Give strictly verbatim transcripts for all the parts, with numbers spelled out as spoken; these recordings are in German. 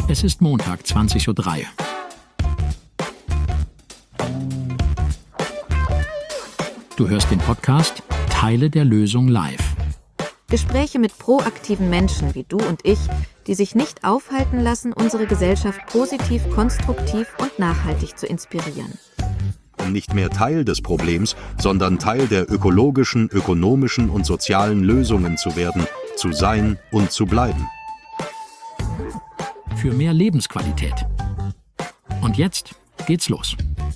Es ist Montag, zwanzig Uhr drei. Du hörst den Podcast Teile der Lösung live. Gespräche mit proaktiven Menschen wie du und ich, die sich nicht aufhalten lassen, unsere Gesellschaft positiv, konstruktiv und nachhaltig zu inspirieren. Nicht mehr Teil des Problems, sondern Teil der ökologischen, ökonomischen und sozialen Lösungen zu werden, zu sein und zu bleiben. Für mehr Lebensqualität. Und jetzt geht's los.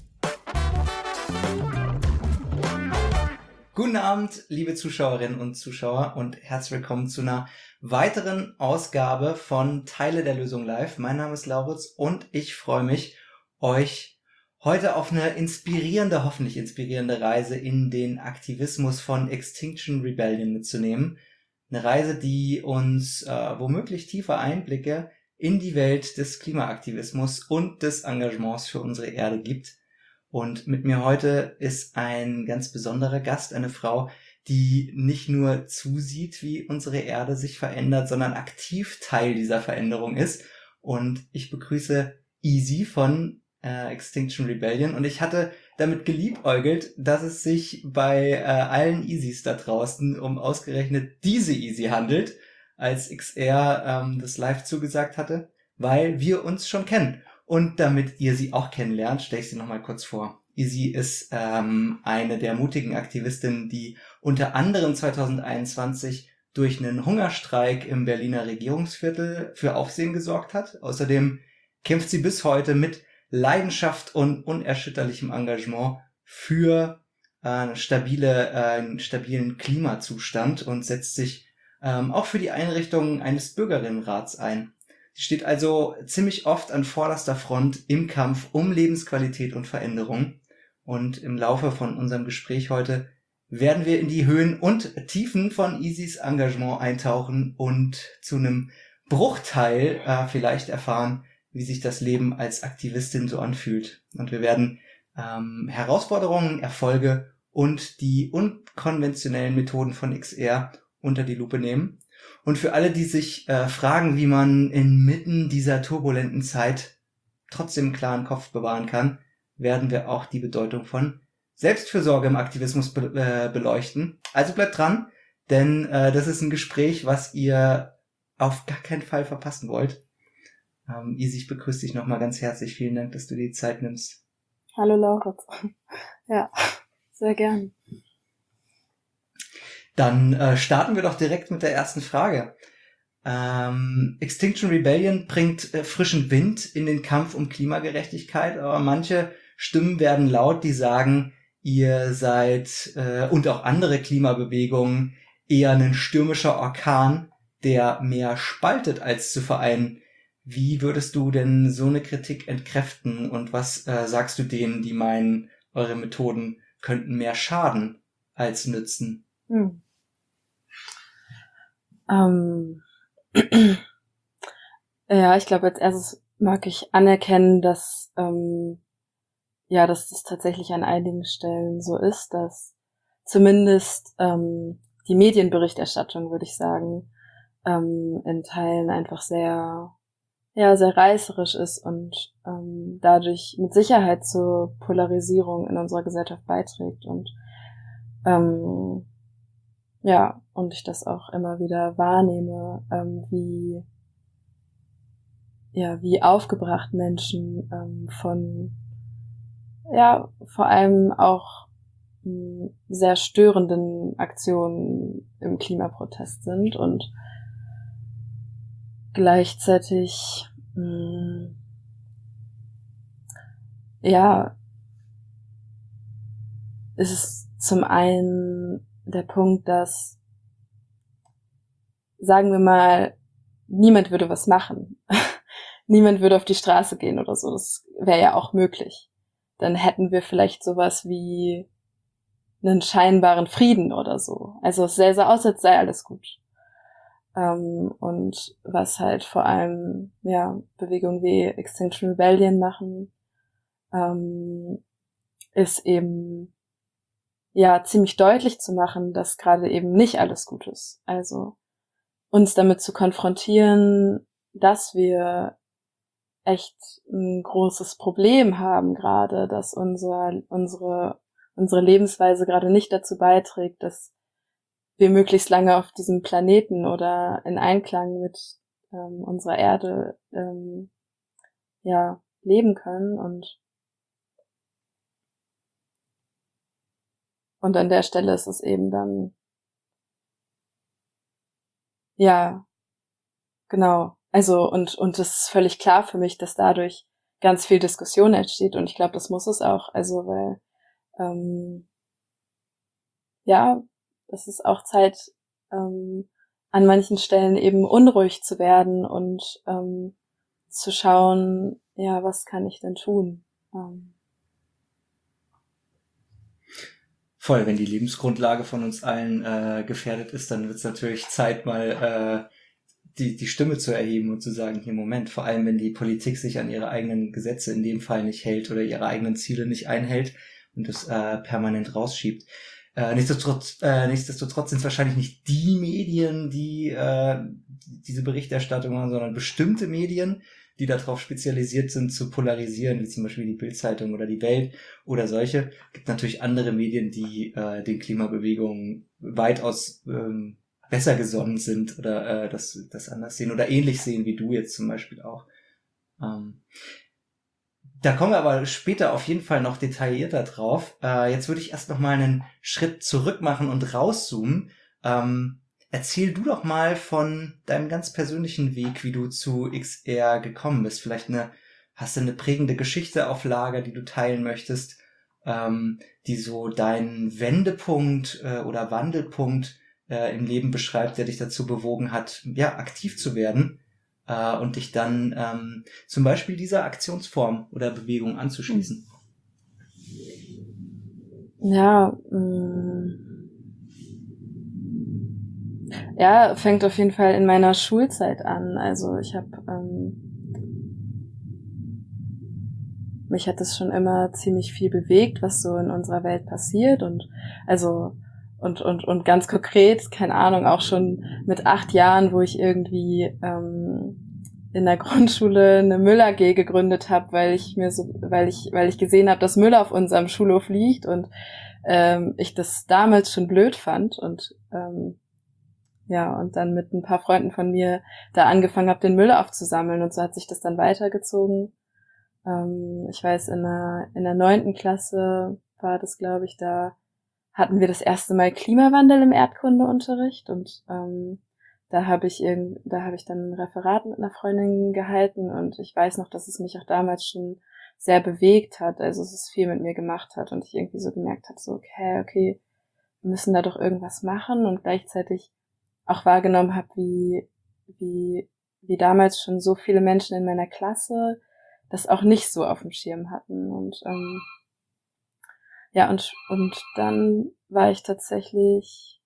Guten Abend, liebe Zuschauerinnen und Zuschauer, und herzlich willkommen zu einer weiteren Ausgabe von Teile der Lösung live. Mein Name ist Lauritz und ich freue mich, euch heute auf eine inspirierende, hoffentlich inspirierende Reise in den Aktivismus von Extinction Rebellion mitzunehmen. Eine Reise, die uns äh, womöglich tiefe Einblicke in die Welt des Klimaaktivismus und des Engagements für unsere Erde gibt. Und mit mir heute ist ein ganz besonderer Gast, eine Frau, die nicht nur zusieht, wie unsere Erde sich verändert, sondern aktiv Teil dieser Veränderung ist. Und ich begrüße Easy von äh, Extinction Rebellion. Und ich hatte damit geliebäugelt, dass es sich bei äh, allen Easys da draußen um ausgerechnet diese Easy handelt, als X R ähm, das live zugesagt hatte, weil wir uns schon kennen. Und damit ihr sie auch kennenlernt, stelle ich sie nochmal kurz vor. Easy ist ähm, eine der mutigen Aktivistinnen, die unter anderem zwanzig einundzwanzig durch einen Hungerstreik im Berliner Regierungsviertel für Aufsehen gesorgt hat. Außerdem kämpft sie bis heute mit Leidenschaft und unerschütterlichem Engagement für äh, stabile, äh, einen stabilen Klimazustand und setzt sich ähm, auch für die Einrichtung eines Bürgerinnenrats ein. Sie steht also ziemlich oft an vorderster Front im Kampf um Lebensqualität und Veränderung. Und im Laufe von unserem Gespräch heute werden wir in die Höhen und Tiefen von Easys Engagement eintauchen und zu einem Bruchteil äh, vielleicht erfahren, wie sich das Leben als Aktivistin so anfühlt. Und wir werden ähm, Herausforderungen, Erfolge und die unkonventionellen Methoden von X R unter die Lupe nehmen. Und für alle, die sich äh, fragen, wie man inmitten dieser turbulenten Zeit trotzdem einen klaren Kopf bewahren kann, werden wir auch die Bedeutung von Selbstfürsorge im Aktivismus be- äh, beleuchten. Also bleibt dran, denn äh, das ist ein Gespräch, was ihr auf gar keinen Fall verpassen wollt. Ähm, Easy, ich begrüße dich nochmal ganz herzlich. Vielen Dank, dass du dir die Zeit nimmst. Hallo Lauritz. Ja, sehr gern. Dann äh, starten wir doch direkt mit der ersten Frage. Ähm, Extinction Rebellion bringt äh, frischen Wind in den Kampf um Klimagerechtigkeit, aber manche Stimmen werden laut, die sagen, ihr seid äh, und auch andere Klimabewegungen eher ein stürmischer Orkan, der mehr spaltet als zu vereinen. Wie würdest du denn so eine Kritik entkräften und was äh, sagst du denen, die meinen, eure Methoden könnten mehr schaden als nützen? Hm. Ähm, ja, ich glaube, als erstes mag ich anerkennen, dass ähm, ja, dass das tatsächlich an einigen Stellen so ist, dass zumindest ähm, die Medienberichterstattung, würde ich sagen, ähm, in Teilen einfach sehr, ja, sehr reißerisch ist und ähm, dadurch mit Sicherheit zur Polarisierung in unserer Gesellschaft beiträgt und ähm, ja, und ich das auch immer wieder wahrnehme, ähm, wie, ja, wie aufgebracht Menschen ähm, von, ja, vor allem auch mh, sehr störenden Aktionen im Klimaprotest sind und gleichzeitig, mh, ja, ist es zum einen der Punkt, dass, sagen wir mal, niemand würde was machen. Niemand würde auf die Straße gehen oder so. Das wäre ja auch möglich. Dann hätten wir vielleicht sowas wie einen scheinbaren Frieden oder so. Also es sähe so aus, als sei alles gut. Ähm, und was halt vor allem, ja, Bewegungen wie Extinction Rebellion machen, ähm, ist eben ja ziemlich deutlich zu machen, dass gerade eben nicht alles gut ist. Also uns damit zu konfrontieren, dass wir echt ein großes Problem haben gerade, dass unser, unsere, unsere Lebensweise gerade nicht dazu beiträgt, dass wir möglichst lange auf diesem Planeten oder in Einklang mit ähm, unserer Erde ähm, ja leben können und und an der Stelle ist es eben dann ja genau also und und es ist völlig klar für mich, dass dadurch ganz viel Diskussion entsteht und ich glaube, das muss es auch, also weil ähm, ja, es ist auch Zeit, ähm, an manchen Stellen eben unruhig zu werden und ähm, zu schauen, ja, was kann ich denn tun? Ähm. Voll, wenn die Lebensgrundlage von uns allen äh, gefährdet ist, dann wird es natürlich Zeit, mal äh, die, die Stimme zu erheben und zu sagen, hier Moment, vor allem wenn die Politik sich an ihre eigenen Gesetze in dem Fall nicht hält oder ihre eigenen Ziele nicht einhält und das äh, permanent rausschiebt. Äh, nichtsdestotrotz, äh, nichtsdestotrotz sind es wahrscheinlich nicht die Medien, die äh, diese Berichterstattung machen, sondern bestimmte Medien, die darauf spezialisiert sind, zu polarisieren, wie zum Beispiel die Bild-Zeitung oder die Welt oder solche. Es gibt natürlich andere Medien, die äh, den Klimabewegungen weitaus ähm, besser gesonnen sind oder äh, das, das anders sehen oder ähnlich sehen wie du jetzt zum Beispiel auch. Ähm, Da kommen wir aber später auf jeden Fall noch detaillierter drauf. Äh, jetzt würde ich erst noch mal einen Schritt zurück machen und rauszoomen. Ähm, erzähl du doch mal von deinem ganz persönlichen Weg, wie du zu X R gekommen bist. Vielleicht eine, hast du eine prägende Geschichte auf Lager, die du teilen möchtest, ähm, die so deinen Wendepunkt äh, oder Wandelpunkt äh, im Leben beschreibt, der dich dazu bewogen hat, ja, aktiv zu werden. Uh, und dich dann ähm, zum Beispiel dieser Aktionsform oder Bewegung anzuschließen. Ja, mh. ja, fängt auf jeden Fall in meiner Schulzeit an. Also ich habe ähm, mich hat es schon immer ziemlich viel bewegt, was so in unserer Welt passiert und also und und und ganz konkret, keine Ahnung, auch schon mit acht Jahren, wo ich irgendwie ähm, in der Grundschule eine Müll-A G gegründet habe, weil ich mir so, weil ich weil ich gesehen habe, dass Müll auf unserem Schulhof liegt und ähm, ich das damals schon blöd fand und ähm, ja und dann mit ein paar Freunden von mir da angefangen habe, den Müll aufzusammeln und so hat sich das dann weitergezogen. Ähm, ich weiß, in der in der neunten Klasse war das, glaube ich, da hatten wir das erste Mal Klimawandel im Erdkundeunterricht und ähm, da habe ich irgend, da habe ich dann ein Referat mit einer Freundin gehalten und ich weiß noch, dass es mich auch damals schon sehr bewegt hat, also dass es viel mit mir gemacht hat und ich irgendwie so gemerkt habe, so okay, okay, wir müssen da doch irgendwas machen und gleichzeitig auch wahrgenommen habe, wie wie wie damals schon so viele Menschen in meiner Klasse das auch nicht so auf dem Schirm hatten und ähm, ja, und, und dann war ich tatsächlich,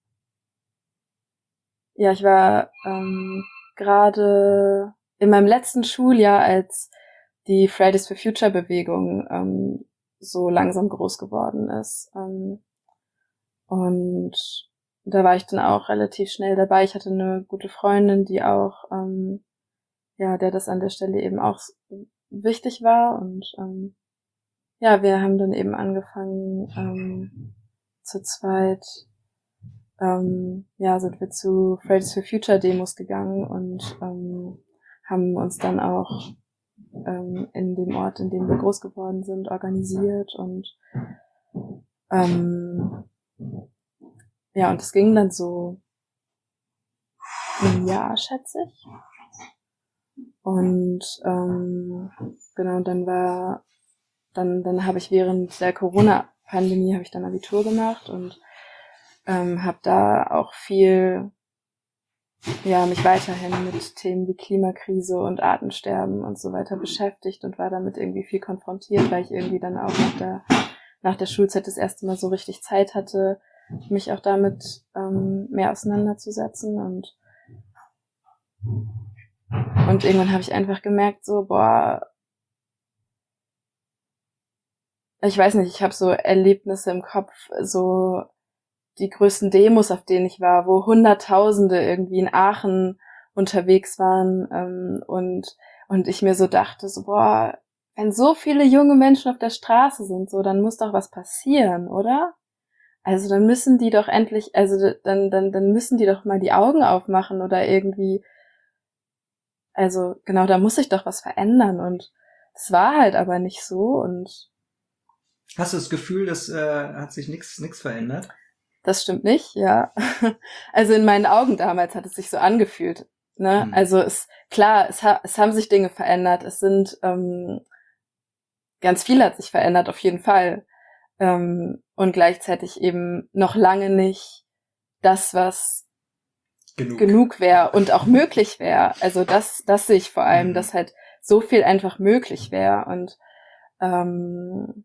ja, ich war ähm, gerade in meinem letzten Schuljahr, als die Fridays for Future Bewegung ähm, so langsam groß geworden ist. Ähm, und da war ich dann auch relativ schnell dabei. Ich hatte eine gute Freundin, die auch, ähm, ja, der das an der Stelle eben auch wichtig war und ähm, ja, wir haben dann eben angefangen, ähm, zu zweit, ähm, ja, sind wir zu Fridays for Future Demos gegangen und ähm, haben uns dann auch ähm, in dem Ort, in dem wir groß geworden sind, organisiert und ähm, ja, und es ging dann so ein Jahr, schätze ich. Und ähm, genau, dann war Dann, dann habe ich während der Corona-Pandemie habe ich dann Abitur gemacht und ähm, habe da auch viel, ja, mich weiterhin mit Themen wie Klimakrise und Artensterben und so weiter beschäftigt und war damit irgendwie viel konfrontiert, weil ich irgendwie dann auch nach der nach der Schulzeit das erste Mal so richtig Zeit hatte, mich auch damit ähm, mehr auseinanderzusetzen und und irgendwann habe ich einfach gemerkt, so boah, ich weiß nicht, ich habe so Erlebnisse im Kopf, so die größten Demos, auf denen ich war, wo Hunderttausende irgendwie in Aachen unterwegs waren ähm, und Und ich mir so dachte, so, boah, wenn so viele junge Menschen auf der Straße sind, so, dann muss doch was passieren, oder? Also dann müssen die doch endlich, also dann, dann, dann müssen die doch mal die Augen aufmachen oder irgendwie, also genau, da muss sich doch was verändern und es war halt aber nicht so und Hast du das Gefühl, dass äh, hat sich nichts nichts verändert? das stimmt nicht, ja. Also in meinen Augen damals hat es sich so angefühlt, ne? Hm. Also es, klar, es, ha, es haben sich Dinge verändert, es sind, ähm, ganz viel hat sich verändert, auf jeden Fall. Ähm, und gleichzeitig eben noch lange nicht das, was Genug, genug wäre und auch möglich wäre. Also das, das sehe ich vor allem, Mhm. dass halt so viel einfach möglich wäre. Und ähm,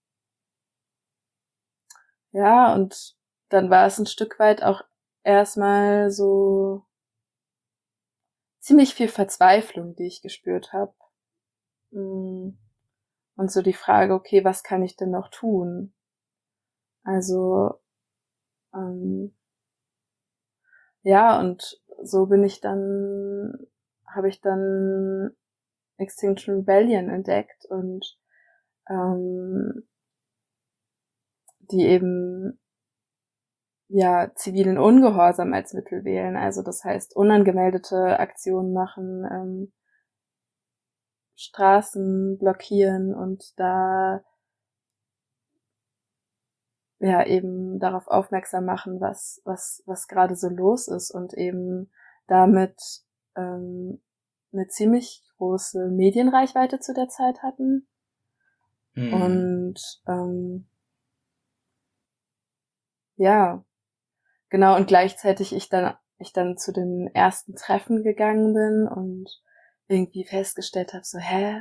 ja, und dann war es ein Stück weit auch erstmal so ziemlich viel Verzweiflung, die ich gespürt habe. Und so die Frage, okay, was kann ich denn noch tun? Also ähm, ja, und so bin ich dann, habe ich dann Extinction Rebellion entdeckt und ähm, die eben ja zivilen Ungehorsam als Mittel wählen. Also das heißt unangemeldete Aktionen machen, ähm, Straßen blockieren und da ja eben darauf aufmerksam machen, was was was gerade so los ist und eben damit ähm, eine ziemlich große Medienreichweite zu der Zeit hatten. Mhm. Und ähm, ja, genau, und gleichzeitig ich dann ich dann zu den ersten Treffen gegangen bin und irgendwie festgestellt habe, so, hä?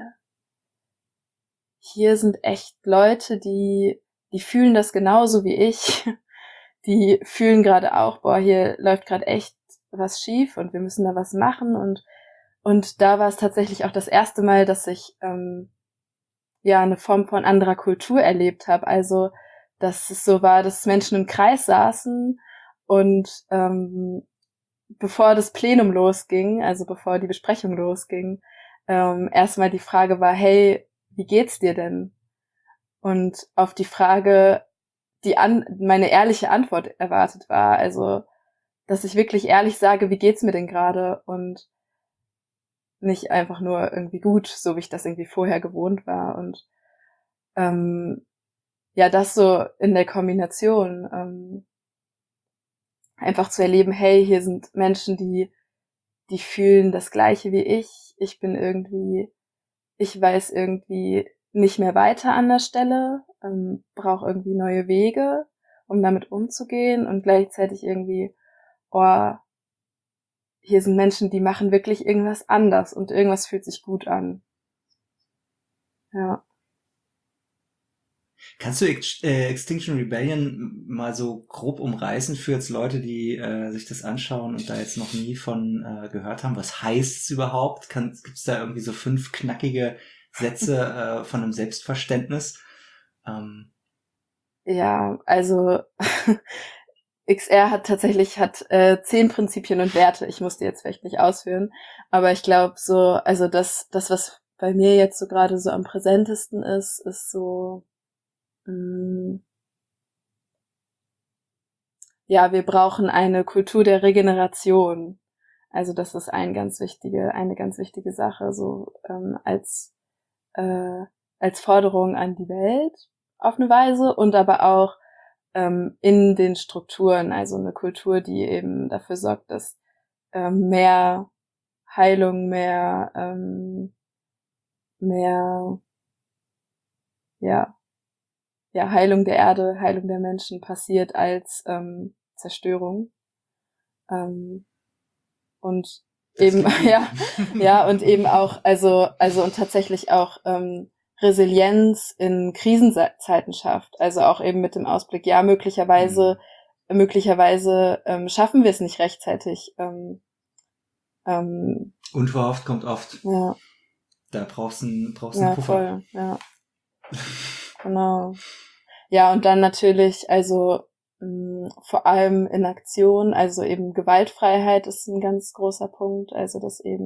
Hier sind echt Leute, die die fühlen das genauso wie ich. Die fühlen gerade auch, boah, hier läuft gerade echt was schief und wir müssen da was machen und und da war es tatsächlich auch das erste Mal, dass ich ähm, ja eine Form von anderer Kultur erlebt habe. Also dass es so war, dass Menschen im Kreis saßen und ähm, bevor das Plenum losging, also bevor die Besprechung losging, ähm, erstmal die Frage war, hey, wie geht's dir denn? Und auf die Frage, die an meine ehrliche Antwort erwartet war, also dass ich wirklich ehrlich sage, wie geht's mir denn gerade und nicht einfach nur irgendwie gut, so wie ich das irgendwie vorher gewohnt war und ähm, ja, das so in der Kombination ähm, einfach zu erleben, hey, hier sind Menschen, die die fühlen das Gleiche wie ich, ich bin irgendwie, ich weiß irgendwie nicht mehr weiter an der Stelle, ähm, brauche irgendwie neue Wege, um damit umzugehen und gleichzeitig irgendwie, oh, hier sind Menschen, die machen wirklich irgendwas anders und irgendwas fühlt sich gut an. Ja. Kannst du Ex äh, Extinction Rebellion mal so grob umreißen für jetzt Leute, die äh, sich das anschauen und da jetzt noch nie von äh, gehört haben? Was heißt es überhaupt? Gibt es da irgendwie so fünf knackige Sätze äh, von einem Selbstverständnis? Ähm. Ja, also X R hat tatsächlich hat äh, zehn Prinzipien und Werte. Ich muss die jetzt vielleicht nicht ausführen, aber ich glaube so, also das, das was bei mir jetzt so gerade so am präsentesten ist, ist so mh, ja, wir brauchen eine Kultur der Regeneration. Also das ist ein ganz wichtige, eine ganz wichtige Sache, so ähm, als äh, als Forderung an die Welt auf eine Weise und aber auch ähm, in den Strukturen, also eine Kultur, die eben dafür sorgt, dass ähm, mehr Heilung, mehr ähm, mehr ja ja Heilung der Erde, Heilung der Menschen passiert als ähm, Zerstörung. Ähm, und Das eben klingt gut. ja ja und eben auch also also und tatsächlich auch ähm, Resilienz in Krisenzeiten schafft, also auch eben mit dem Ausblick, ja möglicherweise Mhm. möglicherweise ähm, schaffen wir es nicht rechtzeitig. Ähm, ähm, Unverhofft kommt oft. ja, Da brauchst du einen, brauchst einen ja, Puffer. voll, ja, genau. Ja, und dann natürlich, also mh, vor allem in Aktion, also eben Gewaltfreiheit ist ein ganz großer Punkt, also dass eben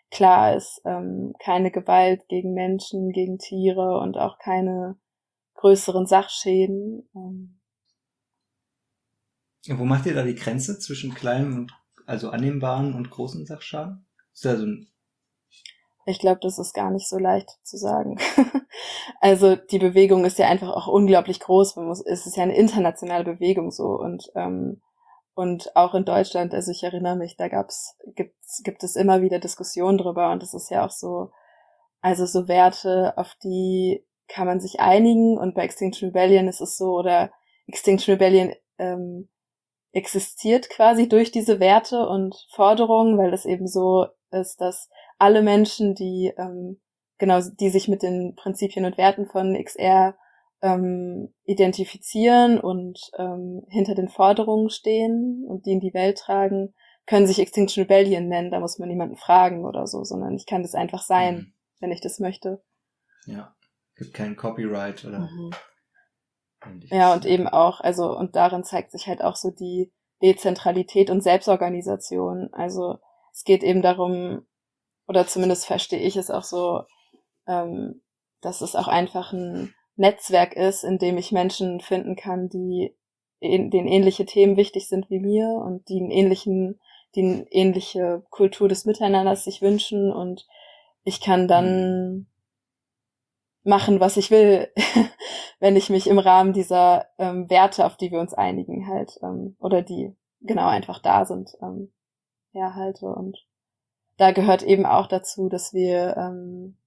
klar ist, ähm, keine Gewalt gegen Menschen, gegen Tiere und auch keine größeren Sachschäden. Ähm. Ja, wo macht ihr da die Grenze zwischen kleinen und also annehmbaren und großen Sachschaden? Ist da so ein Ich glaube, das ist gar nicht so leicht zu sagen. Also die Bewegung ist ja einfach auch unglaublich groß. Man muss, es ist ja eine internationale Bewegung so und ähm, und auch in Deutschland. Also ich erinnere mich, da gab's gibt's gibt es immer wieder Diskussionen drüber und das ist ja auch so, also so Werte, auf die kann man sich einigen und bei Extinction Rebellion ist es so oder Extinction Rebellion ähm, existiert quasi durch diese Werte und Forderungen, weil das eben so ist, dass alle Menschen, die ähm, genau, die sich mit den Prinzipien und Werten von X R ähm, identifizieren und ähm, hinter den Forderungen stehen und die in die Welt tragen, können sich Extinction Rebellion nennen. Da muss man niemanden fragen oder so, sondern ich kann das einfach sein, Mhm. wenn ich das möchte. Ja, gibt kein Copyright oder Mhm. ähnliches. Ja, und eben auch, also, und darin zeigt sich halt auch so die Dezentralität und Selbstorganisation. Also es geht eben darum, oder zumindest verstehe ich es auch so, ähm, dass es auch einfach ein Netzwerk ist, in dem ich Menschen finden kann, die ähn- denen ähnliche Themen wichtig sind wie mir und die einen ähnlichen, die eine ähnliche Kultur des Miteinanders sich wünschen und ich kann dann machen, was ich will, wenn ich mich im Rahmen dieser ähm, Werte, auf die wir uns einigen, halt, ähm, oder die genau einfach da sind, ähm, herhalte. Und da gehört eben auch dazu, dass wir ähm,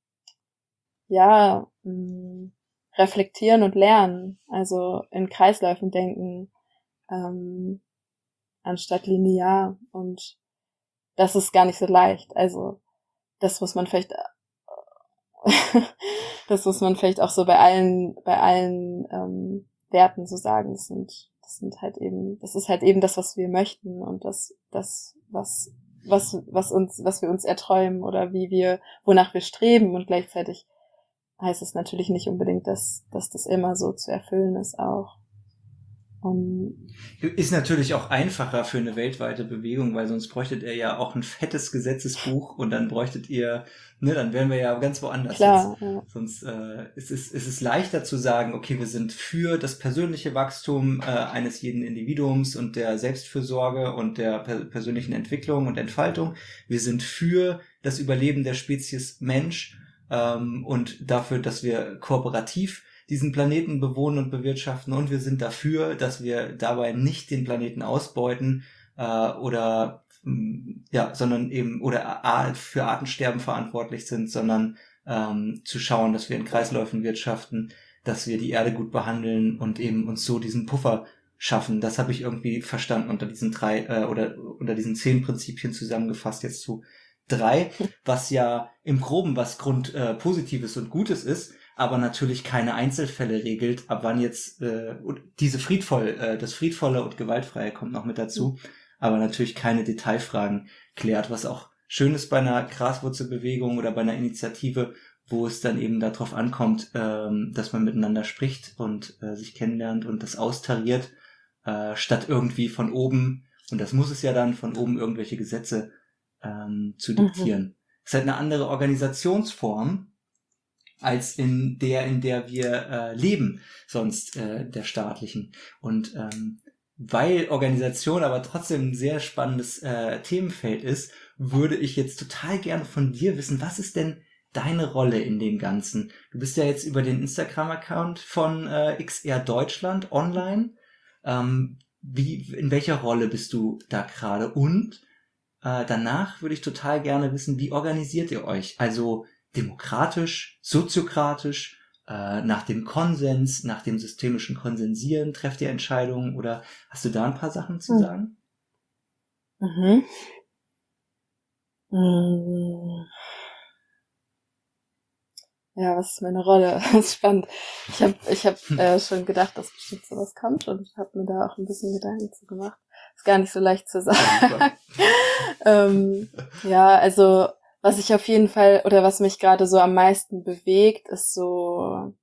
ja mh, reflektieren und lernen, also in Kreisläufen denken, ähm, anstatt linear. Und das ist gar nicht so leicht. Also das muss man vielleicht das muss man vielleicht auch so bei allen, bei allen ähm, Werten so sagen. Das sind, das sind halt eben, das ist halt eben das, was wir möchten und das, das, was, was, was uns, was wir uns erträumen oder wie wir, wonach wir streben und gleichzeitig heißt es natürlich nicht unbedingt, dass, dass das immer so zu erfüllen ist auch. Um, Ist natürlich auch einfacher für eine weltweite Bewegung, weil sonst bräuchtet ihr ja auch ein fettes Gesetzesbuch und dann bräuchtet ihr, ne, dann wären wir ja ganz woanders. klar, jetzt. ja. Sonst äh, ist es, ist es leichter zu sagen, okay, wir sind für das persönliche Wachstum äh, eines jeden Individuums und der Selbstfürsorge und der per- persönlichen Entwicklung und Entfaltung. Wir sind für das Überleben der Spezies Mensch ähm, und dafür, dass wir kooperativ diesen Planeten bewohnen und bewirtschaften und wir sind dafür, dass wir dabei nicht den Planeten ausbeuten äh, oder mh, ja, sondern eben oder a, für Artensterben verantwortlich sind, sondern ähm, zu schauen, dass wir in Kreisläufen wirtschaften, dass wir die Erde gut behandeln und eben uns so diesen Puffer schaffen. Das habe ich irgendwie verstanden unter diesen drei äh, oder unter diesen zehn Prinzipien zusammengefasst jetzt zu drei, was ja im Groben was Grund äh, Positives und Gutes ist, aber natürlich keine Einzelfälle regelt, ab wann jetzt äh, diese friedvoll, äh, das Friedvolle und Gewaltfreie kommt noch mit dazu, aber natürlich keine Detailfragen klärt, was auch schön ist bei einer Graswurzelbewegung oder bei einer Initiative, wo es dann eben darauf ankommt, ähm, dass man miteinander spricht und äh, sich kennenlernt und das austariert, äh, statt irgendwie von oben, und das muss es ja dann, von oben irgendwelche Gesetze ähm, zu diktieren. Mhm. Es ist halt eine andere Organisationsform, als in der, in der wir äh, leben, sonst äh, der staatlichen. Und ähm, weil Organisation aber trotzdem ein sehr spannendes äh, Themenfeld ist, würde ich jetzt total gerne von dir wissen, was ist denn deine Rolle in dem Ganzen? Du bist ja jetzt über den Instagram-Account von äh, X R Deutschland online. Ähm, wie, in welcher Rolle bist du da gerade? Und äh, danach würde ich total gerne wissen, wie organisiert ihr euch? Also demokratisch, soziokratisch, äh, nach dem Konsens, nach dem systemischen Konsensieren, trefft ihr Entscheidungen oder hast du da ein paar Sachen zu sagen? Mhm. Mhm. Ja, was ist meine Rolle? Das ist spannend. Ich habe ich hab, äh, schon gedacht, dass bestimmt sowas kommt und ich habe mir da auch ein bisschen Gedanken zu gemacht. Ist gar nicht so leicht zu sagen. ähm, ja, also was ich auf jeden Fall, oder was mich gerade so am meisten bewegt, ist so,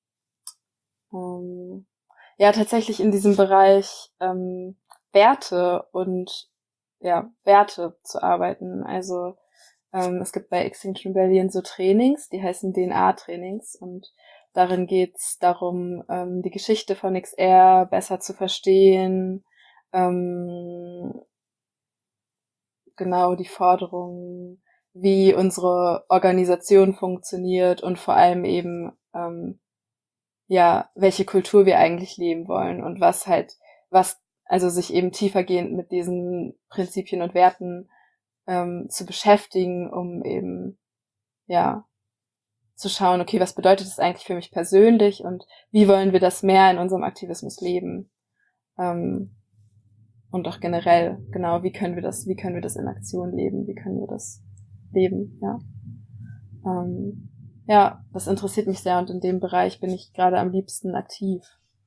ähm, ja, tatsächlich in diesem Bereich ähm, Werte und, ja, Werte zu arbeiten. Also ähm, es gibt bei Extinction Rebellion so Trainings, die heißen D N A-Trainings und darin geht's darum, ähm, die Geschichte von X R besser zu verstehen, ähm, genau die Forderungen, wie unsere Organisation funktioniert und vor allem eben, ähm, ja, welche Kultur wir eigentlich leben wollen und was halt, was, also sich eben tiefergehend mit diesen Prinzipien und Werten ähm, zu beschäftigen, um eben, ja, zu schauen, okay, was bedeutet das eigentlich für mich persönlich und wie wollen wir das mehr in unserem Aktivismus leben? Ähm, und auch generell, genau, wie können wir das, wie können wir das in Aktion leben? Wie können wir das leben, ja. Ähm, ja, das interessiert mich sehr und in dem Bereich bin ich gerade am liebsten aktiv.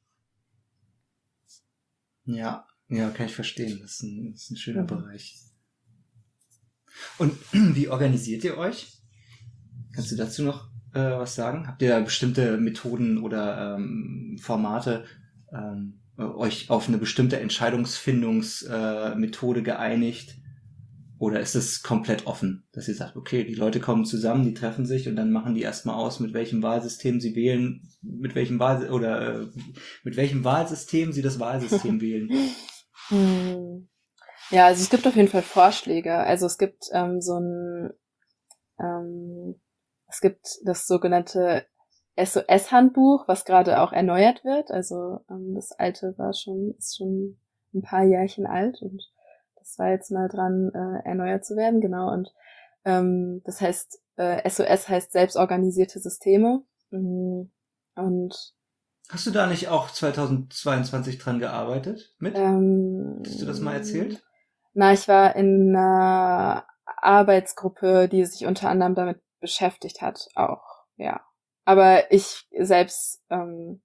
Ja, ja, kann ich verstehen. Das ist ein, das ist ein schöner Mhm. Bereich. Und wie organisiert ihr euch? Kannst du dazu noch äh, was sagen? Habt ihr da bestimmte Methoden oder ähm, Formate, ähm, äh, euch auf eine bestimmte Entscheidungsfindungsmethode äh, Methode geeinigt? Oder ist es komplett offen, dass ihr sagt, okay, die Leute kommen zusammen, die treffen sich und dann machen die erstmal aus, mit welchem Wahlsystem sie wählen, mit welchem Wahl oder äh, mit welchem Wahlsystem sie das Wahlsystem wählen? Hm. Ja, also es gibt auf jeden Fall Vorschläge. Also es gibt ähm, so ein, ähm, es gibt das sogenannte S O S-Handbuch, was gerade auch erneuert wird. Also ähm, das alte war schon, ist schon ein paar Jährchen alt und das war jetzt mal dran, äh, erneuert zu werden, genau. Und ähm, das heißt, äh, S O S heißt selbstorganisierte Systeme. Mhm. Und Hast du da nicht auch zweitausendzweiundzwanzig dran gearbeitet mit? ähm, Hast du das mal erzählt? Na, ich war in einer Arbeitsgruppe, die sich unter anderem damit beschäftigt hat, auch, ja. Aber ich selbst ähm,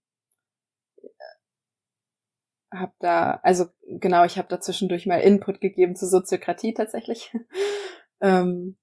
habe da, also genau, ich habe da zwischendurch mal Input gegeben zur Soziokratie tatsächlich. ähm,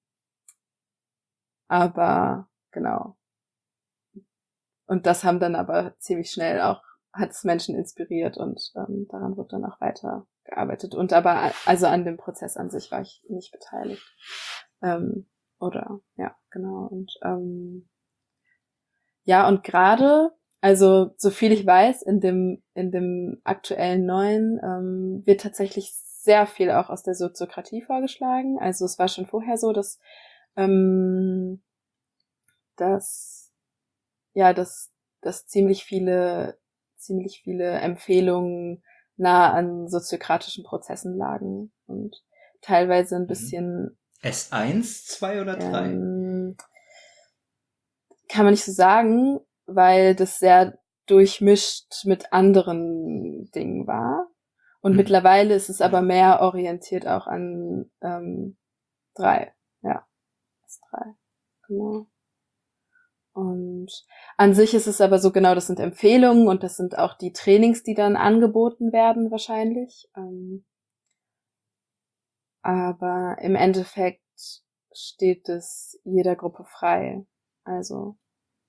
aber genau. Und das haben dann aber ziemlich schnell auch, hat es Menschen inspiriert und ähm, daran wurde dann auch weiter gearbeitet. Und aber, also an dem Prozess an sich war ich nicht beteiligt. Ähm, oder, ja, genau. Und ähm, ja, und gerade, also so viel ich weiß, in dem, in dem aktuellen neuen ähm, wird tatsächlich sehr viel auch aus der Soziokratie vorgeschlagen. Also es war schon vorher so, dass, ähm, dass ja, dass, dass ziemlich viele, ziemlich viele Empfehlungen nah an soziokratischen Prozessen lagen und teilweise ein bisschen, S eins, zwei oder drei? ähm, kann man nicht so sagen, weil das sehr durchmischt mit anderen Dingen war. Und Mhm. mittlerweile ist es aber mehr orientiert auch an ähm, drei. Ja, S drei, genau. Und an sich ist es aber so, genau, das sind Empfehlungen und das sind auch die Trainings, die dann angeboten werden wahrscheinlich. Ähm, aber im Endeffekt steht es jeder Gruppe frei. Also,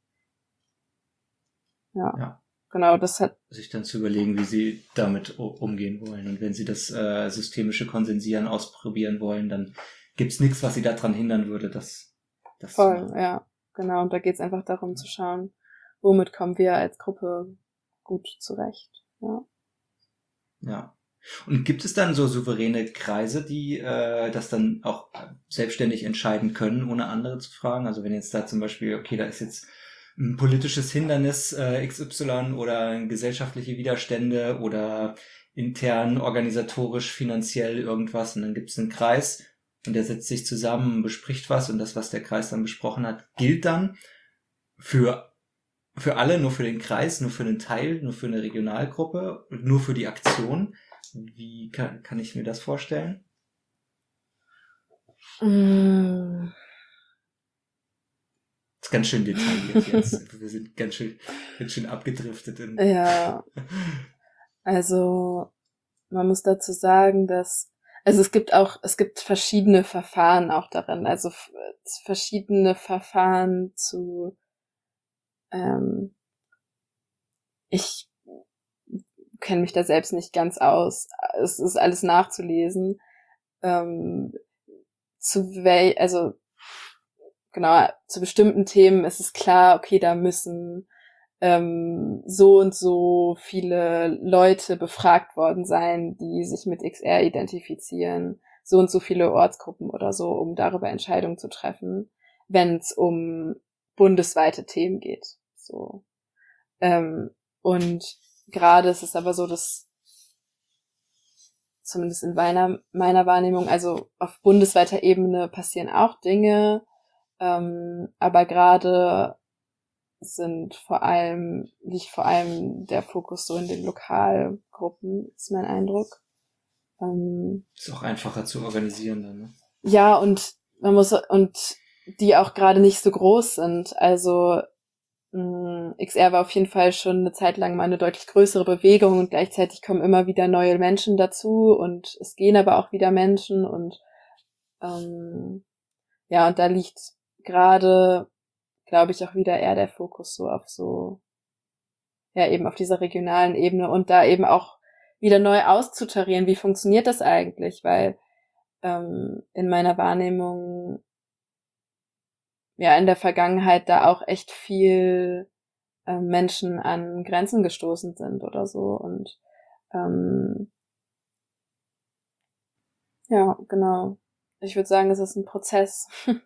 ja, Ja. genau, das hat, Sich dann zu überlegen, wie sie damit u- umgehen wollen. Und wenn sie das äh, systemische Konsensieren ausprobieren wollen, dann gibt's nichts, was sie daran hindern würde, das, das zu voll, machen. ja, genau. Und da geht es einfach darum zu schauen, womit kommen wir als Gruppe gut zurecht. Ja. Ja. Und gibt es dann so souveräne Kreise, die äh, das dann auch selbstständig entscheiden können, ohne andere zu fragen? Also wenn jetzt da zum Beispiel, okay, da ist jetzt ein politisches Hindernis äh, X Y oder gesellschaftliche Widerstände oder intern, organisatorisch, finanziell irgendwas und dann gibt es einen Kreis und der setzt sich zusammen, bespricht was und das, was der Kreis dann besprochen hat, gilt dann für für alle, nur für den Kreis, nur für einen Teil, nur für eine Regionalgruppe, nur für die Aktion. Wie kann, kann ich mir das vorstellen? Mm. Das ist ganz schön detailliert jetzt. Wir sind ganz schön, ganz schön abgedriftet. In Ja, also man muss dazu sagen, dass, also es gibt auch, es gibt verschiedene Verfahren auch darin, also f- verschiedene Verfahren zu, ähm, ich kenne mich da selbst nicht ganz aus. Es ist alles nachzulesen. Ähm, zu wel, also genau, zu bestimmten Themen ist es klar, okay, da müssen ähm, so und so viele Leute befragt worden sein, die sich mit X R identifizieren, so und so viele Ortsgruppen oder so, um darüber Entscheidungen zu treffen, wenn es um bundesweite Themen geht. So. Ähm, und gerade ist es aber so, dass zumindest in meiner, meiner Wahrnehmung, also auf bundesweiter Ebene passieren auch Dinge, ähm, aber gerade sind vor allem, liegt vor allem der Fokus so in den Lokalgruppen, ist mein Eindruck. Ähm, Ist auch einfacher zu organisieren dann, ne? ja, und man muss, und die auch gerade nicht so groß sind. Also mh, X R war auf jeden Fall schon eine Zeit lang mal eine deutlich größere Bewegung und gleichzeitig kommen immer wieder neue Menschen dazu und es gehen aber auch wieder Menschen und ähm, ja, und da liegt gerade, glaube ich, auch wieder eher der Fokus so auf so, ja, eben auf dieser regionalen Ebene und da eben auch wieder neu auszutarieren, wie funktioniert das eigentlich, weil ähm, in meiner Wahrnehmung ja in der Vergangenheit da auch echt viel äh, Menschen an Grenzen gestoßen sind oder so und ähm, ja, genau. Ich würde sagen, es ist ein Prozess.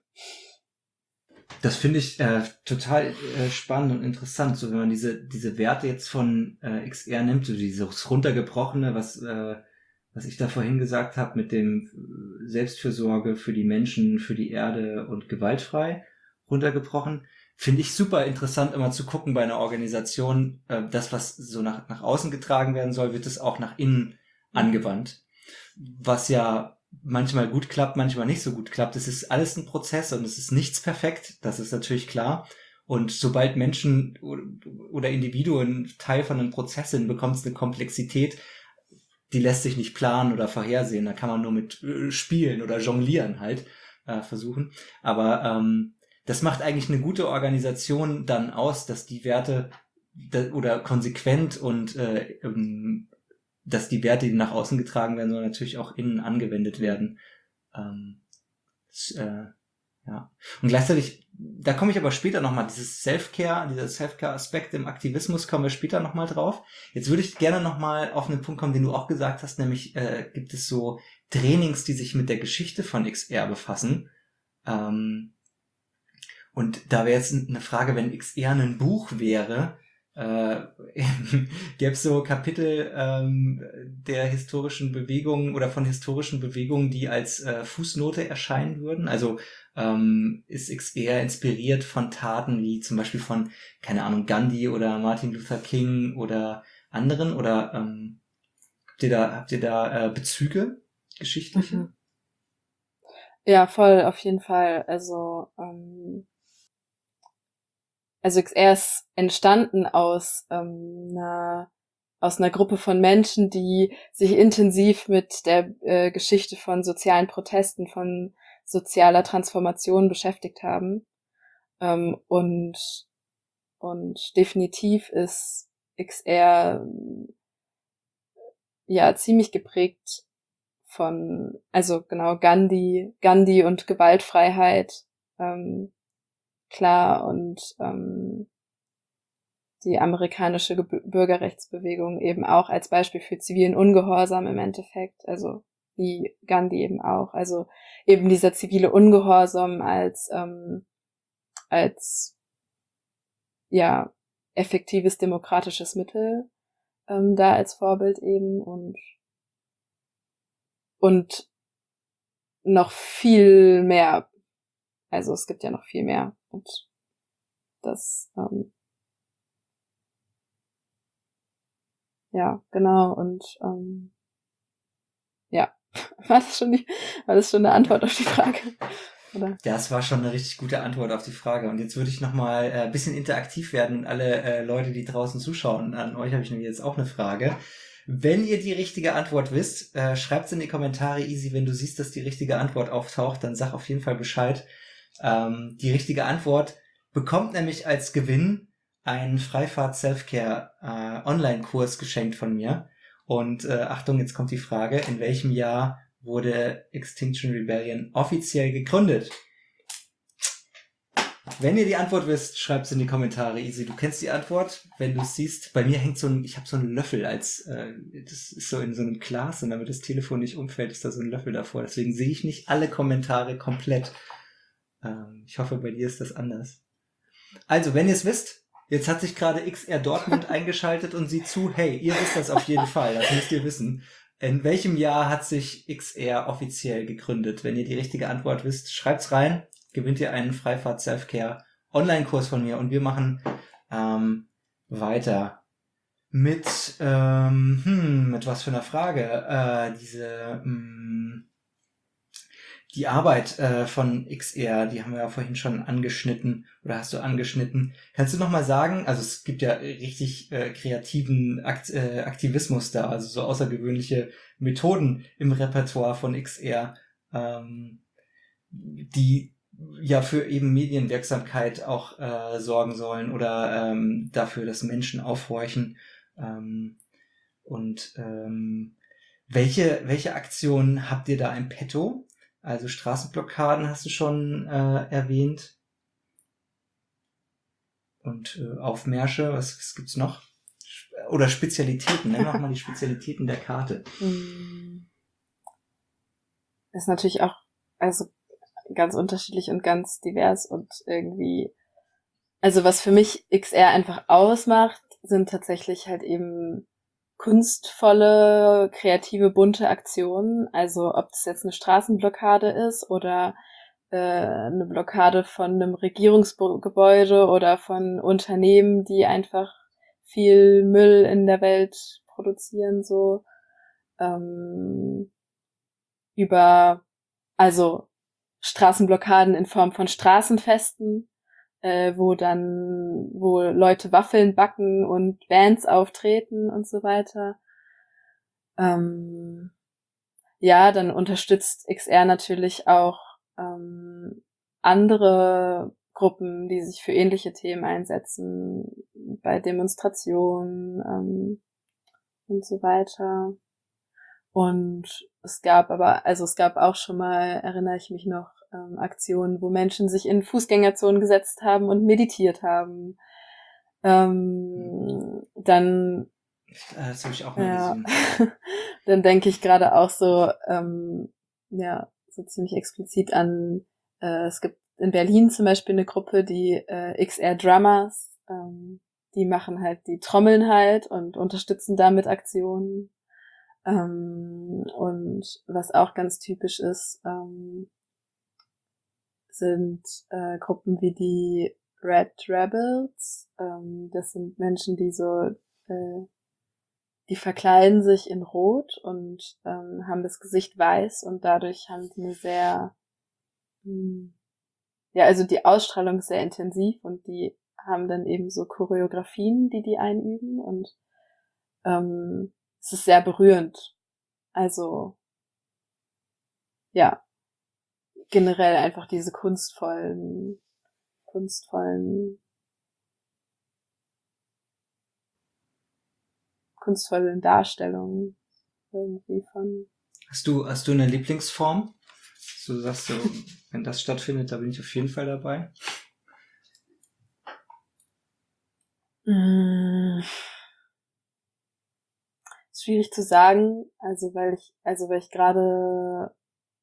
Das finde ich äh, total äh, spannend und interessant, so wenn man diese diese Werte jetzt von äh, X R nimmt, so dieses runtergebrochene, was äh, was ich da vorhin gesagt habe mit dem äh, Selbstfürsorge für die Menschen, für die Erde und gewaltfrei runtergebrochen, finde ich super interessant immer zu gucken bei einer Organisation, äh, das was so nach nach außen getragen werden soll, wird es auch nach innen angewandt, was ja manchmal gut klappt, manchmal nicht so gut klappt. Es ist alles ein Prozess und es ist nichts perfekt, das ist natürlich klar. Und sobald Menschen oder Individuen Teil von einem Prozess sind, bekommt es eine Komplexität, die lässt sich nicht planen oder vorhersehen. Da kann man nur mit äh, spielen oder jonglieren halt äh, versuchen. Aber ähm, das macht eigentlich eine gute Organisation dann aus, dass die Werte da, oder konsequent und äh, ähm, dass die Werte, die nach außen getragen werden, sollen natürlich auch innen angewendet werden. Ähm, das, äh, ja. Und gleichzeitig, da komme ich aber später nochmal, dieses Self-Care, dieser Self-Care-Aspekt im Aktivismus kommen wir später nochmal drauf. Jetzt würde ich gerne nochmal auf einen Punkt kommen, den du auch gesagt hast, nämlich äh, gibt es so Trainings, die sich mit der Geschichte von X R befassen. Ähm, und da wäre jetzt eine Frage, wenn X R ein Buch wäre, äh, gäbe es so Kapitel ähm, der historischen Bewegungen oder von historischen Bewegungen, die als äh, Fußnote erscheinen würden. Also ähm, ist X R inspiriert von Taten wie zum Beispiel von, keine Ahnung, Gandhi oder Martin Luther King oder anderen? Oder ähm, habt ihr da, habt ihr da äh, Bezüge, geschichtliche? Mhm. Ja, voll, auf jeden Fall. Also ähm, Also X R ist entstanden aus ähm, einer aus einer Gruppe von Menschen, die sich intensiv mit der äh, Geschichte von sozialen Protesten, von sozialer Transformation beschäftigt haben. Ähm, und und definitiv ist X R ja ziemlich geprägt von, also genau, Gandhi, Gandhi und Gewaltfreiheit, ähm, klar, und ähm, die amerikanische Ge- Bürgerrechtsbewegung eben auch als Beispiel für zivilen Ungehorsam im Endeffekt, also wie Gandhi eben auch, also eben dieser zivile Ungehorsam als ähm, als ja effektives demokratisches Mittel ähm, da als Vorbild eben und und noch viel mehr, also es gibt ja noch viel mehr und das ähm, ja, genau, und ähm, ja, war das schon die, war das schon eine Antwort auf die Frage? Oder? Das war schon eine richtig gute Antwort auf die Frage. Und jetzt würde ich nochmal äh, ein bisschen interaktiv werden und alle äh, Leute, die draußen zuschauen, an euch habe ich nämlich jetzt auch eine Frage. Wenn ihr die richtige Antwort wisst, äh, schreibt's in die Kommentare, easy. Wenn du siehst, dass die richtige Antwort auftaucht, dann sag auf jeden Fall Bescheid. Ähm, die richtige Antwort bekommt nämlich als Gewinn einen Freifahrt Selfcare äh, Online-Kurs geschenkt von mir. Und äh, Achtung, jetzt kommt die Frage, in welchem Jahr wurde Extinction Rebellion offiziell gegründet? Wenn ihr die Antwort wisst, schreibt es in die Kommentare. Easy, du kennst die Antwort. Wenn du es siehst, bei mir hängt so ein, ich habe so einen Löffel als, äh, das ist so in so einem Glas und damit das Telefon nicht umfällt, ist da so ein Löffel davor. Deswegen sehe ich nicht alle Kommentare komplett. Ähm, ich hoffe, bei dir ist das anders. Also, wenn ihr es wisst, jetzt hat sich gerade X R Dortmund eingeschaltet und sieht zu, hey, ihr wisst das auf jeden Fall, das müsst ihr wissen. In welchem Jahr hat sich X R offiziell gegründet? Wenn ihr die richtige Antwort wisst, schreibt's rein, gewinnt ihr einen Freifahrt Selfcare Online-Kurs von mir und wir machen ähm, weiter mit, ähm, hm, mit was für einer Frage? Äh, diese, mh, die Arbeit äh, von X R, die haben wir ja vorhin schon angeschnitten oder hast du angeschnitten. Kannst du noch mal sagen, also es gibt ja richtig äh, kreativen Akt, äh, Aktivismus da, also so außergewöhnliche Methoden im Repertoire von X R, ähm, die ja für eben Medienwirksamkeit auch äh, sorgen sollen oder ähm, dafür, dass Menschen aufhorchen. Ähm, und ähm, welche, welche Aktionen habt ihr da im Petto? Also Straßenblockaden hast du schon äh, erwähnt. Und äh, Aufmärsche, was, was gibt's noch? Oder Spezialitäten, nenn doch mal die Spezialitäten der Karte. Ist natürlich auch also ganz unterschiedlich und ganz divers und irgendwie, also was für mich X R einfach ausmacht, sind tatsächlich halt eben kunstvolle, kreative, bunte Aktionen. Also ob das jetzt eine Straßenblockade ist oder äh, eine Blockade von einem Regierungsgebäude oder von Unternehmen, die einfach viel Müll in der Welt produzieren, so ähm, über also Straßenblockaden in Form von Straßenfesten, äh, wo dann, wo Leute Waffeln backen und Bands auftreten und so weiter. Ähm, ja, dann unterstützt X R natürlich auch ähm, andere Gruppen, die sich für ähnliche Themen einsetzen, bei Demonstrationen ähm, und so weiter. Und es gab aber, also es gab auch schon mal, erinnere ich mich noch, ähm, Aktionen, wo Menschen sich in Fußgängerzonen gesetzt haben und meditiert haben. Ähm, dann, Das habe ich auch mal ja, gesehen. dann denke ich gerade auch so, ähm, ja, so ziemlich explizit an, äh, es gibt in Berlin zum Beispiel eine Gruppe, die äh, X R Drummers, ähm, die machen halt, die trommeln halt und unterstützen damit Aktionen. Ähm, und was auch ganz typisch ist, ähm, sind äh, Gruppen wie die Red Rebels. Ähm, das sind Menschen, die so, äh, die verkleiden sich in Rot und ähm, haben das Gesicht weiß und dadurch haben die eine sehr, mh, ja, also die Ausstrahlung ist sehr intensiv und die haben dann eben so Choreografien, die die einüben und ähm, es ist sehr berührend. Also, ja, generell einfach diese kunstvollen, kunstvollen, kunstvollen Darstellungen irgendwie von. Hast du, hast du eine Lieblingsform? Du sagst so, wenn das stattfindet, da bin ich auf jeden Fall dabei. Mm. Ist schwierig zu sagen, also weil ich, also weil ich gerade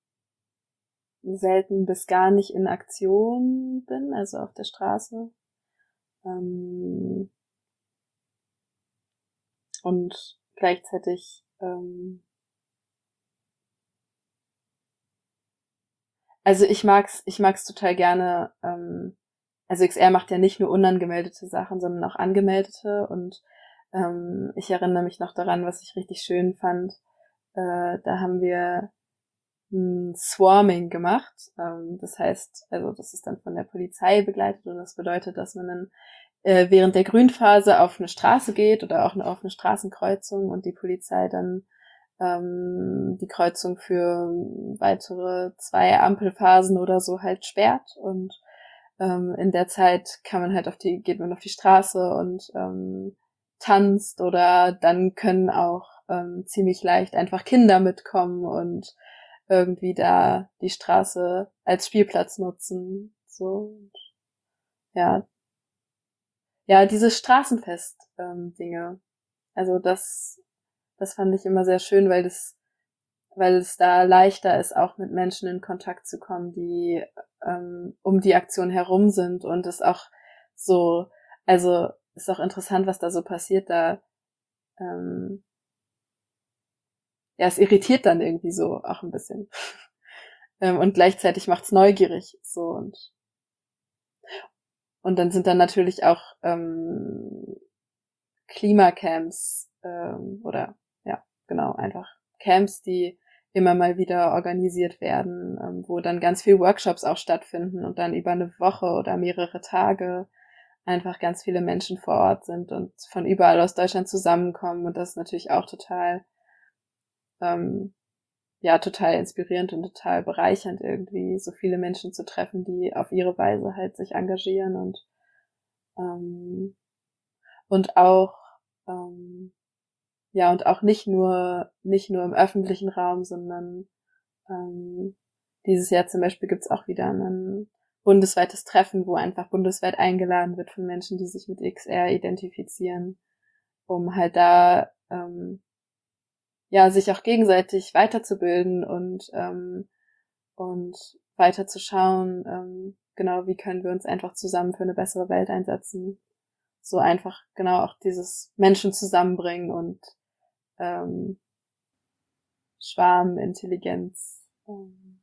selten bis gar nicht in Aktion bin, also auf der Straße. Ähm, und gleichzeitig ähm, also ich mag's, ich mag's total gerne, ähm, also X R macht ja nicht nur unangemeldete Sachen, sondern auch angemeldete und ähm, ich erinnere mich noch daran, was ich richtig schön fand. Äh, da haben wir ein Swarming gemacht. Ähm, das heißt, also das ist dann von der Polizei begleitet und das bedeutet, dass man dann äh, während der Grünphase auf eine Straße geht oder auch auf eine Straßenkreuzung und die Polizei dann ähm, die Kreuzung für weitere zwei Ampelphasen oder so halt sperrt und ähm, in der Zeit kann man halt auf die, geht man auf die Straße und ähm, tanzt oder dann können auch ähm, ziemlich leicht einfach Kinder mitkommen und irgendwie da die Straße als Spielplatz nutzen. So. ja, ja, diese Straßenfest-Dinge. Also das, das fand ich immer sehr schön, weil das, weil es da leichter ist, auch mit Menschen in Kontakt zu kommen, die ähm, um die Aktion herum sind, und es auch so, also ist auch interessant, was da so passiert, da ähm, ja, es irritiert dann irgendwie so auch ein bisschen. ähm, und gleichzeitig macht's neugierig, so, und und dann sind dann natürlich auch ähm, Klimacamps ähm, oder ja, genau, einfach Camps, die immer mal wieder organisiert werden, ähm, wo dann ganz viele Workshops auch stattfinden und dann über eine Woche oder mehrere Tage einfach ganz viele Menschen vor Ort sind und von überall aus Deutschland zusammenkommen, und das ist natürlich auch total ähm, ja, total inspirierend und total bereichernd irgendwie, so viele Menschen zu treffen, die auf ihre Weise halt sich engagieren, und ähm, und auch ähm, ja, und auch nicht nur nicht nur im öffentlichen Raum, sondern ähm, dieses Jahr zum Beispiel gibt's auch wieder ein bundesweites Treffen, wo einfach bundesweit eingeladen wird von Menschen, die sich mit X R identifizieren, um halt da ähm, ja, sich auch gegenseitig weiterzubilden und ähm, und weiter zu schauen, ähm, genau, wie können wir uns einfach zusammen für eine bessere Welt einsetzen. So einfach, genau, auch dieses Menschen zusammenbringen und ähm, Schwarmintelligenz. Ähm.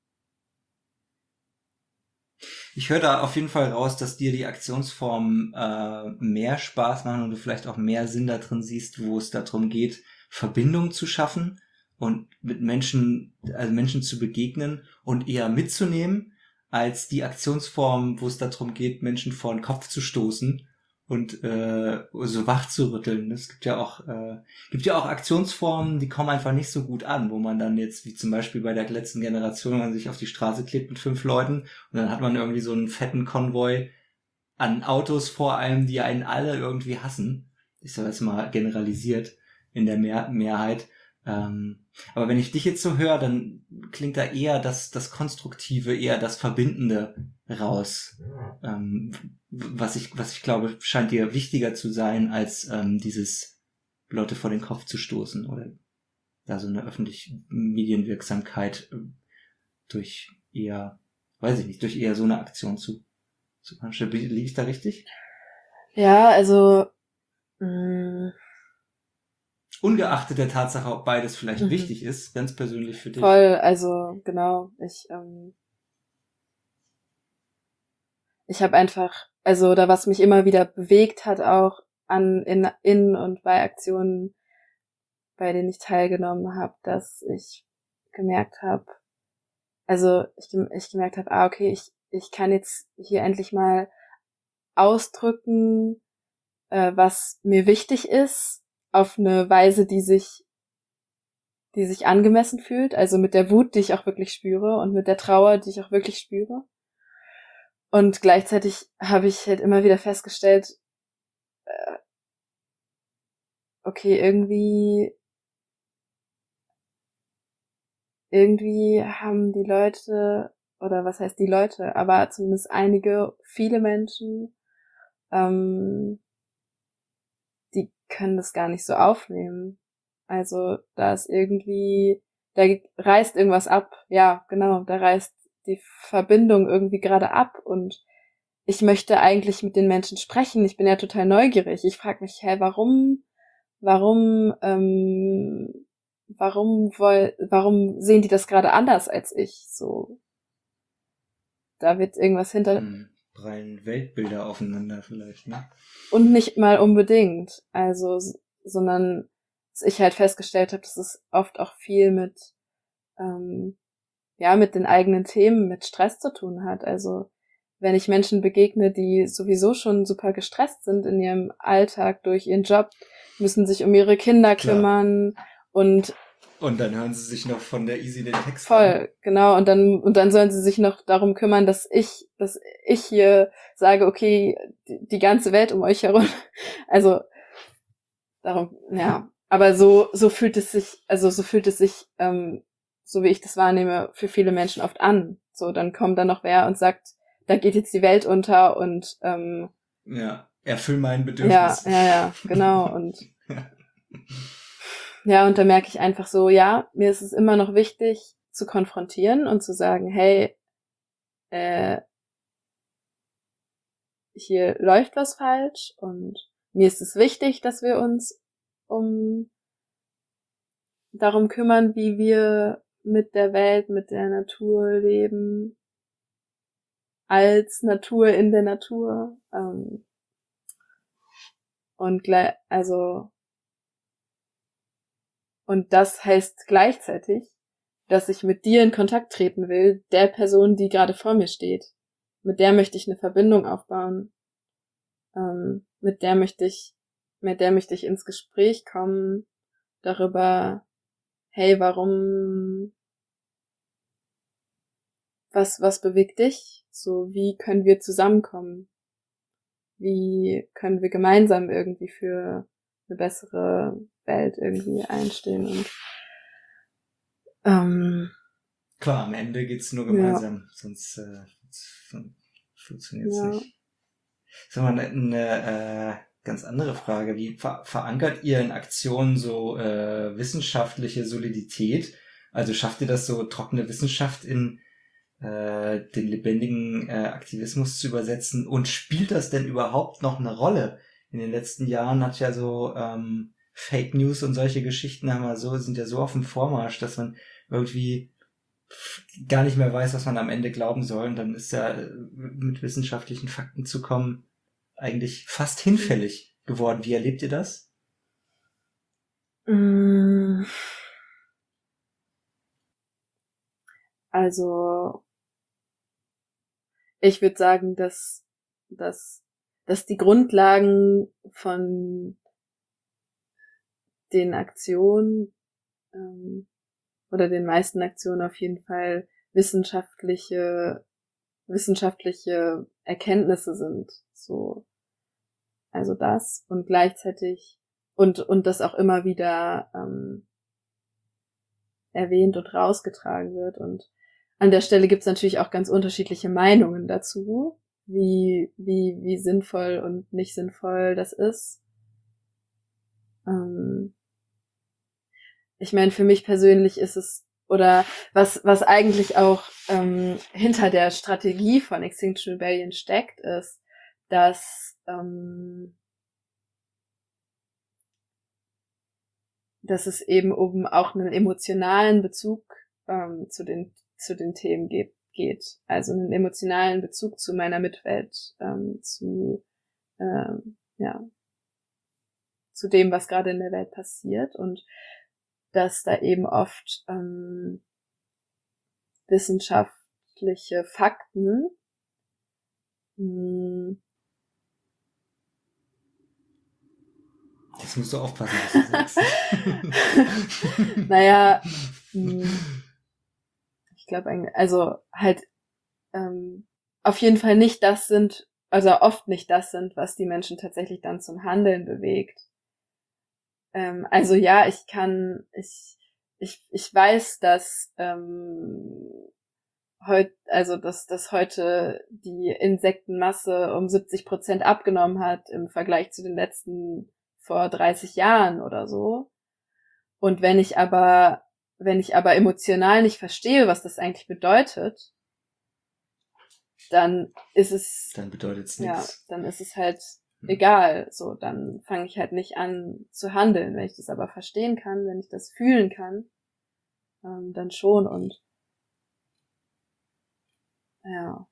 Ich höre da auf jeden Fall raus, dass dir die Aktionsformen äh, mehr Spaß machen und du vielleicht auch mehr Sinn da drin siehst, wo es darum geht, Verbindung zu schaffen und mit Menschen, also Menschen zu begegnen und eher mitzunehmen, als die Aktionsform, wo es darum geht, Menschen vor den Kopf zu stoßen und äh, so wach zu rütteln. Es gibt ja auch äh, gibt ja auch Aktionsformen, die kommen einfach nicht so gut an, wo man dann jetzt, wie zum Beispiel bei der letzten Generation, wenn man sich auf die Straße klebt mit fünf Leuten und dann hat man irgendwie so einen fetten Konvoi an Autos vor einem, die einen alle irgendwie hassen. Ich sage jetzt mal generalisiert in der Mehr- Mehrheit. Ähm, aber wenn ich dich jetzt so höre, dann klingt da eher das, das Konstruktive, eher das Verbindende raus. Ähm, was ich, was ich glaube, scheint dir wichtiger zu sein, als ähm, dieses Leute vor den Kopf zu stoßen oder da so eine öffentliche Medienwirksamkeit äh, durch eher, weiß ich nicht, durch eher so eine Aktion zu, zu machen. Liege ich da richtig? Ja, also mh, ungeachtet der Tatsache, ob beides vielleicht mhm. wichtig ist, ganz persönlich für dich. Voll, also genau, ich ähm, ich habe einfach, also da was mich immer wieder bewegt hat, auch an in, in und bei Aktionen, bei denen ich teilgenommen habe, dass ich gemerkt habe, also ich, ich gemerkt habe, ah okay, ich ich kann jetzt hier endlich mal ausdrücken, äh, was mir wichtig ist, auf eine Weise, die sich die sich angemessen fühlt, also mit der Wut, die ich auch wirklich spüre und mit der Trauer, die ich auch wirklich spüre. Und gleichzeitig habe ich halt immer wieder festgestellt, äh, okay, irgendwie irgendwie haben die Leute, oder was heißt die Leute, aber zumindest einige, viele Menschen, ähm, die können das gar nicht so aufnehmen. Also da ist irgendwie, da reißt irgendwas ab. Ja, genau, da reißt die Verbindung irgendwie gerade ab, und ich möchte eigentlich mit den Menschen sprechen. Ich bin ja total neugierig. Ich frage mich, hä, warum, warum, ähm, warum woll, warum sehen die das gerade anders als ich? So, da wird irgendwas hinter. Hm, prallen Weltbilder aufeinander vielleicht, ne? Und nicht mal unbedingt. Also, sondern dass ich halt festgestellt habe, dass es oft auch viel mit, ähm, ja, mit den eigenen Themen, mit Stress zu tun hat. Also, wenn ich Menschen begegne, die sowieso schon super gestresst sind in ihrem Alltag durch ihren Job, müssen sich um ihre Kinder kümmern. Klar. und Und dann hören sie sich noch von der Easy den Text voll, an. Genau. Und dann, und dann sollen sie sich noch darum kümmern, dass ich, dass ich hier sage, okay, die, die ganze Welt um euch herum. Also, darum, ja. Aber so, so fühlt es sich, also so fühlt es sich, ähm, so wie ich das wahrnehme, für viele Menschen oft an. So, dann kommt da noch wer und sagt, da geht jetzt die Welt unter und ähm, ja, erfüll mein Bedürfnis. Ja, ja, ja, genau. Und ja, und da merke ich einfach so, ja, mir ist es immer noch wichtig zu konfrontieren und zu sagen, hey, äh, hier läuft was falsch und mir ist es wichtig, dass wir uns um darum kümmern, wie wir mit der Welt, mit der Natur leben, als Natur in der Natur. Ähm, und gleich, also und das heißt gleichzeitig, dass ich mit dir in Kontakt treten will, der Person, die gerade vor mir steht. Mit der möchte ich eine Verbindung aufbauen. Ähm, mit der möchte ich, mit der möchte ich ins Gespräch kommen darüber, hey, warum, was, was bewegt dich? So, wie können wir zusammenkommen? Wie können wir gemeinsam irgendwie für eine bessere Welt irgendwie einstehen und ähm, klar, am Ende geht's nur gemeinsam, ja. sonst äh, funktioniert's ja. nicht. Sag mal, eine, eine äh, ganz andere Frage. Wie ver- verankert ihr in Aktionen so äh, wissenschaftliche Solidität? Also schafft ihr das so, trockene Wissenschaft in äh, den lebendigen äh, Aktivismus zu übersetzen? Und spielt das denn überhaupt noch eine Rolle? In den letzten Jahren hat ja so ähm, Fake News und solche Geschichten haben wir so, sind ja so auf dem Vormarsch, dass man irgendwie gar nicht mehr weiß, was man am Ende glauben soll. Und dann ist ja mit wissenschaftlichen Fakten zu kommen eigentlich fast hinfällig geworden. Wie erlebt ihr das? Also ich würde sagen, dass, dass, dass die Grundlagen von den Aktionen ähm, oder den meisten Aktionen auf jeden Fall wissenschaftliche wissenschaftliche Erkenntnisse sind. So, also das und gleichzeitig und und das auch immer wieder ähm, erwähnt und rausgetragen wird. Und an der Stelle gibt's natürlich auch ganz unterschiedliche Meinungen dazu, wie wie wie sinnvoll und nicht sinnvoll das ist. Ähm, ich meine, für mich persönlich ist es oder was was eigentlich auch ähm, hinter der Strategie von Extinction Rebellion steckt, ist, dass ähm, dass es eben um auch einen emotionalen Bezug ähm, zu den zu den Themen geht, geht, also einen emotionalen Bezug zu meiner Mitwelt, ähm, zu ähm, ja zu dem, was gerade in der Welt passiert und dass da eben oft ähm, wissenschaftliche Fakten mh, Jetzt musst du aufpassen, was du sagst. naja, mh, ich glaube eigentlich, also halt ähm, auf jeden Fall nicht das sind, also oft nicht das sind, was die Menschen tatsächlich dann zum Handeln bewegt. Ähm, also ja, ich kann, ich, ich, ich weiß, dass ähm, heute, also dass, dass heute die Insektenmasse um siebzig Prozent abgenommen hat im Vergleich zu den letzten vor dreißig Jahren oder so. Und wenn ich aber, wenn ich aber emotional nicht verstehe, was das eigentlich bedeutet, dann ist es, dann bedeutet es ja, nichts. dann ist es halt egal, so, dann fange ich halt nicht an zu handeln. Wenn ich das aber verstehen kann, wenn ich das fühlen kann, ähm, dann schon und ja.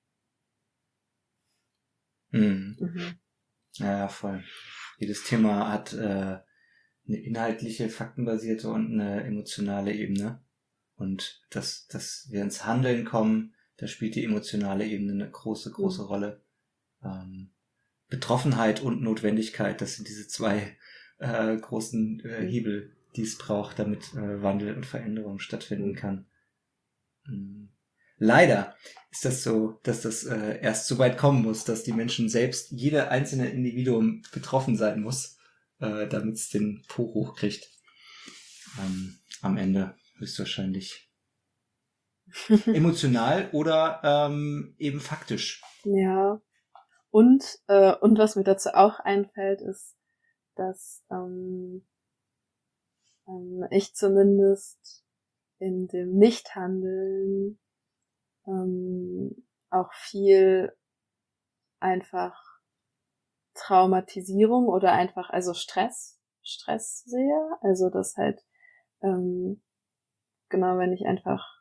Mhm. Mhm. Ja, voll. Jedes Thema hat äh, eine inhaltliche, faktenbasierte und eine emotionale Ebene. Und dass, dass wir ins Handeln kommen, da spielt die emotionale Ebene eine große, große mhm. Rolle. Ähm, Betroffenheit und Notwendigkeit, das sind diese zwei äh, großen äh, Hebel, die es braucht, damit äh, Wandel und Veränderung stattfinden kann. Mhm. Leider ist das so, dass das äh, erst so weit kommen muss, dass die Menschen selbst, jeder einzelne Individuum betroffen sein muss, äh, damit es den Po hochkriegt. Ähm, am Ende höchstwahrscheinlich. Emotional oder ähm, eben faktisch. Ja. Und, äh, und was mir dazu auch einfällt, ist, dass ähm, ähm, ich zumindest in dem Nichthandeln ähm, auch viel einfach Traumatisierung oder einfach, also Stress, Stress sehe. Also das halt, ähm, genau, wenn ich einfach,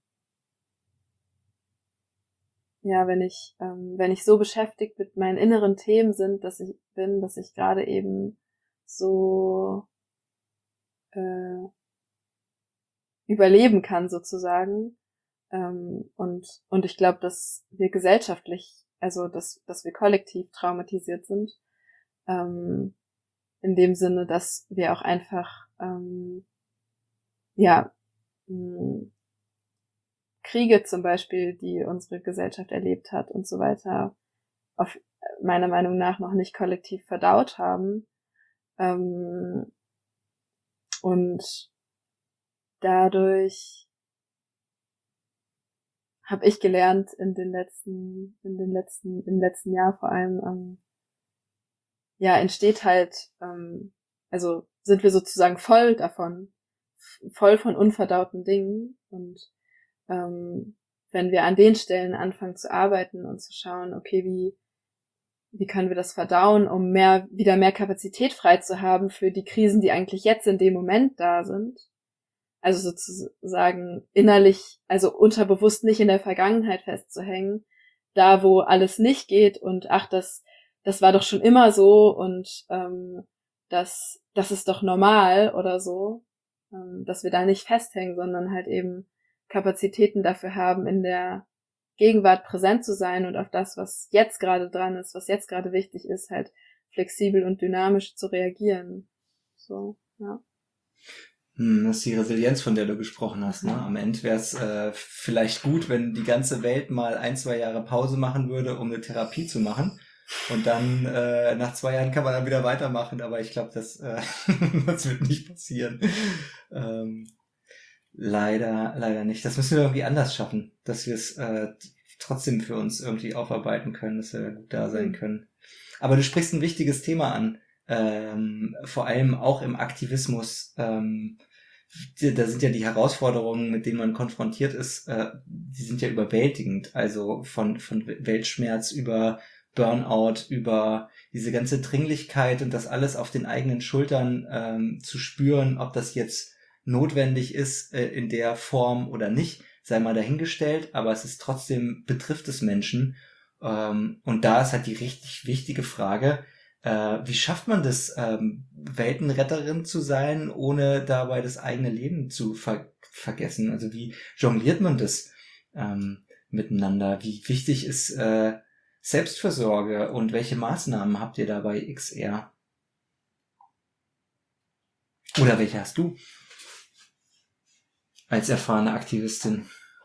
ja, wenn ich, ähm, wenn ich so beschäftigt mit meinen inneren Themen sind, dass ich bin, dass ich gerade eben so äh, überleben kann sozusagen. Ähm, und und ich glaube, dass wir gesellschaftlich, also dass dass wir kollektiv traumatisiert sind, ähm, in dem Sinne, dass wir auch einfach ähm, ja mh, Kriege zum Beispiel, die unsere Gesellschaft erlebt hat und so weiter, auf meiner Meinung nach noch nicht kollektiv verdaut haben. Ähm, und dadurch habe ich gelernt in den letzten, in den letzten, im letzten Jahr vor allem, ähm, ja, entsteht halt, ähm, also sind wir sozusagen voll davon, voll von unverdauten Dingen. Und ähm, wenn wir an den Stellen anfangen zu arbeiten und zu schauen, okay, wie wie können wir das verdauen, um mehr wieder mehr Kapazität frei zu haben für die Krisen, die eigentlich jetzt in dem Moment da sind. Also sozusagen innerlich, also unterbewusst nicht in der Vergangenheit festzuhängen, da wo alles nicht geht und ach, das das war doch schon immer so und ähm, das das ist doch normal oder so, ähm, dass wir da nicht festhängen, sondern halt eben Kapazitäten dafür haben, in der Gegenwart präsent zu sein und auf das, was jetzt gerade dran ist, was jetzt gerade wichtig ist, halt flexibel und dynamisch zu reagieren. So, ja. Hm, das ist die Resilienz, von der du gesprochen hast. Ne? Am Ende wäre es äh, vielleicht gut, wenn die ganze Welt mal ein, zwei Jahre Pause machen würde, um eine Therapie zu machen. Und dann äh, nach zwei Jahren kann man dann wieder weitermachen. Aber ich glaube, das, äh, das wird nicht passieren. Ähm, leider, leider nicht. Das müssen wir irgendwie anders schaffen, dass wir es äh, trotzdem für uns irgendwie aufarbeiten können, dass wir gut da sein können. Aber du sprichst ein wichtiges Thema an. Ähm, vor allem auch im Aktivismus, ähm, die, da sind ja die Herausforderungen, mit denen man konfrontiert ist, äh, die sind ja überwältigend. Also von, von Weltschmerz über Burnout, über diese ganze Dringlichkeit und das alles auf den eigenen Schultern ähm, zu spüren, ob das jetzt notwendig ist äh, in der Form oder nicht, sei mal dahingestellt, aber es ist trotzdem, betrifft es Menschen. Ähm, und da ist halt die richtig wichtige Frage, Äh, wie schafft man das, ähm, Weltenretterin zu sein, ohne dabei das eigene Leben zu ver- vergessen? Also wie jongliert man das ähm, miteinander? Wie wichtig ist äh, Selbstfürsorge und welche Maßnahmen habt ihr da bei X R? Oder welche hast du als erfahrene Aktivistin?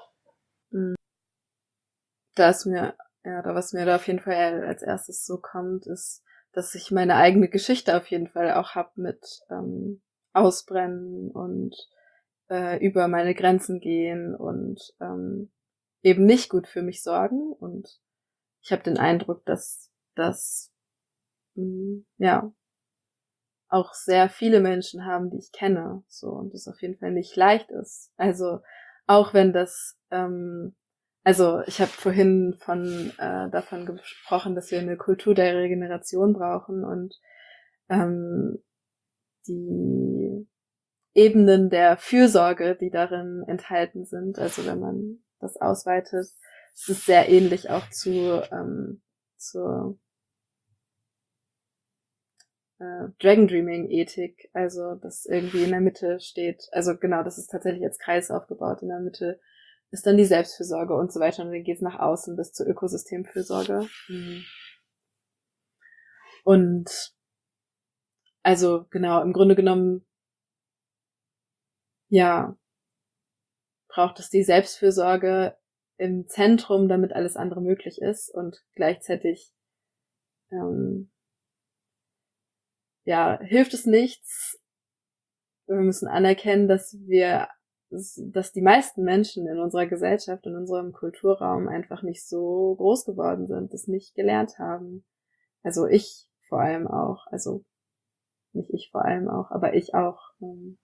Da ist mir, ja, da was mir da auf jeden Fall als erstes so kommt, ist, dass ich meine eigene Geschichte auf jeden Fall auch hab mit ähm, Ausbrennen und äh, über meine Grenzen gehen und ähm, eben nicht gut für mich sorgen. Und ich habe den Eindruck, dass das mh, ja auch sehr viele Menschen haben, die ich kenne, so, und das auf jeden Fall nicht leicht ist. Also auch wenn das ähm, also ich habe vorhin von äh, davon gesprochen, dass wir eine Kultur der Regeneration brauchen und ähm, die Ebenen der Fürsorge, die darin enthalten sind. Also wenn man das ausweitet, ist es sehr ähnlich auch zu ähm, zur äh, Dragon Dreaming Ethik. Also das irgendwie in der Mitte steht. Also genau, das ist tatsächlich als Kreis aufgebaut. In der Mitte ist dann die Selbstfürsorge und so weiter und dann geht's nach außen bis zur Ökosystemfürsorge. Und also genau, im Grunde genommen, ja, braucht es die Selbstfürsorge im Zentrum, damit alles andere möglich ist und gleichzeitig ähm, ja, hilft es nichts. Wir müssen anerkennen, dass wir dass die meisten Menschen in unserer Gesellschaft, in unserem Kulturraum einfach nicht so groß geworden sind, das nicht gelernt haben. Also ich vor allem auch, also nicht ich vor allem auch, aber ich auch. Und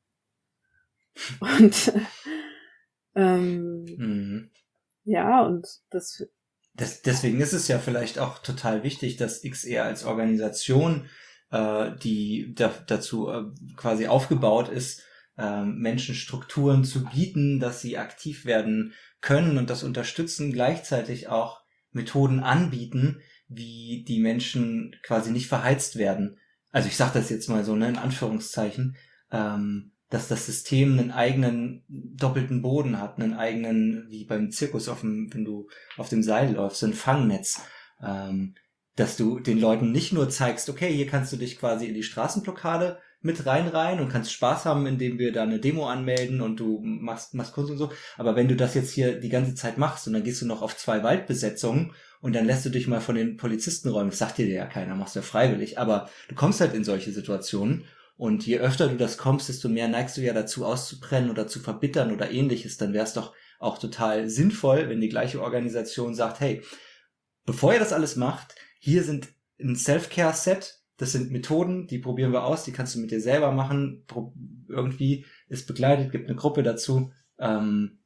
ähm, Mhm. ja, und das, Das, deswegen ist es ja vielleicht auch total wichtig, dass X R als Organisation, äh, die da, dazu äh, quasi aufgebaut ist, äh, Menschen Strukturen zu bieten, dass sie aktiv werden können und das unterstützen, gleichzeitig auch Methoden anbieten, wie die Menschen quasi nicht verheizt werden. Also ich sage das jetzt mal so, ne, in Anführungszeichen, ähm, dass das System einen eigenen doppelten Boden hat, einen eigenen, wie beim Zirkus, auf dem, wenn du auf dem Seil läufst, so ein Fangnetz, ähm, dass du den Leuten nicht nur zeigst, okay, hier kannst du dich quasi in die Straßenblockade mit reinreihen und kannst Spaß haben, indem wir da eine Demo anmelden und du machst, machst Kunst und so, aber wenn du das jetzt hier die ganze Zeit machst und dann gehst du noch auf zwei Waldbesetzungen und dann lässt du dich mal von den Polizisten räumen, das sagt dir ja keiner, machst du ja freiwillig, aber du kommst halt in solche Situationen. Und je öfter du das kommst, desto mehr neigst du ja dazu auszubrennen oder zu verbittern oder ähnliches. Dann wäre es doch auch total sinnvoll, wenn die gleiche Organisation sagt, hey, bevor ihr das alles macht, hier sind ein Self-Care-Set, das sind Methoden, die probieren wir aus, die kannst du mit dir selber machen, irgendwie ist begleitet, gibt eine Gruppe dazu. Ähm,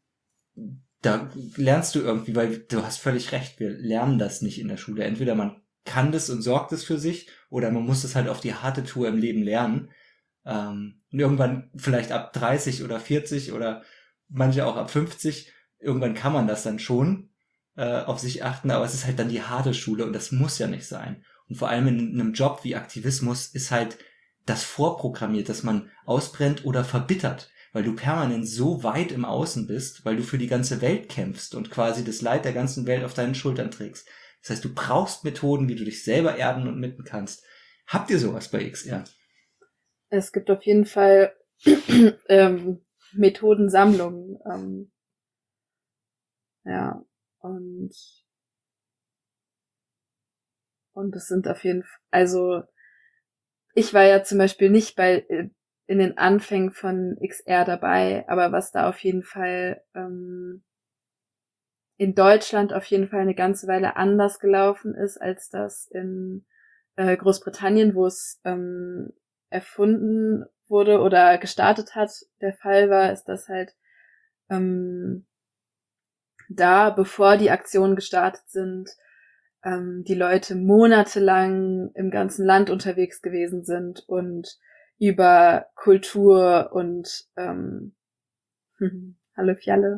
da lernst du irgendwie, weil du hast völlig recht, wir lernen das nicht in der Schule. Entweder man kann das und sorgt es für sich oder man muss es halt auf die harte Tour im Leben lernen. Ähm, und irgendwann vielleicht ab dreißig oder vierzig oder manche auch ab fünfzig, irgendwann kann man das dann schon äh, auf sich achten, aber es ist halt dann die harte Schule und das muss ja nicht sein. Und vor allem in einem Job wie Aktivismus ist halt das vorprogrammiert, dass man ausbrennt oder verbittert, weil du permanent so weit im Außen bist, weil du für die ganze Welt kämpfst und quasi das Leid der ganzen Welt auf deinen Schultern trägst. Das heißt, du brauchst Methoden, wie du dich selber erden und mitten kannst. Habt ihr sowas bei X R? es gibt auf jeden Fall ähm, Methodensammlungen. Ähm, ja, und und es sind auf jeden Fall, also ich war ja zum Beispiel nicht bei in den Anfängen von X R dabei, aber was da auf jeden Fall ähm, in Deutschland auf jeden Fall eine ganze Weile anders gelaufen ist, als das in äh, Großbritannien, wo es ähm, erfunden wurde oder gestartet hat, der Fall war, ist das halt ähm, da, bevor die Aktionen gestartet sind, ähm, die Leute monatelang im ganzen Land unterwegs gewesen sind und über Kultur und ähm, hallo Fjalle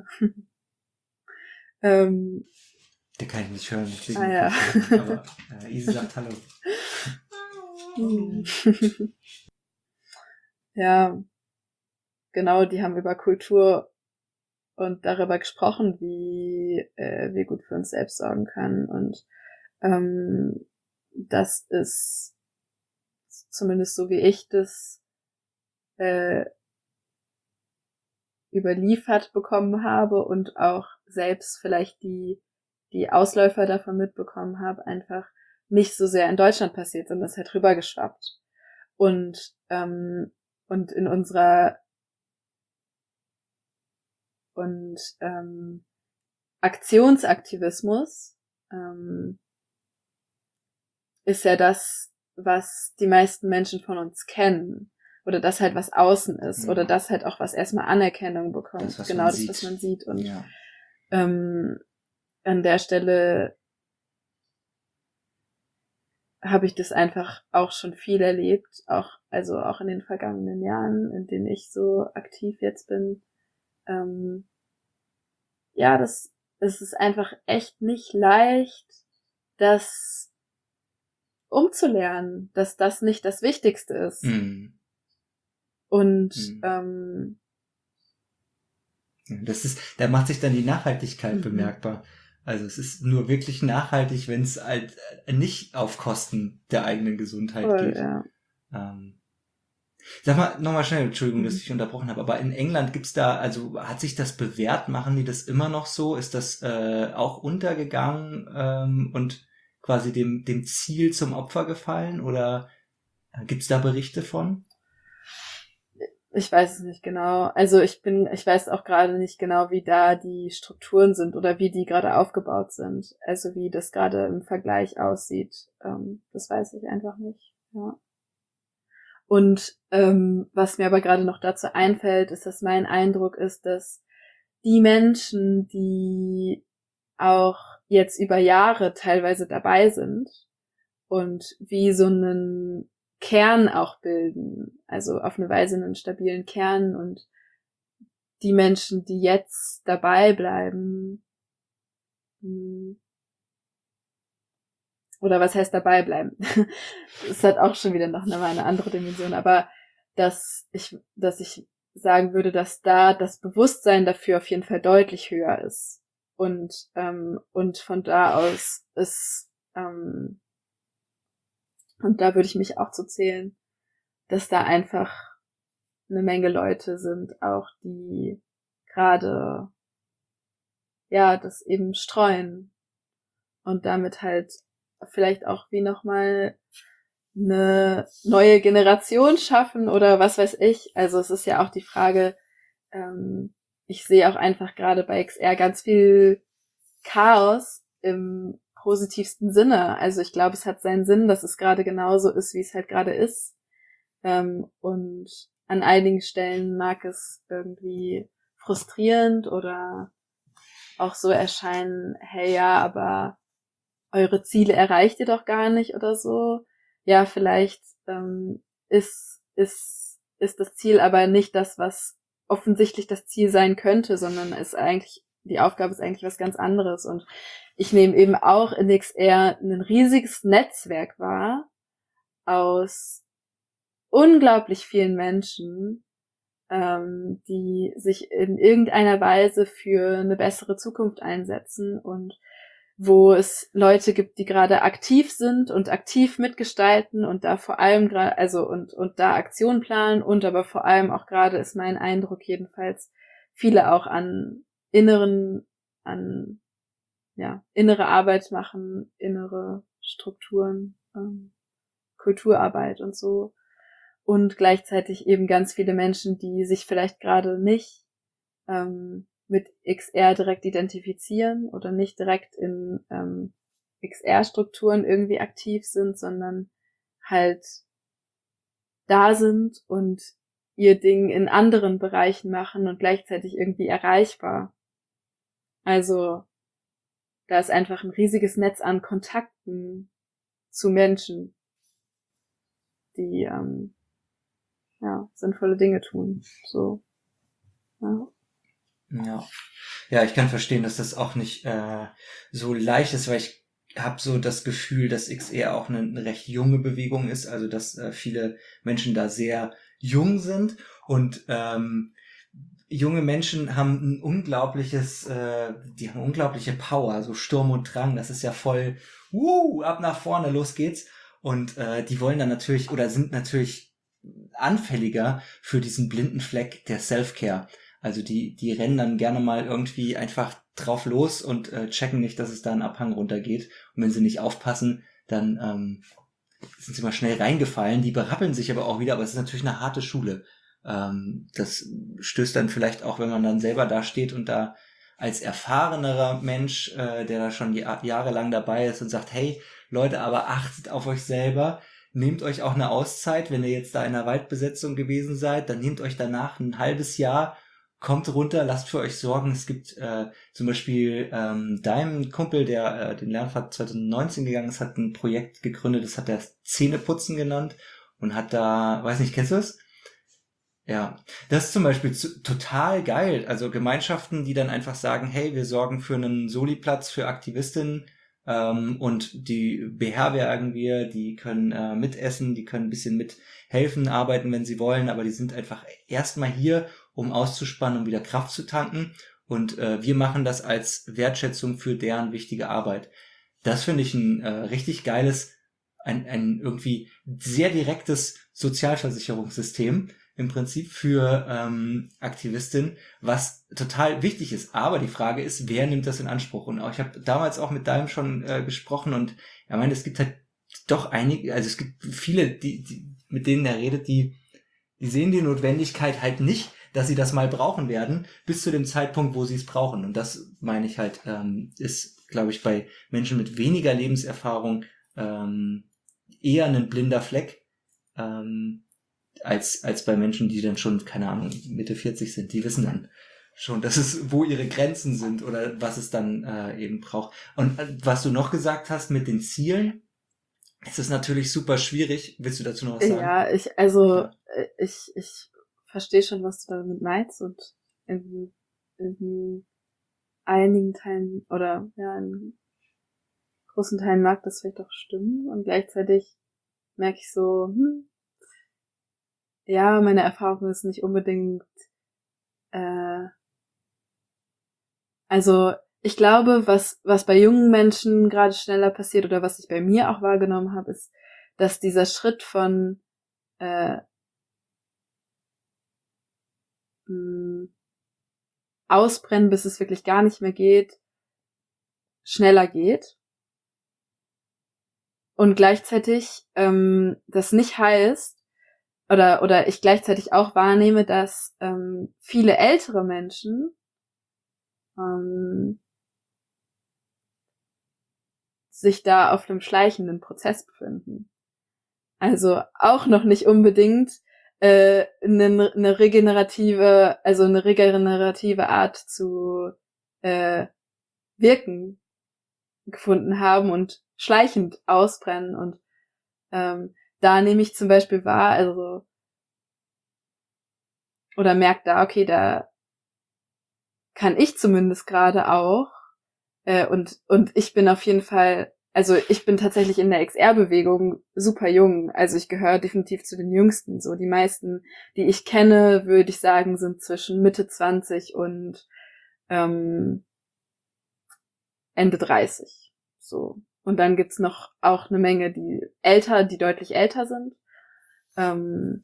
ähm, Der kann ich nicht hören. Deswegen ah, ja. Aber äh, Isi sagt hallo. Ja, genau, die haben über Kultur und darüber gesprochen, wie äh, wir gut für uns selbst sorgen können. Und ähm, das ist zumindest so, wie ich das äh, überliefert bekommen habe und auch selbst vielleicht die die Ausläufer davon mitbekommen habe, einfach nicht so sehr in Deutschland passiert, sondern es ist halt rübergeschwappt. Und ähm, und in unserer und ähm, Aktionsaktivismus ähm, ist ja das, was die meisten Menschen von uns kennen. Oder das halt, was außen ist. Ja. Oder das halt auch, was erstmal Anerkennung bekommt. Das, was genau man das, sieht. was man sieht. Und Ja. ähm, an der Stelle habe ich das einfach auch schon viel erlebt. Auch, also auch in den vergangenen Jahren, in denen ich so aktiv jetzt bin. Ähm, ja, das, das ist einfach echt nicht leicht, das umzulernen, dass das nicht das Wichtigste ist. Mhm. Und Mhm. ähm, Das ist, da macht sich dann die Nachhaltigkeit Mhm. bemerkbar. Also es ist nur wirklich nachhaltig, wenn es halt nicht auf Kosten der eigenen Gesundheit voll, geht. ja. Ähm, sag mal, nochmal schnell, Entschuldigung, dass Mhm. ich unterbrochen habe, aber in England gibt's da, also hat sich das bewährt? Machen die das immer noch so? Ist das äh, auch untergegangen ähm, und quasi dem, dem Ziel zum Opfer gefallen? Oder gibt's da Berichte von? Ich weiß es nicht genau. Also ich bin, ich weiß auch gerade nicht genau, wie da die Strukturen sind oder wie die gerade aufgebaut sind. Also wie das gerade im Vergleich aussieht. Ähm, das weiß ich einfach nicht. Ja. Und ähm, was mir aber gerade noch dazu einfällt, ist, dass mein Eindruck ist, dass die Menschen, die auch jetzt über Jahre teilweise dabei sind und wie so einen Kern auch bilden, also auf eine Weise einen stabilen Kern, und die Menschen, die jetzt dabei bleiben, oder was heißt dabei bleiben? Das hat auch schon wieder noch eine, eine andere Dimension, aber dass ich, dass ich sagen würde, dass da das Bewusstsein dafür auf jeden Fall deutlich höher ist, und ähm, und von da aus ist ähm, und da würde ich mich auch zu zählen, dass da einfach eine Menge Leute sind, auch die gerade, ja, das eben streuen und damit halt vielleicht auch wie nochmal eine neue Generation schaffen oder was weiß ich. Also es ist ja auch die Frage, ähm, ich sehe auch einfach gerade bei X R ganz viel Chaos im positivsten Sinne. Also ich glaube, es hat seinen Sinn, dass es gerade genauso ist, wie es halt gerade ist. Ähm, und an einigen Stellen mag es irgendwie frustrierend oder auch so erscheinen, hey ja, aber eure Ziele erreicht ihr doch gar nicht oder so. Ja, vielleicht ähm, ist, ist, ist das Ziel aber nicht das, was offensichtlich das Ziel sein könnte, sondern ist eigentlich, die Aufgabe ist eigentlich was ganz anderes. Und ich nehme eben auch in X R ein riesiges Netzwerk wahr aus unglaublich vielen Menschen, ähm, die sich in irgendeiner Weise für eine bessere Zukunft einsetzen, und wo es Leute gibt, die gerade aktiv sind und aktiv mitgestalten und da vor allem gerade, also und und da Aktionen planen, und aber vor allem auch gerade ist mein Eindruck jedenfalls, viele auch an inneren, an ja innere Arbeit machen, innere Strukturen, ähm, Kulturarbeit und so. Und gleichzeitig eben ganz viele Menschen, die sich vielleicht gerade nicht ähm, mit X R direkt identifizieren oder nicht direkt in ähm, X R-Strukturen irgendwie aktiv sind, sondern halt da sind und ihr Ding in anderen Bereichen machen und gleichzeitig irgendwie erreichbar. Also da ist einfach ein riesiges Netz an Kontakten zu Menschen, die ähm, ja, sinnvolle Dinge tun. So. Ja. Ja. Ja, ich kann verstehen, dass das auch nicht äh, so leicht ist, weil ich habe so das Gefühl, dass X R auch eine, eine recht junge Bewegung ist, also dass äh, viele Menschen da sehr jung sind, und ähm, junge Menschen haben ein unglaubliches, äh, die haben unglaubliche Power, so Sturm und Drang, das ist ja voll, wuh, ab nach vorne, los geht's, und äh, die wollen dann natürlich oder sind natürlich anfälliger für diesen blinden Fleck der Self-Care. Also die die rennen dann gerne mal irgendwie einfach drauf los und äh, checken nicht, dass es da einen Abhang runtergeht. Und wenn sie nicht aufpassen, dann ähm, sind sie mal schnell reingefallen. Die berappeln sich aber auch wieder, aber es ist natürlich eine harte Schule. Ähm, das stößt dann vielleicht auch, wenn man dann selber da steht und da als erfahrenerer Mensch, äh, der da schon jahr- jahrelang dabei ist und sagt, hey Leute, aber achtet auf euch selber. Nehmt euch auch eine Auszeit, wenn ihr jetzt da in der Waldbesetzung gewesen seid, dann nehmt euch danach ein halbes Jahr, kommt runter, lasst für euch sorgen. Es gibt äh, zum Beispiel ähm, deinem Kumpel, der äh, den Lernpfad zwanzig neunzehn gegangen ist, hat ein Projekt gegründet, das hat er Zähneputzen genannt und hat da, weiß nicht, kennst du das? Ja, das ist zum Beispiel zu, total geil. Also Gemeinschaften, die dann einfach sagen, hey, wir sorgen für einen Soli-Platz für Aktivistinnen, Ähm, und die beherbergen wir, die können äh, mitessen, die können ein bisschen mithelfen, arbeiten, wenn sie wollen, aber die sind einfach erstmal hier, um auszuspannen, um wieder Kraft zu tanken, und äh, wir machen das als Wertschätzung für deren wichtige Arbeit. Das finde ich ein äh, richtig geiles, ein, ein irgendwie sehr direktes Sozialversicherungssystem im Prinzip für ähm, Aktivistinnen, was total wichtig ist. Aber die Frage ist, wer nimmt das in Anspruch? Und auch, ich habe damals auch mit Daim schon äh, gesprochen, und er meinte, es gibt halt doch einige, also es gibt viele, die, die mit denen er redet, die Die sehen die Notwendigkeit halt nicht, dass sie das mal brauchen werden, bis zu dem Zeitpunkt, wo sie es brauchen. Und das meine ich halt, ähm, ist, glaube ich, bei Menschen mit weniger Lebenserfahrung ähm, eher ein blinder Fleck, ähm, als als bei Menschen, die dann schon, keine Ahnung, Mitte vierzig sind. Die wissen dann schon, dass es, wo ihre Grenzen sind oder was es dann äh, eben braucht. Und äh, was du noch gesagt hast mit den Zielen, es ist natürlich super schwierig. Willst du dazu noch was sagen? Ja, ich, also, Ja. ich, ich verstehe schon, was du damit meinst und in, in einigen Teilen oder ja, in großen Teilen mag das vielleicht auch stimmen und gleichzeitig merke ich so, hm, ja, meine Erfahrung ist nicht unbedingt, äh, also ich glaube, was was bei jungen Menschen gerade schneller passiert oder was ich bei mir auch wahrgenommen habe, ist, dass dieser Schritt von äh, mh, ausbrennen, bis es wirklich gar nicht mehr geht, schneller geht. Und gleichzeitig ähm, das nicht heißt, oder oder ich gleichzeitig auch wahrnehme, dass ähm, viele ältere Menschen ähm, sich da auf einem schleichenden Prozess befinden. Also auch noch nicht unbedingt äh, eine, eine regenerative, also eine regenerative Art zu äh, wirken gefunden haben und schleichend ausbrennen. Und ähm, da nehme ich zum Beispiel wahr, also oder merke da, okay, da kann ich zumindest gerade auch äh, und und ich bin auf jeden Fall, also ich bin tatsächlich in der X R-Bewegung super jung, also ich gehöre definitiv zu den Jüngsten. So die meisten, die ich kenne, würde ich sagen, sind zwischen Mitte zwanzig und ähm, Ende dreißig. So. Und dann gibt's noch auch eine Menge, die älter, die deutlich älter sind. Ähm,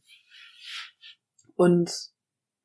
und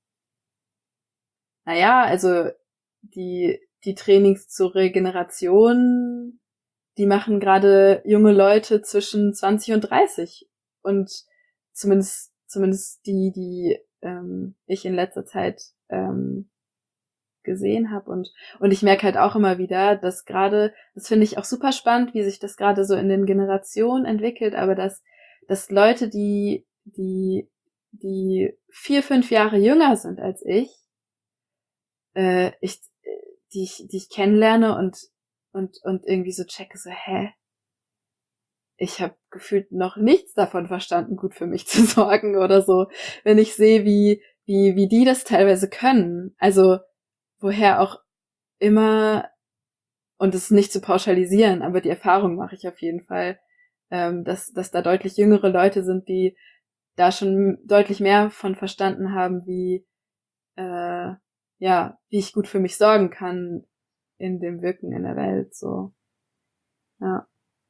naja, also die die Trainings zur Regeneration, die machen gerade junge Leute zwischen zwanzig und dreißig. Und zumindest zumindest die, die ähm, ich in letzter Zeit ähm, gesehen habe. Und und ich merke halt auch immer wieder, dass gerade, das finde ich auch super spannend, wie sich das gerade so in den Generationen entwickelt, aber dass dass Leute, die die die vier, fünf Jahre jünger sind als ich, äh, ich die ich die ich kennenlerne und und und irgendwie so checke, so hä, ich habe gefühlt noch nichts davon verstanden, gut für mich zu sorgen oder so, wenn ich sehe, wie wie wie die das teilweise können. Also woher auch immer, und es nicht zu pauschalisieren, aber die Erfahrung mache ich auf jeden Fall, ähm, dass dass da deutlich jüngere Leute sind, die da schon deutlich mehr von verstanden haben, wie äh, ja, wie ich gut für mich sorgen kann in dem Wirken in der Welt, so. Ja.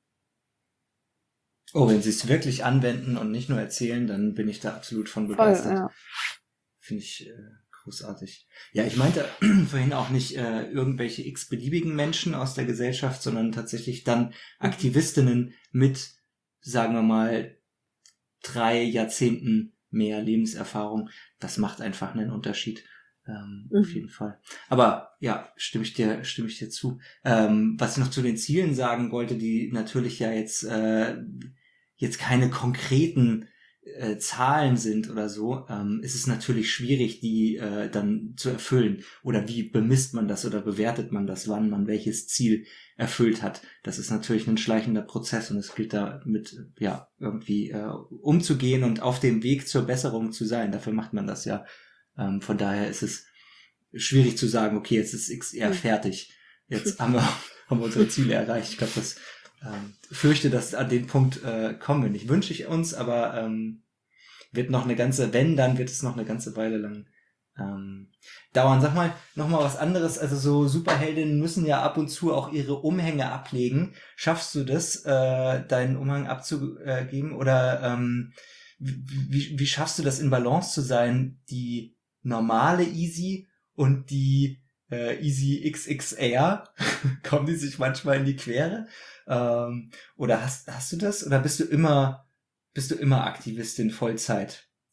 Oh, wenn sie es wirklich anwenden und nicht nur erzählen, dann bin ich da absolut von Voll, begeistert. ja. Finde ich äh, großartig. Ja, ich meinte vorhin auch nicht äh, irgendwelche x-beliebigen Menschen aus der Gesellschaft, sondern tatsächlich dann Aktivistinnen mit, sagen wir mal, drei Jahrzehnten mehr Lebenserfahrung. Das macht einfach einen Unterschied. Ähm, Mhm. Auf jeden Fall. Aber ja, stimme ich dir, stimme ich dir zu. Ähm, was ich noch zu den Zielen sagen wollte, die natürlich ja jetzt äh, jetzt keine konkreten äh, Zahlen sind oder so, ähm, ist es natürlich schwierig, die äh, dann zu erfüllen. Oder wie bemisst man das oder bewertet man das, wann man welches Ziel erfüllt hat. Das ist natürlich ein schleichender Prozess und es gilt da mit ja irgendwie äh, umzugehen und auf dem Weg zur Besserung zu sein. Dafür macht man das ja. Ähm, von daher ist es schwierig zu sagen, okay, jetzt ist X R fertig. Jetzt haben wir, haben wir unsere Ziele erreicht. Ich glaube, das ähm, fürchte, dass an den Punkt äh, kommen wir nicht. Wünsche ich uns, aber ähm, wird noch eine ganze, wenn, dann wird es noch eine ganze Weile lang ähm, dauern. Sag mal, noch mal was anderes. Also so Superheldinnen müssen ja ab und zu auch ihre Umhänge ablegen. Schaffst du das, äh, deinen Umhang abzugeben? Oder ähm, wie, wie schaffst du das, in Balance zu sein, die normale Easy und die äh, Easy X X R? Kommen die sich manchmal in die Quere? Ähm, oder hast hast du das? Oder bist du immer bist du immer Aktivistin Vollzeit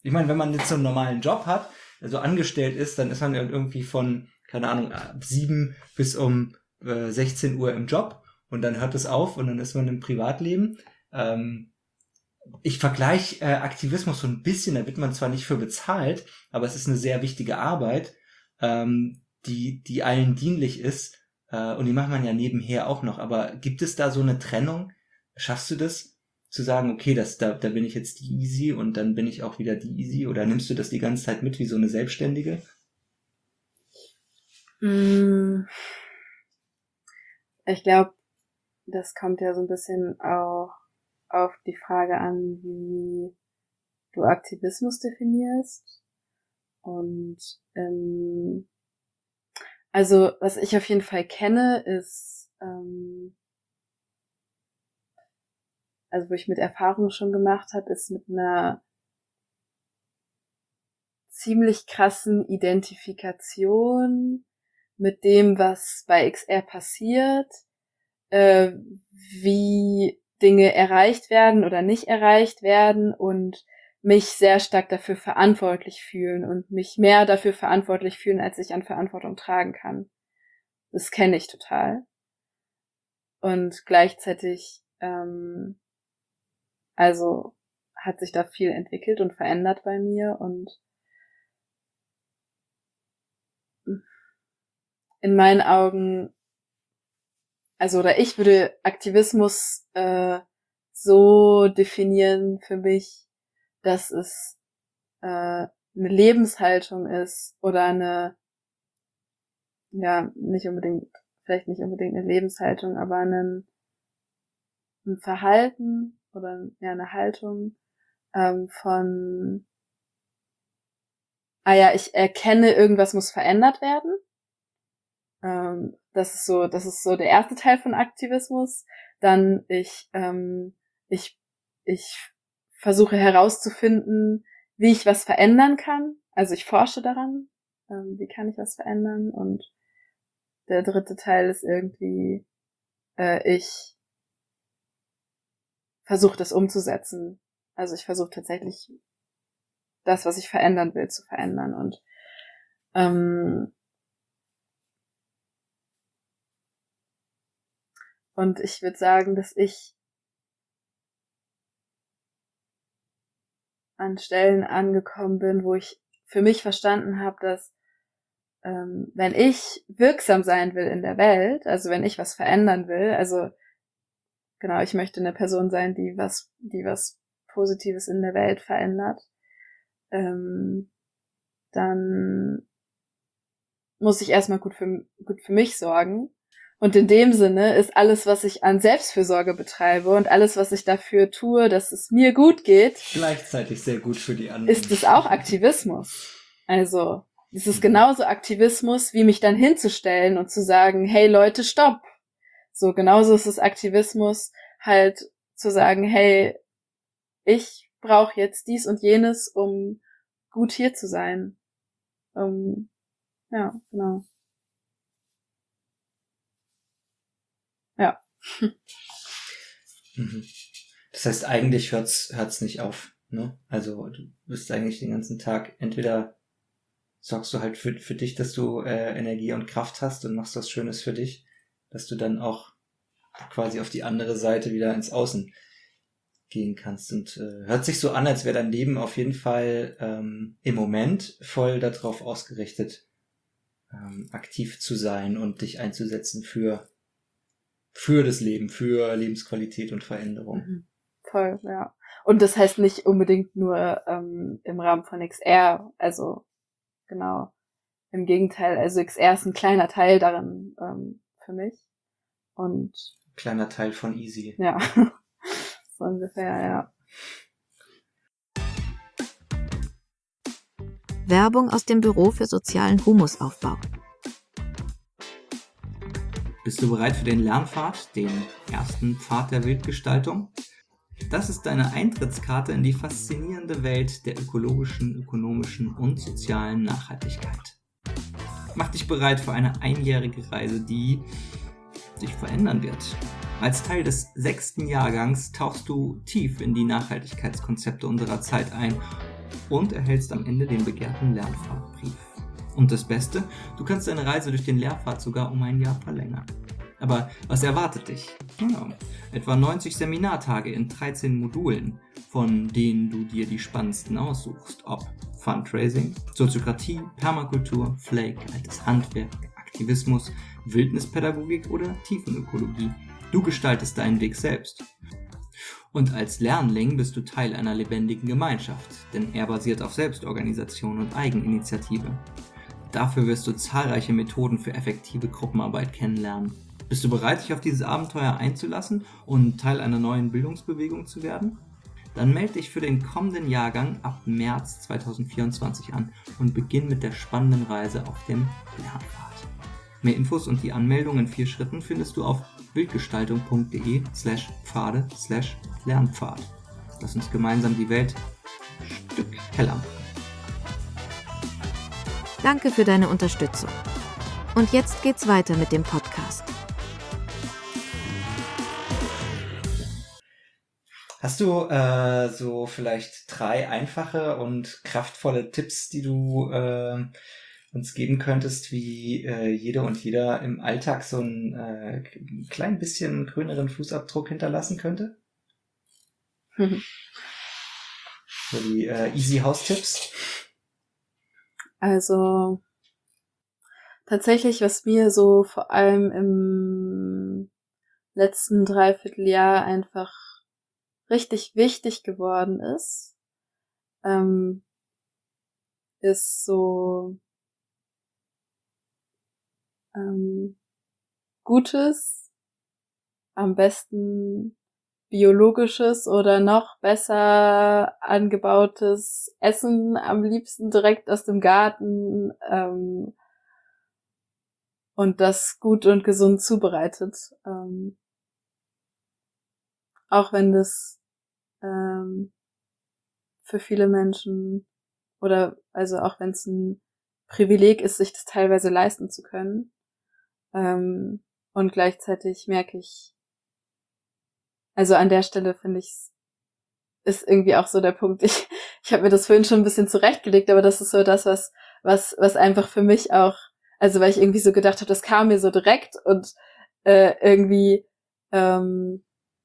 ich meine, wenn man jetzt so einen normalen Job hat, also angestellt ist, dann ist man irgendwie von, keine Ahnung, ab sieben bis um äh, sechzehn Uhr im Job und dann hört es auf und dann ist man im Privatleben. Ähm, ich vergleiche äh, Aktivismus so ein bisschen, da wird man zwar nicht für bezahlt, aber es ist eine sehr wichtige Arbeit, ähm, die, die allen dienlich ist, äh, und die macht man ja nebenher auch noch. Aber gibt es da so eine Trennung? Schaffst du das, zu sagen, okay, das, da, da bin ich jetzt die Easy und dann bin ich auch wieder die Easy, oder nimmst du das die ganze Zeit mit wie so eine Selbstständige? Ich glaube, das kommt ja so ein bisschen auch auf die Frage an, wie du Aktivismus definierst. Und ähm, also was ich auf jeden Fall kenne, ist, ähm, also wo ich mit Erfahrung schon gemacht habe, ist mit einer ziemlich krassen Identifikation mit dem, was bei X R passiert, äh, wie Dinge erreicht werden oder nicht erreicht werden und mich sehr stark dafür verantwortlich fühlen und mich mehr dafür verantwortlich fühlen, als ich an Verantwortung tragen kann. Das kenne ich total. Und gleichzeitig, ähm, also hat sich da viel entwickelt und verändert bei mir und in meinen Augen, also oder ich würde Aktivismus äh, so definieren für mich, dass es äh, eine Lebenshaltung ist oder eine, ja, nicht unbedingt, vielleicht nicht unbedingt eine Lebenshaltung, aber einen, ein Verhalten oder ja eine Haltung ähm, von, ah ja, ich erkenne, irgendwas muss verändert werden. Ähm, das ist so, das ist so der erste Teil von Aktivismus. Dann ich, ähm, ich, ich versuche herauszufinden, wie ich was verändern kann. Also ich forsche daran, ähm, wie kann ich was verändern. Und der dritte Teil ist irgendwie, äh, ich versuche das umzusetzen. Also ich versuche tatsächlich das, was ich verändern will, zu verändern. Und ähm, und ich würde sagen, dass ich an Stellen angekommen bin, wo ich für mich verstanden habe, dass ähm, wenn ich wirksam sein will in der Welt, also wenn ich was verändern will, also genau, ich möchte eine Person sein, die was, die was Positives in der Welt verändert, ähm, dann muss ich erstmal gut für, gut für mich sorgen. Und in dem Sinne ist alles, was ich an Selbstfürsorge betreibe und alles, was ich dafür tue, dass es mir gut geht, gleichzeitig sehr gut für die anderen. Ist es auch Aktivismus. Also, es ist genauso Aktivismus, wie mich dann hinzustellen und zu sagen, hey Leute, stopp. So, genauso ist es Aktivismus, halt zu sagen, hey, ich brauche jetzt dies und jenes, um gut hier zu sein. Um, ja, genau. Ja. Das heißt, eigentlich hört's, hört's nicht auf, ne? Also, du bist eigentlich den ganzen Tag, entweder sorgst du halt für, für dich, dass du äh, Energie und Kraft hast und machst was Schönes für dich, dass du dann auch quasi auf die andere Seite wieder ins Außen gehen kannst. Und äh, hört sich so an, als wäre dein Leben auf jeden Fall ähm, im Moment voll darauf ausgerichtet, ähm, aktiv zu sein und dich einzusetzen für für das Leben, für Lebensqualität und Veränderung. Mhm. Voll, ja. Und das heißt nicht unbedingt nur ähm, im Rahmen von X R, also genau, im Gegenteil, also X R ist ein kleiner Teil darin ähm, für mich und kleiner Teil von Easy. Ja, so ungefähr, ja. Werbung aus dem Büro für sozialen Humusaufbau. Bist du bereit für den Lernpfad, den ersten Pfad der Wildgestaltung? Das ist deine Eintrittskarte in die faszinierende Welt der ökologischen, ökonomischen und sozialen Nachhaltigkeit. Mach dich bereit für eine einjährige Reise, die sich verändern wird. Als Teil des sechsten Jahrgangs tauchst du tief in die Nachhaltigkeitskonzepte unserer Zeit ein und erhältst am Ende den begehrten Lernfahrtbrief. Und das Beste, du kannst deine Reise durch den Lehrpfad sogar um ein Jahr verlängern. Aber was erwartet dich? Ja, etwa neunzig Seminartage in dreizehn Modulen, von denen du dir die spannendsten aussuchst, ob Fundraising, Soziokratie, Permakultur, Flake, altes Handwerk, Aktivismus, Wildnispädagogik oder Tiefenökologie. Du gestaltest deinen Weg selbst. Und als Lernling bist du Teil einer lebendigen Gemeinschaft, denn er basiert auf Selbstorganisation und Eigeninitiative. Dafür wirst du zahlreiche Methoden für effektive Gruppenarbeit kennenlernen. Bist du bereit, dich auf dieses Abenteuer einzulassen und Teil einer neuen Bildungsbewegung zu werden? Dann melde dich für den kommenden Jahrgang ab März zweitausendvierundzwanzig an und beginn mit der spannenden Reise auf dem Lernpfad. Mehr Infos und die Anmeldung in vier Schritten findest du auf bildgestaltung.de slash Pfade slash Lernpfad. Lass uns gemeinsam die Welt ein Stück heller machen. Danke für deine Unterstützung. Und jetzt geht's weiter mit dem Podcast. Hast du äh, so vielleicht drei einfache und kraftvolle Tipps, die du äh, uns geben könntest, wie äh, jede und jeder im Alltag so ein äh, klein bisschen grüneren Fußabdruck hinterlassen könnte? Mhm. So die äh, Easy House-Tipps? Also tatsächlich, was mir so vor allem im letzten Dreivierteljahr einfach richtig wichtig geworden ist, ähm, ist so ähm, gutes, am besten biologisches oder noch besser angebautes Essen, am liebsten direkt aus dem Garten, ähm, und das gut und gesund zubereitet. Ähm, auch wenn das ähm, für viele Menschen oder also auch wenn es ein Privileg ist, sich das teilweise leisten zu können. Ähm, und gleichzeitig merke ich, also an der Stelle finde ich, ist irgendwie auch so der Punkt, ich, ich habe mir das vorhin schon ein bisschen zurechtgelegt, aber das ist so das, was, was, was einfach für mich auch, also weil ich irgendwie so gedacht habe, das kam mir so direkt und äh, irgendwie ähm,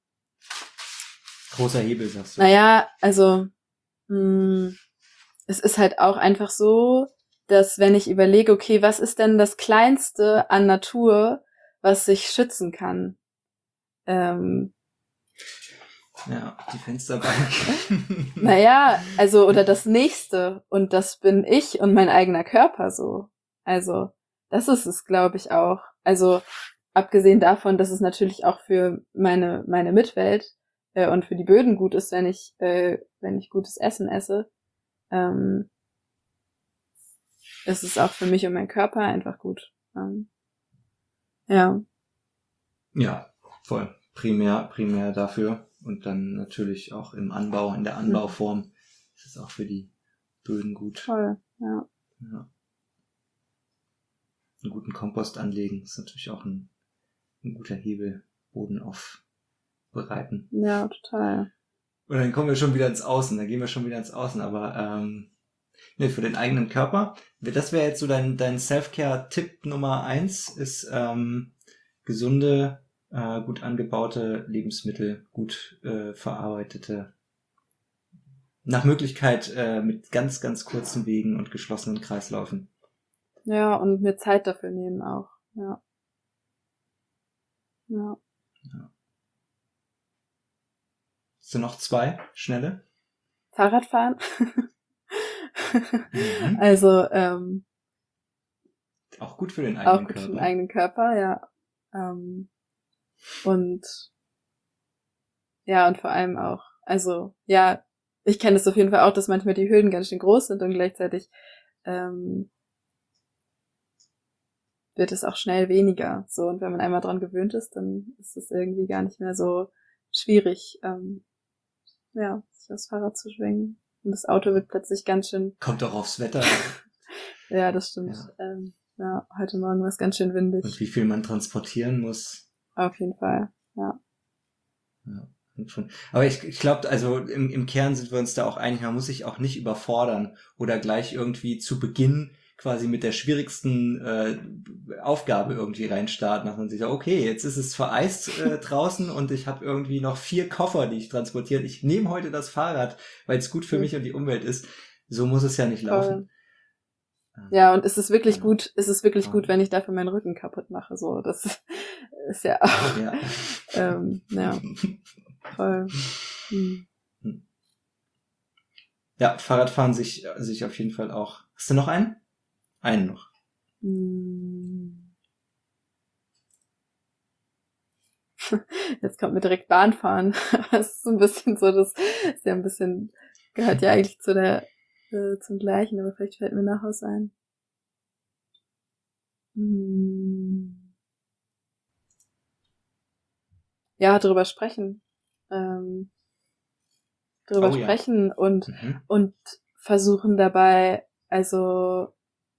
Großer Hebel, sagst du. Naja, also mh, es ist halt auch einfach so, dass wenn ich überlege, okay, was ist denn das Kleinste an Natur, was sich schützen kann? Ähm, Ja, die Fensterbank. naja, also oder das Nächste und das bin ich und mein eigener Körper so. Also das ist es, glaube ich, auch. Also abgesehen davon, dass es natürlich auch für meine meine Mitwelt äh, und für die Böden gut ist, wenn ich äh, wenn ich gutes Essen esse, ähm, ist es auch für mich und meinen Körper einfach gut. Ähm, ja. Ja, voll. Primär, primär dafür. Und dann natürlich auch im Anbau, in der Anbauform ist es auch für die Böden gut. Toll, ja. Ja. Einen guten Kompost anlegen ist natürlich auch ein, ein guter Hebel, Boden aufbereiten. Ja, total. Und dann kommen wir schon wieder ins Außen, dann gehen wir schon wieder ins Außen, aber ähm, ne, für den eigenen Körper, das wäre jetzt so dein, dein Self-Care-Tipp Nummer eins, ist ähm, gesunde, äh, gut angebaute Lebensmittel, gut äh, verarbeitete, nach Möglichkeit äh, mit ganz, ganz kurzen Wegen und geschlossenen Kreisläufen. Ja, und mir Zeit dafür nehmen auch, ja. Ja. Ja. Hast du noch zwei schnelle? Fahrradfahren. Mhm. Also, ähm, auch gut für den eigenen auch gut Körper. für den eigenen Körper, ja. Ähm, und ja, und vor allem auch, also, ja, ich kenne es auf jeden Fall auch, dass manchmal die Hürden ganz schön groß sind und gleichzeitig ähm, wird es auch schnell weniger. So, und wenn man einmal dran gewöhnt ist, dann ist es irgendwie gar nicht mehr so schwierig, ähm, ja, sich aufs Fahrrad zu schwingen. Und das Auto wird plötzlich ganz schön. Kommt auch aufs Wetter. Ja, das stimmt. Ja. Ähm, ja, heute Morgen war es ganz schön windig. Und wie viel man transportieren muss. Auf jeden Fall, ja. Ja. Aber ich, ich glaube, also im, im Kern sind wir uns da auch einig, man muss sich auch nicht überfordern oder gleich irgendwie zu Beginn quasi mit der schwierigsten äh, Aufgabe irgendwie reinstarten, dass man sich sagt, okay, jetzt ist es vereist äh, draußen und ich habe irgendwie noch vier Koffer, die ich transportiere. Ich nehme heute das Fahrrad, weil es gut für mich und die Umwelt ist. So muss es ja nicht laufen. Ja, und es ist wirklich ja. gut, es ist wirklich gut, wenn ich dafür meinen Rücken kaputt mache. So, das ist ja auch, ja, ähm, ja, voll. Hm. Ja, Fahrradfahren sich, sich auf jeden Fall auch. Hast du noch einen? Einen noch. Hm. Jetzt kommt mir direkt Bahnfahren. Das ist so ein bisschen so, das ist ja ein bisschen, gehört ja eigentlich zu der, äh, zum Gleichen, aber vielleicht fällt mir nachher was ein. Hm. Ja, drüber sprechen. Ähm, drüber Oh ja. sprechen und, Mhm. und versuchen dabei, also,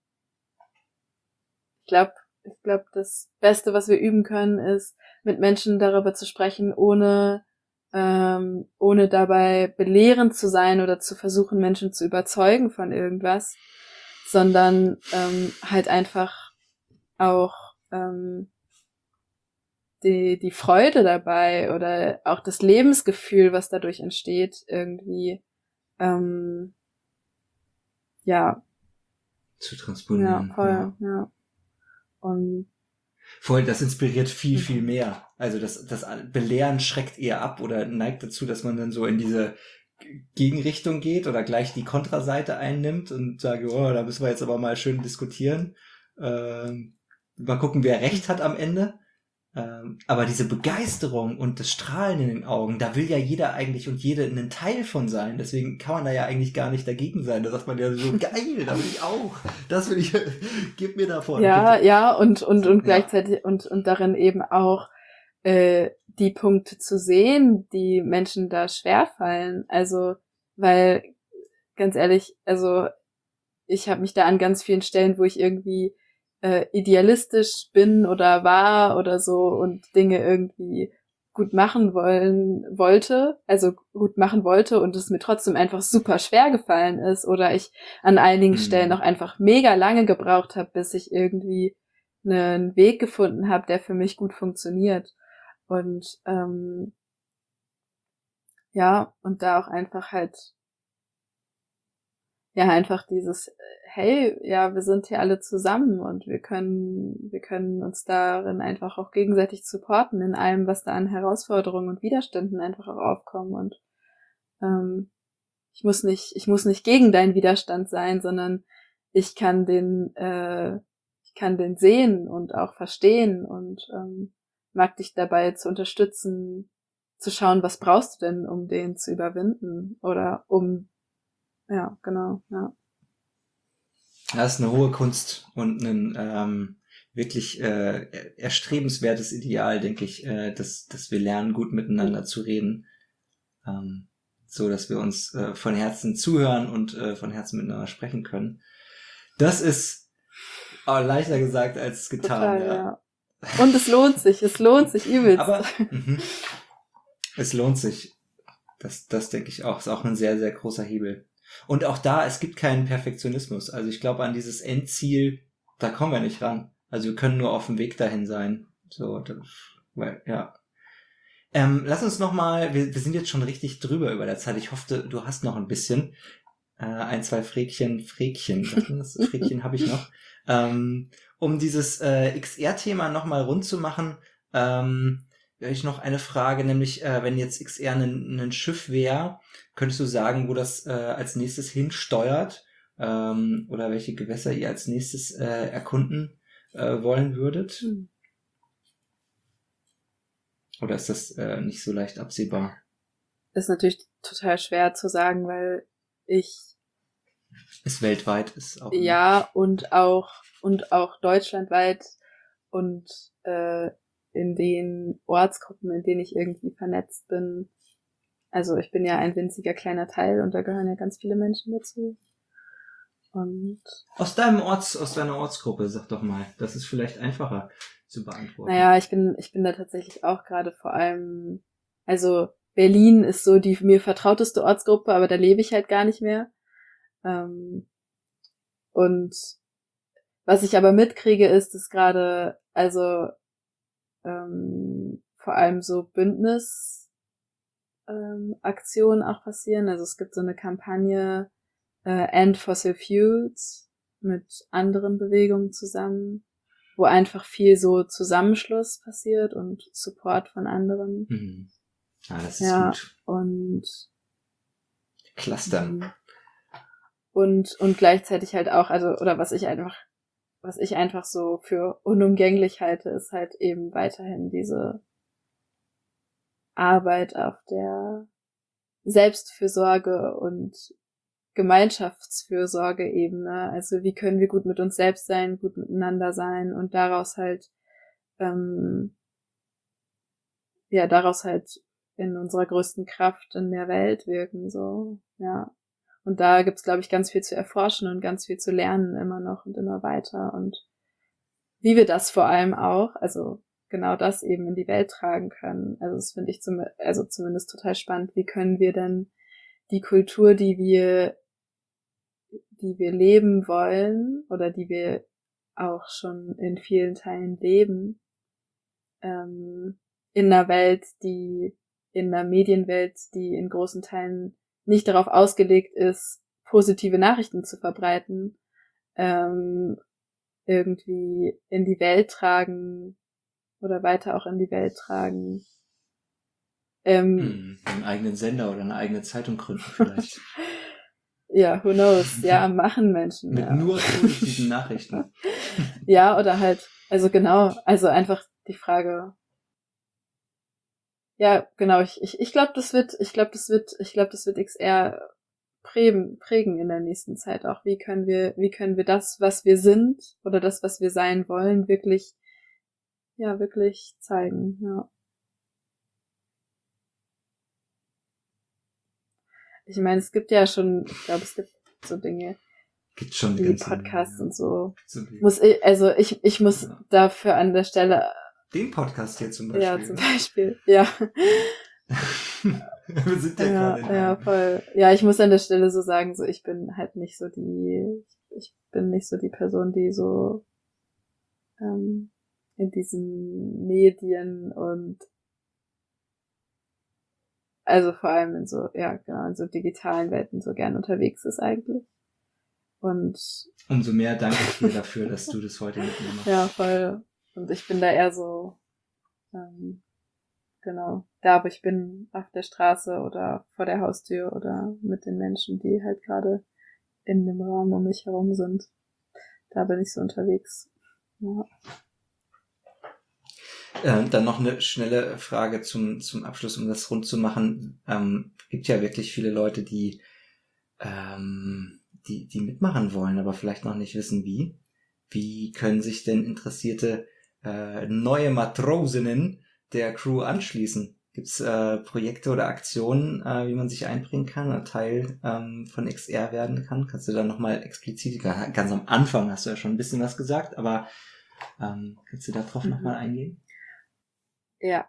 ich glaube, ich glaube, das Beste, was wir üben können, ist, mit Menschen darüber zu sprechen, ohne, ähm, ohne dabei belehrend zu sein oder zu versuchen, Menschen zu überzeugen von irgendwas, sondern ähm, halt einfach auch ähm, die, die Freude dabei oder auch das Lebensgefühl, was dadurch entsteht, irgendwie, ähm, ja, Zu ja, transponieren. voll, Ja. ja. Und Voll, das inspiriert viel, viel mehr. Also das, das Belehren schreckt eher ab oder neigt dazu, dass man dann so in diese Gegenrichtung geht oder gleich die Kontraseite einnimmt und sagt, oh, da müssen wir jetzt aber mal schön diskutieren. Ähm, mal gucken, wer recht hat am Ende. Ähm, aber diese Begeisterung und das Strahlen in den Augen, da will ja jeder eigentlich und jede ein Teil von sein. Deswegen kann man da ja eigentlich gar nicht dagegen sein. Da sagt man ja so, geil, da will ich auch. Das will ich, gib mir davon. ja, bitte. ja, und, und, und Ja. gleichzeitig und, und darin eben auch äh, die Punkte zu sehen, die Menschen da schwerfallen. Also, weil, ganz ehrlich, also ich habe mich da an ganz vielen Stellen, wo ich irgendwie äh, idealistisch bin oder war oder so und Dinge irgendwie gut machen wollen wollte, also gut machen wollte und es mir trotzdem einfach super schwer gefallen ist oder ich an einigen Mhm. Stellen auch einfach mega lange gebraucht habe, bis ich irgendwie einen Weg gefunden habe, der für mich gut funktioniert. Und ähm, ja, und da auch einfach halt ja einfach dieses äh, hey, ja, wir sind hier alle zusammen und wir können wir können uns darin einfach auch gegenseitig supporten in allem, was da an Herausforderungen und Widerständen einfach auch aufkommen und ähm, ich muss nicht ich muss nicht gegen deinen Widerstand sein, sondern ich kann den äh, ich kann den sehen und auch verstehen und ähm, mag dich dabei zu unterstützen, zu schauen, was brauchst du denn, um den zu überwinden oder um ja, genau, ja. Das ist eine hohe Kunst und ein ähm, wirklich äh, erstrebenswertes Ideal, denke ich, äh, dass, dass wir lernen, gut miteinander zu reden, ähm, so dass wir uns äh, von Herzen zuhören und äh, von Herzen miteinander sprechen können. Das ist aber leichter gesagt als getan. Total, ja. ja. Und es lohnt sich, es lohnt sich übelst. Aber mhm. es lohnt sich. Das, das denke ich auch. Ist auch ein sehr, sehr großer Hebel. Und auch da, es gibt keinen Perfektionismus. Also ich glaube, an dieses Endziel, da kommen wir nicht ran. Also wir können nur auf dem Weg dahin sein. So, das, weil, ja. Ähm, lass uns noch mal, wir, wir sind jetzt schon richtig drüber über der Zeit. Ich hoffe, du hast noch ein bisschen. Äh, ein, zwei Fräkchen, Fräkchen, was denn das? Fräkchen habe ich noch. Ähm, um dieses äh, X R-Thema noch mal rund zu machen, ähm, habe ich noch eine Frage, nämlich äh, wenn jetzt X R ein, ein Schiff wäre, könntest du sagen, wo das äh, als nächstes hinsteuert ähm, oder welche Gewässer ihr als nächstes äh, erkunden äh, wollen würdet? Hm. Oder ist das äh, nicht so leicht absehbar? Das ist natürlich total schwer zu sagen, weil ich Ist weltweit, ist auch ja und auch und auch deutschlandweit und äh, in den Ortsgruppen, in denen ich irgendwie vernetzt bin. Also ich bin ja ein winziger kleiner Teil und da gehören ja ganz viele Menschen dazu. Und aus deinem Orts, aus deiner Ortsgruppe, sag doch mal, das ist vielleicht einfacher zu beantworten. naja, ich bin ich bin da tatsächlich auch gerade vor allem, also Berlin ist so die mir vertrauteste Ortsgruppe, aber da lebe ich halt gar nicht mehr. Ähm, und was ich aber mitkriege, ist, dass gerade, also ähm, vor allem so Bündnis ähm, Aktionen auch passieren. Also es gibt so eine Kampagne äh, End Fossil Fuels mit anderen Bewegungen zusammen, wo einfach viel so Zusammenschluss passiert und Support von anderen. Mhm. Ah, das ist Ja, gut. und Clustern. und und gleichzeitig halt auch, also oder was ich einfach was ich einfach so für unumgänglich halte, ist halt eben weiterhin diese Arbeit auf der Selbstfürsorge und Gemeinschaftsfürsorge-Ebene. Also wie können wir gut mit uns selbst sein, gut miteinander sein und daraus halt ähm, ja, daraus halt in unserer größten Kraft in der Welt wirken, so, ja. Und da gibt's, glaube ich, ganz viel zu erforschen und ganz viel zu lernen immer noch und immer weiter und wie wir das vor allem auch, also genau das eben in die Welt tragen können. Also das finde ich zum, also zumindest total spannend. Wie können wir denn die Kultur, die wir, die wir leben wollen oder die wir auch schon in vielen Teilen leben, ähm, in einer Welt, die, in einer Medienwelt, die in großen Teilen nicht darauf ausgelegt ist, positive Nachrichten zu verbreiten, ähm, irgendwie in die Welt tragen oder weiter auch in die Welt tragen. Ähm, Hm, einen eigenen Sender oder eine eigene Zeitung gründen vielleicht. Ja, who knows? Ja, machen Menschen. Mit ja. nur positiven Nachrichten. Ja, oder halt, also genau, also einfach die Frage. Ja, genau, ich, ich, ich glaube, das wird, ich glaube, das wird, ich glaube, das wird X R prägen, prägen in der nächsten Zeit auch. Wie können wir, wie können wir das, was wir sind oder das, was wir sein wollen, wirklich, ja, wirklich zeigen, ja. Ich meine, es gibt ja schon, ich glaube, es gibt so Dinge, Gibt schon wie ganze, Podcasts ja. und so. So die- Muss ich, also ich, ich muss Ja. dafür an der Stelle, Den Podcast hier zum Beispiel. ja, zum Beispiel, ja. Wir sind ja, Ja, gerade in ja, einem. voll. Ja, ich muss an der Stelle so sagen, so ich bin halt nicht so die, ich bin nicht so die Person, die so ähm, in diesen Medien und also vor allem in so, ja, genau, in so digitalen Welten so gern unterwegs ist eigentlich. Und Umso mehr danke ich dir dafür, dass du das heute mit mir machst. ja, voll. Und ich bin da eher so, ähm, genau, da wo ich bin, auf der Straße oder vor der Haustür oder mit den Menschen, die halt gerade in dem Raum um mich herum sind. Da bin ich so unterwegs. Ja. Ähm, dann noch eine schnelle Frage zum, zum Abschluss, um das rund zu machen. Ähm, gibt ja wirklich viele Leute, die, ähm, die, die mitmachen wollen, aber vielleicht noch nicht wissen, wie. Wie können sich denn interessierte äh, neue Matrosinnen der Crew anschließen? Gibt es äh, Projekte oder Aktionen, äh, wie man sich einbringen kann oder Teil ähm, von X R werden kann? Kannst du da nochmal explizit, ganz am Anfang hast du ja schon ein bisschen was gesagt, aber ähm, kannst du darauf Mhm. nochmal eingehen? Ja.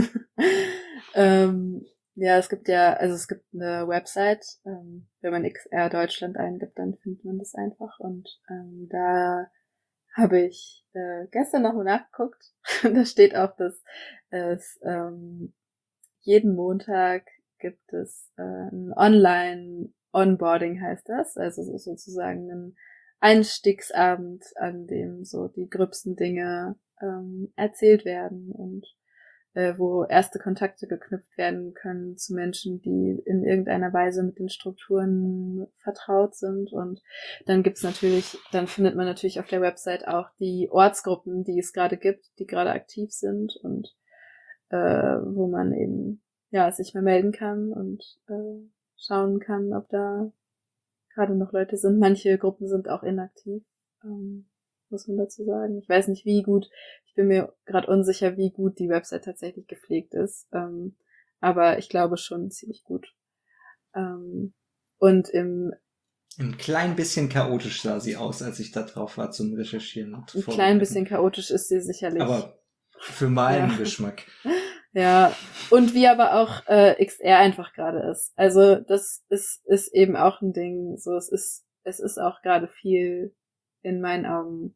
ähm, ja, es gibt ja, also es gibt eine Website, ähm, wenn man X R Deutschland eingibt, dann findet man das einfach und ähm, da habe ich äh, gestern nochmal nachgeguckt. Da steht auch, dass es ähm, jeden Montag gibt es äh, ein Online-Onboarding, heißt das. Also es ist sozusagen ein Einstiegsabend, an dem so die gröbsten Dinge ähm, erzählt werden und äh, wo erste Kontakte geknüpft werden können zu Menschen, die in irgendeiner Weise mit den Strukturen vertraut sind. Und dann gibt's natürlich, dann findet man natürlich auf der Website auch die Ortsgruppen, die es gerade gibt, die gerade aktiv sind und äh, wo man eben ja sich mal melden kann und äh, schauen kann, ob da gerade noch Leute sind. Manche Gruppen sind auch inaktiv, ähm, muss man dazu sagen. Ich weiß nicht, wie gut, ich bin mir gerade unsicher, wie gut die Website tatsächlich gepflegt ist, ähm, aber ich glaube schon ziemlich gut. Ähm, und im Ein klein bisschen chaotisch sah sie aus, als ich da drauf war zum Recherchieren. Und ein Vorbereiten. klein bisschen chaotisch ist sie sicherlich. Aber für meinen Ja. Geschmack. Ja, und wie aber auch äh, X R einfach gerade ist. Also das ist ist eben auch ein Ding. So, es ist es ist auch gerade viel in meinen Augen.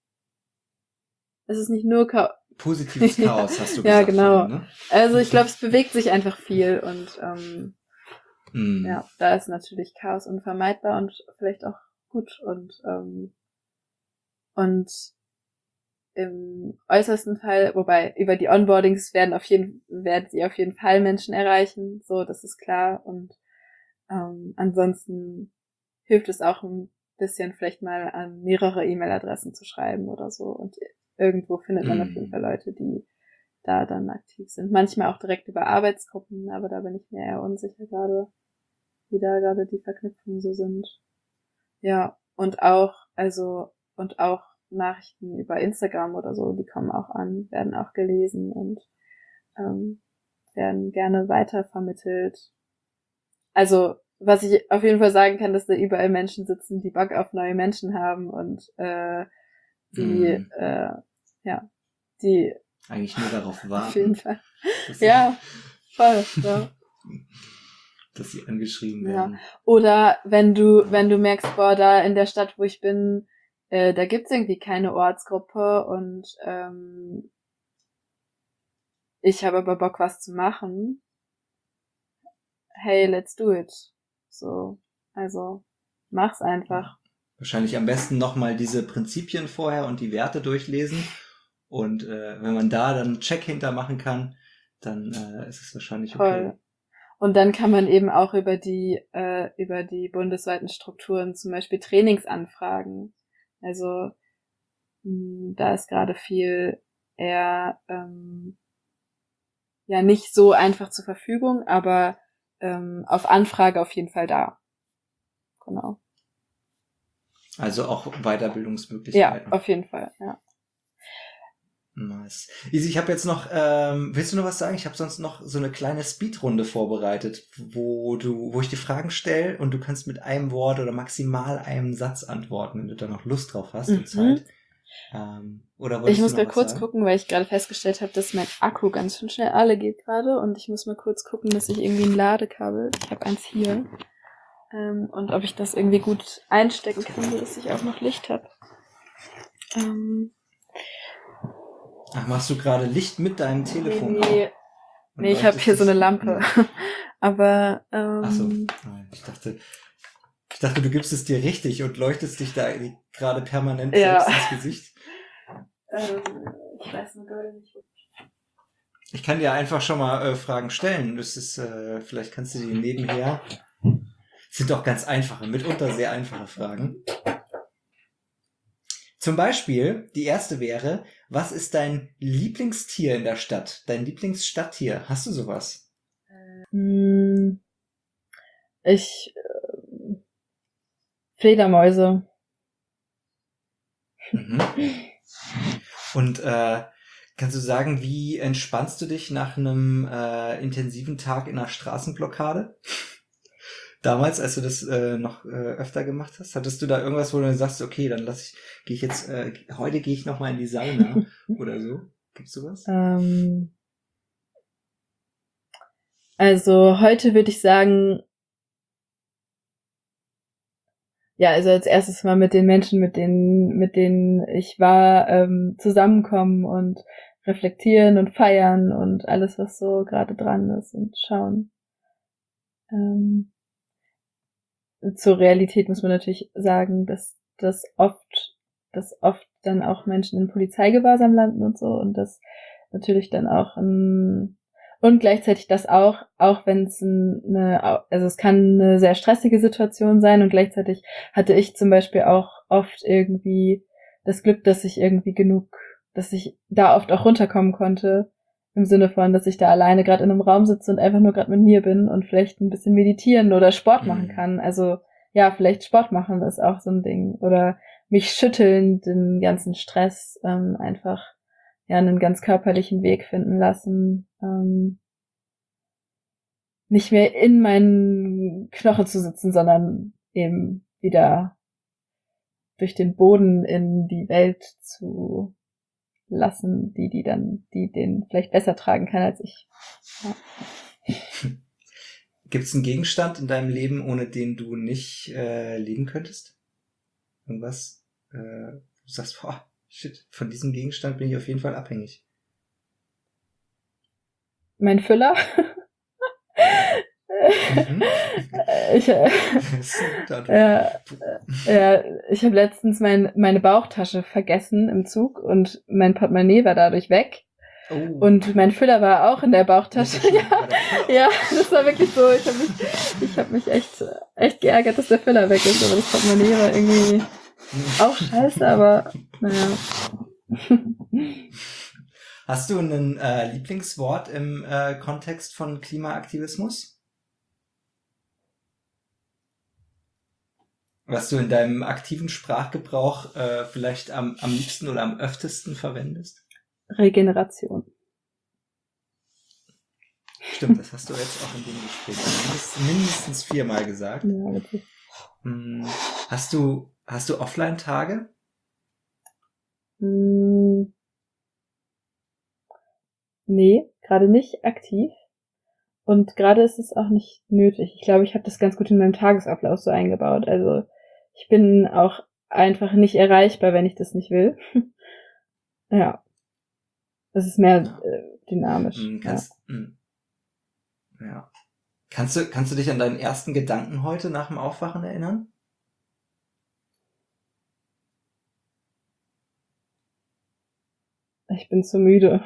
Es ist nicht nur Chaos. Positives Chaos, hast du Ja, gesagt. genau. Vorhin, ne? Also ich glaube, es bewegt sich einfach viel und ähm, Mm. ja, da ist natürlich Chaos unvermeidbar und vielleicht auch gut und ähm, und im äußersten Fall, wobei über die Onboardings werden auf jeden werden sie auf jeden Fall Menschen erreichen, so, das ist klar. Und ähm, ansonsten hilft es auch ein bisschen vielleicht mal an mehrere E-Mail-Adressen zu schreiben oder so. Und irgendwo findet man auf jeden Fall Leute, die da dann aktiv sind. Manchmal auch direkt über Arbeitsgruppen, aber da bin ich mir eher unsicher gerade, wie da gerade die Verknüpfungen so sind. Ja, und auch, also, und auch Nachrichten über Instagram oder so, die kommen auch an, werden auch gelesen und ähm, werden gerne weitervermittelt. Also, was ich auf jeden Fall sagen kann, dass da überall Menschen sitzen, die Bock auf neue Menschen haben und äh, die, Mm. äh, ja, die Eigentlich nur darauf warten. auf jeden Fall. Dass sie, Ja, voll. Ja. dass sie angeschrieben Ja. werden. Oder wenn du, wenn du merkst, boah, da in der Stadt, wo ich bin, äh, da gibt's irgendwie keine Ortsgruppe und ähm, ich habe aber Bock, was zu machen. Hey, let's do it. So, also mach's einfach. Wahrscheinlich am besten nochmal diese Prinzipien vorher und die Werte durchlesen. Und äh, wenn man da dann einen Check hintermachen kann, dann äh, ist es wahrscheinlich okay. Voll. Und dann kann man eben auch über die äh, über die bundesweiten Strukturen zum Beispiel Trainingsanfragen. Also mh, da ist gerade viel eher ähm, ja nicht so einfach zur Verfügung, aber ähm, auf Anfrage auf jeden Fall da. Genau. Also auch Ja, Weiterbildungsmöglichkeiten. auf jeden Fall, ja. Nice. Isi, ich habe jetzt noch, ähm, willst du noch was sagen? Ich habe sonst noch so eine kleine Speedrunde vorbereitet, wo du, wo ich die Fragen stelle und du kannst mit einem Wort oder maximal einem Satz antworten, wenn du da noch Lust drauf hast und Mhm. Zeit. Ähm, oder Ich wolltest muss du noch gerade was kurz sagen? gucken, weil ich gerade festgestellt habe, dass mein Akku ganz schön schnell alle geht gerade und ich muss mal kurz gucken, dass ich irgendwie ein Ladekabel, ich habe eins hier, ähm, und ob ich das irgendwie gut einstecken kann, dass ich auch noch Licht habe. Ähm, Ach, machst du gerade Licht mit deinem nee, Telefon an? nee, Und nee, ich habe leuchtest hier so eine dich- Lampe. Nee. Aber, Ach so. ähm, Nein, Ich dachte, ich dachte, du gibst es dir richtig und leuchtest dich da gerade permanent Ja. selbst ins Gesicht. ähm, ich weiß nur gerade nicht, wo. Ich kann dir einfach schon mal äh, Fragen stellen. Das ist, äh, vielleicht kannst du die nebenher. Sind doch ganz einfache, mitunter sehr einfache Fragen. Zum Beispiel, die erste wäre, was ist dein Lieblingstier in der Stadt? Dein Lieblingsstadttier? Hast du sowas? Hm, ich, äh, Fledermäuse. Mhm. Und äh, kannst du sagen, wie entspannst du dich nach einem äh, intensiven Tag in einer Straßenblockade? Damals, als du das äh, noch äh, öfter gemacht hast, hattest du da irgendwas, wo du sagst, okay, dann lass ich, gehe ich jetzt, äh, heute gehe ich noch mal in die Sauna oder so? Gibt's sowas? Ähm, also heute würde ich sagen, ja, also als erstes mal mit den Menschen, mit denen, mit denen ich war, ähm, zusammenkommen und reflektieren und feiern und alles, was so gerade dran ist und schauen. Ähm, zur Realität muss man natürlich sagen, dass das oft, dass oft dann auch Menschen in Polizeigewahrsam landen und so und das natürlich dann auch ein, und gleichzeitig das auch, auch wenn es eine, also es kann eine sehr stressige Situation sein und gleichzeitig hatte ich zum Beispiel auch oft irgendwie das Glück, dass ich irgendwie genug, dass ich da oft auch runterkommen konnte, im Sinne von, dass ich da alleine gerade in einem Raum sitze und einfach nur gerade mit mir bin und vielleicht ein bisschen meditieren oder Sport Mhm. machen kann. Also ja, vielleicht Sport machen ist auch so ein Ding. Oder mich schütteln, den ganzen Stress ähm, einfach ja einen ganz körperlichen Weg finden lassen. Ähm, nicht mehr in meinen Knochen zu sitzen, sondern eben wieder durch den Boden in die Welt zu lassen, die, die dann, die den vielleicht besser tragen kann als ich. Ja. Gibt es einen Gegenstand in deinem Leben, ohne den du nicht äh, leben könntest? Irgendwas, äh, du sagst, boah, shit, von diesem Gegenstand bin ich auf jeden Fall abhängig. Mein Füller. Mhm. ich, äh, Das ist eine gute Antwort. ja, ja, ich habe letztens mein, meine Bauchtasche vergessen im Zug und mein Portemonnaie war dadurch weg. Oh. Und mein Füller war auch in der Bauchtasche. Nicht so schlimm, Ja, war der Füller ja, das war wirklich so. Ich habe mich, ich hab mich echt, echt geärgert, dass der Füller weg ist. Aber das Portemonnaie war irgendwie auch scheiße, aber naja. Hast du ein äh, Lieblingswort im äh, Kontext von Klimaaktivismus? Was du in deinem aktiven Sprachgebrauch äh, vielleicht am, am liebsten oder am öftesten verwendest? Regeneration. Stimmt, das hast du jetzt auch in dem Gespräch mindestens, mindestens viermal gesagt. Ja, wirklich. Hm, Hast du, hast du Offline-Tage? Hm, nee, gerade nicht aktiv. Und gerade ist es auch nicht nötig. Ich glaube, ich habe das ganz gut in meinem Tagesablauf so eingebaut. Also ich bin auch einfach nicht erreichbar, wenn ich das nicht will. Ja. Das ist mehr Ja. äh, dynamisch. Hm, kannst, ja. Hm. ja. Kannst du, kannst du dich an deinen ersten Gedanken heute nach dem Aufwachen erinnern? Ich bin zu müde.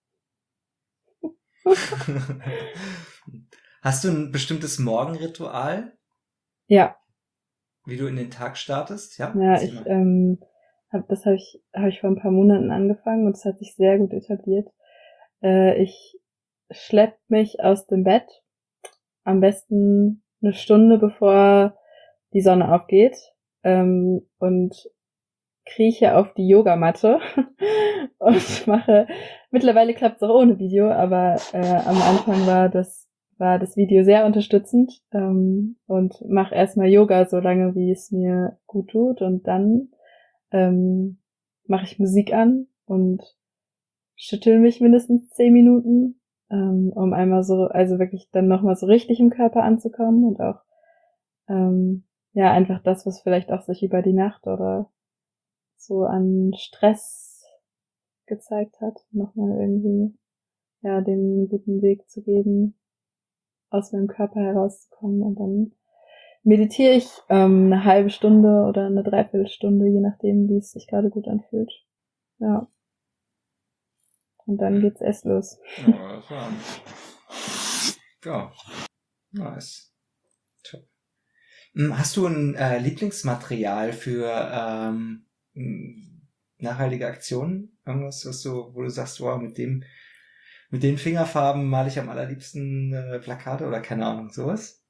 Hast du ein bestimmtes Morgenritual, Ja, wie du in den Tag startest? Ja, ja, erzähl ich mal. ähm, hab, das habe ich habe ich vor ein paar Monaten angefangen und es hat sich sehr gut etabliert. Äh, ich schlepp mich aus dem Bett, am besten eine Stunde bevor die Sonne aufgeht, ähm, und krieche auf die Yogamatte und mache, mittlerweile klappt es auch ohne Video, aber äh, am Anfang war das war das Video sehr unterstützend, ähm, und mache erstmal Yoga so lange, wie es mir gut tut, und dann ähm, mache ich Musik an und schüttel mich mindestens zehn Minuten, ähm, um einmal so, also wirklich dann nochmal so richtig im Körper anzukommen und auch ähm, ja, einfach das, was vielleicht auch sich über die Nacht oder so an Stress gezeigt hat, nochmal irgendwie, ja, dem einen guten Weg zu geben, aus meinem Körper herauszukommen. Und dann meditiere ich ähm, eine halbe Stunde oder eine Dreiviertelstunde, je nachdem, wie es sich gerade gut anfühlt. Ja. Und dann geht's erst los. Ja, das war ja, nice. Top. Hm, Hast du ein äh, Lieblingsmaterial für ähm, m, nachhaltige Aktionen? Irgendwas, was du, wo du sagst, wow, mit dem, mit den Fingerfarben male ich am allerliebsten äh, Plakate oder keine Ahnung, sowas?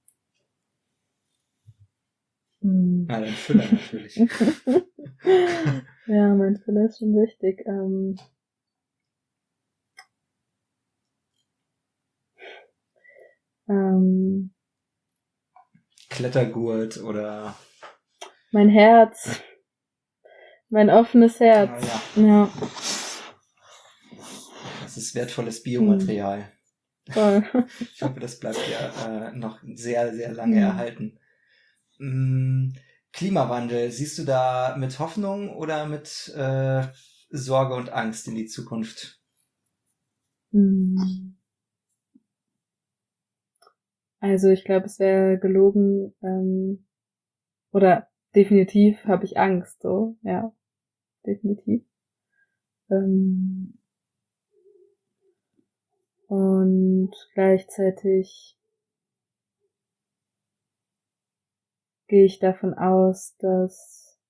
Hm. Ah, dein Füller natürlich. Ja, mein Füller ist schon wichtig. Ähm, ähm, Klettergurt oder mein Herz. Mein offenes Herz. Ah, Ja, das ist wertvolles Biomaterial. toll. Ich hoffe, das bleibt ja äh, noch sehr, sehr lange Hm. erhalten. Mm, Klimawandel, siehst du da mit Hoffnung oder mit äh, Sorge und Angst in die Zukunft? Hm. Also ich glaube, es wäre gelogen, ähm, oder definitiv habe ich Angst, so, ja, definitiv. Ähm, und gleichzeitig gehe ich davon aus, dass,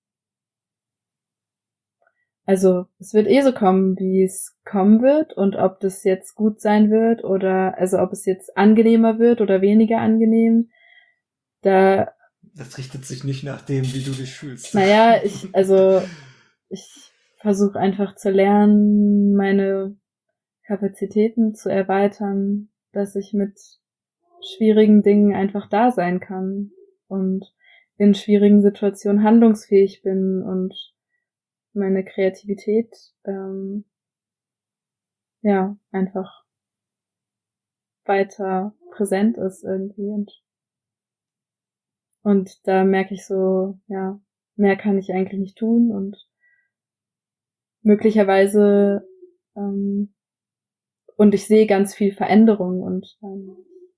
also es wird eh so kommen, wie es kommen wird, und ob das jetzt gut sein wird oder, also ob es jetzt angenehmer wird oder weniger angenehm, da, Das richtet sich nicht nach dem, wie du dich fühlst. naja, ich, also ich versuche einfach zu lernen, meine Kapazitäten zu erweitern, dass ich mit schwierigen Dingen einfach da sein kann und in schwierigen Situationen handlungsfähig bin und meine Kreativität ähm, ja, einfach weiter präsent ist irgendwie und und da merke ich so, ja, mehr kann ich eigentlich nicht tun und möglicherweise ähm, und ich sehe ganz viel Veränderung und ähm,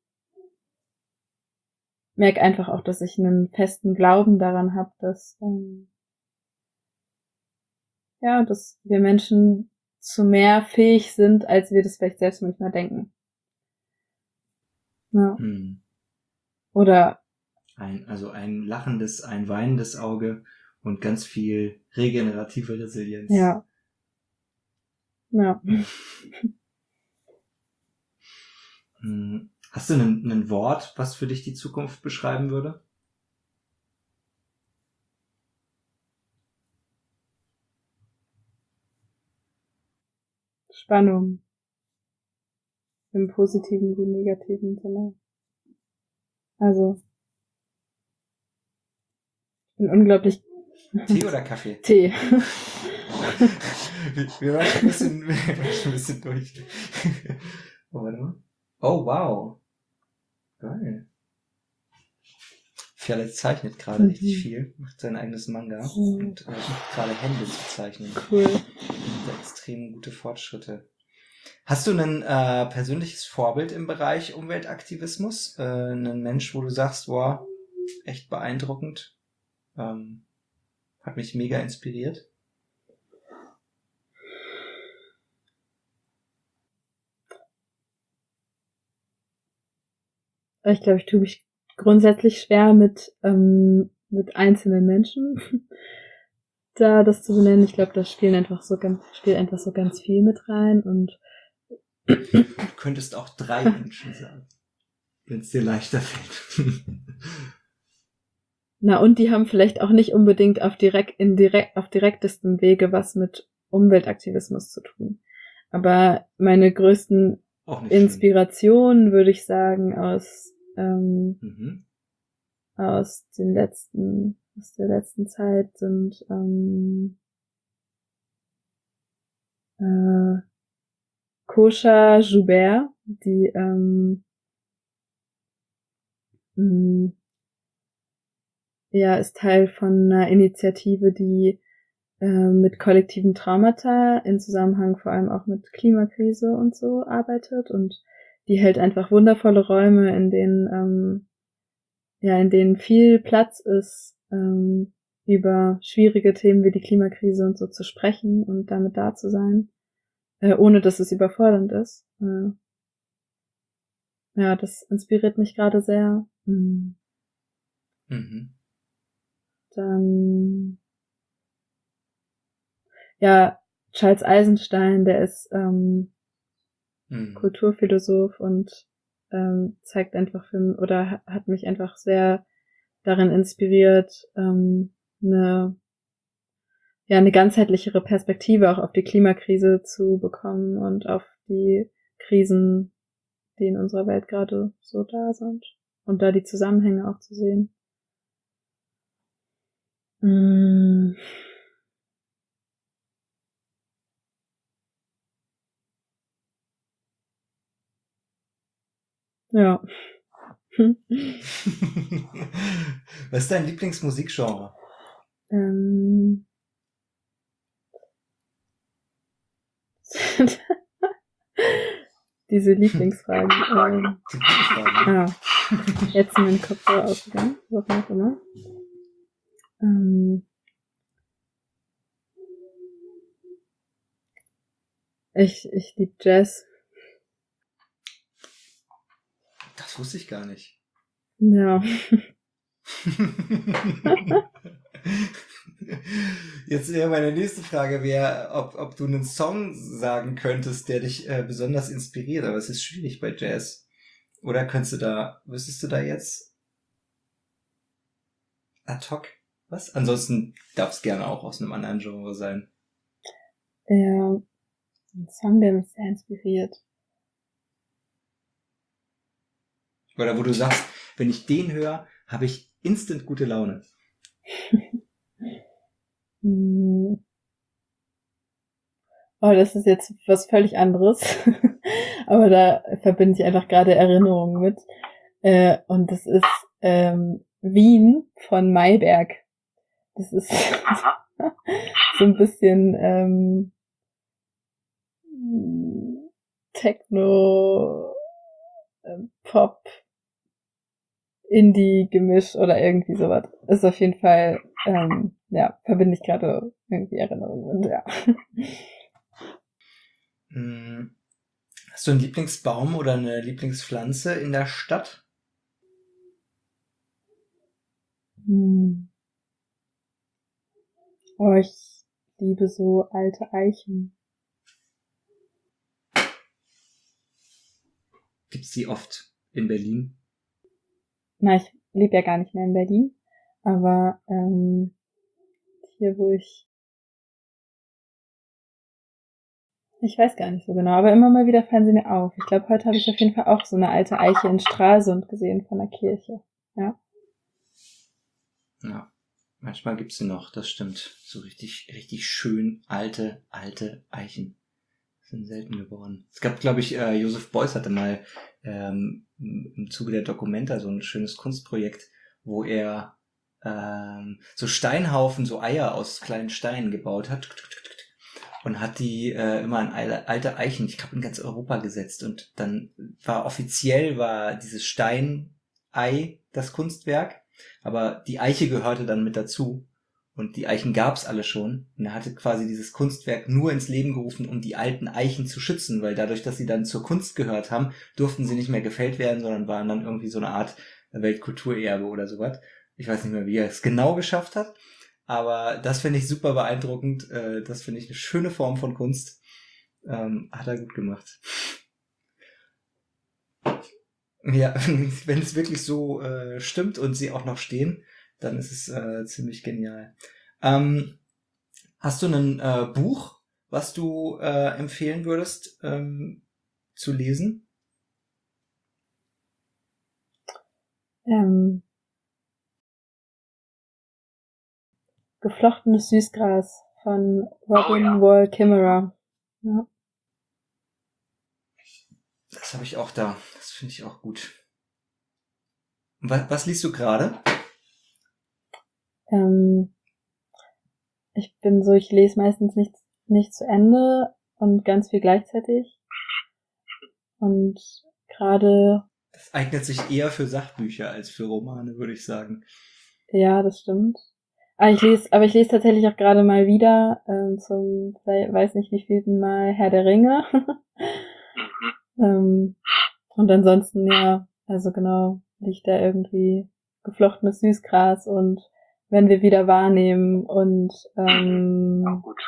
merke einfach auch, dass ich einen festen Glauben daran habe, dass ähm, ja, dass wir Menschen zu mehr fähig sind, als wir das vielleicht selbst manchmal denken. Ja. Hm. Oder Ein, also ein lachendes, ein weinendes Auge und ganz viel regenerative Resilienz. ja. Ja. Hm. Hast du ein, ein Wort, was für dich die Zukunft beschreiben würde? Spannung. Im positiven wie negativen Sinne. Also, ich bin unglaublich... Tee oder Kaffee? Tee. wir, wir waren schon ein bisschen, wir waren schon ein bisschen durch. Oh, warte mal. Oh, wow. Geil. Fialet zeichnet gerade Mhm. richtig viel, macht sein eigenes Manga Mhm. und äh, sucht gerade Hände zu zeichnen. Cool. Und extrem gute Fortschritte. Hast du ein äh, persönliches Vorbild im Bereich Umweltaktivismus? Äh, einen Mensch, wo du sagst, boah, echt beeindruckend, ähm, hat mich mega inspiriert? Ich glaube, ich tue mich grundsätzlich schwer mit, ähm, mit einzelnen Menschen, da das zu benennen. Ich glaube, da spielen einfach so ganz, spielt einfach so ganz viel mit rein und Du könntest auch drei Menschen sagen, wenn es dir leichter fällt. na, und die haben vielleicht auch nicht unbedingt auf direkt, in direkt, auf direktestem Wege was mit Umweltaktivismus zu tun. Aber meine größten Auch nicht schlimm. Inspirationen, würde ich sagen, aus, ähm, Mhm. aus den letzten, aus der letzten Zeit sind, ähm, äh, Kosha Joubert, die, ähm, mh, ja, ist Teil von einer Initiative, die äh, mit kollektiven Traumata in Zusammenhang vor allem auch mit Klimakrise und so arbeitet und die hält einfach wundervolle Räume, in denen ähm, ja, in denen viel Platz ist, ähm, über schwierige Themen wie die Klimakrise und so zu sprechen und damit da zu sein, äh, ohne dass es überfordernd ist. Äh, ja, das inspiriert mich gerade sehr. Mhm. Mhm. Dann, ja, Charles Eisenstein, der ist ähm, Mhm. Kulturphilosoph und ähm, zeigt einfach für oder ha- hat mich einfach sehr darin inspiriert, ähm, eine ja eine ganzheitlichere Perspektive auch auf die Klimakrise zu bekommen und auf die Krisen, die in unserer Welt gerade so da sind und da die Zusammenhänge auch zu sehen. Mm. Ja. Was ist dein Lieblingsmusikgenre? ähm. Diese Lieblingsfragen. Ähm, Die gute Frage. ah, jetzt sind mein Kopfhörer ausgegangen, warum auch immer. Ähm, ich ich liebe Jazz. Das wusste ich gar nicht. Ja. Jetzt wäre meine nächste Frage, wäre, ob, ob du einen Song sagen könntest, der dich äh, besonders inspiriert, aber es ist schwierig bei Jazz. Oder könntest du da, wüsstest du da jetzt ad hoc was? Ansonsten darf es gerne auch aus einem anderen Genre sein. Ja, ein Song, der mich sehr inspiriert. Oder wo du sagst, wenn ich den höre, habe ich instant gute Laune. Hm. Oh, das ist jetzt was völlig anderes. Aber da verbinde ich einfach gerade Erinnerungen mit. Äh, und das ist ähm, Wien von Mayberg. Das ist so ein bisschen ähm, Techno, äh, Pop, Indie-Gemisch oder irgendwie sowas. Ist auf jeden Fall, ähm, ja, verbinde ich gerade irgendwie Erinnerungen mit, ja. Hm. Hast du einen Lieblingsbaum oder eine Lieblingspflanze in der Stadt? Hm. Oh, ich liebe so alte Eichen. Gibt's die oft in Berlin? Na, ich lebe ja gar nicht mehr in Berlin, aber ähm, hier, wo ich, ich weiß gar nicht so genau, aber immer mal wieder fallen sie mir auf. Ich glaube, heute habe ich auf jeden Fall auch so eine alte Eiche in Stralsund gesehen von der Kirche. Ja. Ja, manchmal gibt's sie noch, das stimmt. So richtig, richtig schön alte, alte Eichen. Sind selten geworden. Es gab, glaube ich, äh, Joseph Beuys hatte mal ähm, im Zuge der Documenta so ein schönes Kunstprojekt, wo er ähm, so Steinhaufen, so Eier aus kleinen Steinen gebaut hat und hat die äh, immer an alte Eichen, ich glaube in ganz Europa gesetzt, und dann war offiziell war dieses Steinei das Kunstwerk, aber die Eiche gehörte dann mit dazu. Und die Eichen gab's alle schon. Und er hatte quasi dieses Kunstwerk nur ins Leben gerufen, um die alten Eichen zu schützen, weil dadurch, dass sie dann zur Kunst gehört haben, durften sie nicht mehr gefällt werden, sondern waren dann irgendwie so eine Art Weltkulturerbe oder sowas. Ich weiß nicht mehr, wie er es genau geschafft hat, aber das finde ich super beeindruckend. Das finde ich eine schöne Form von Kunst. Hat er gut gemacht. Ja, wenn es wirklich so äh, stimmt und sie auch noch stehen, dann ist es äh, ziemlich genial. Ähm, hast du ein äh, Buch, was du äh, empfehlen würdest ähm, zu lesen? Ähm, Geflochtenes Süßgras von Robin oh, ja. Wall Kimmerer. Ja. Das habe ich auch da. Das finde ich auch gut. Was, was liest du gerade? Ähm, ich bin so, ich lese meistens nicht, nicht zu Ende und ganz viel gleichzeitig. Und gerade... Das eignet sich eher für Sachbücher als für Romane, würde ich sagen. Ja, das stimmt. Aber ich lese, aber ich lese tatsächlich auch gerade mal wieder ähm, zum, weiß nicht wie vielten Mal, Herr der Ringe. ähm, und ansonsten, ja, also genau, liegt da irgendwie geflochtenes Süßgras und wenn wir wieder wahrnehmen und ähm, ja, gut.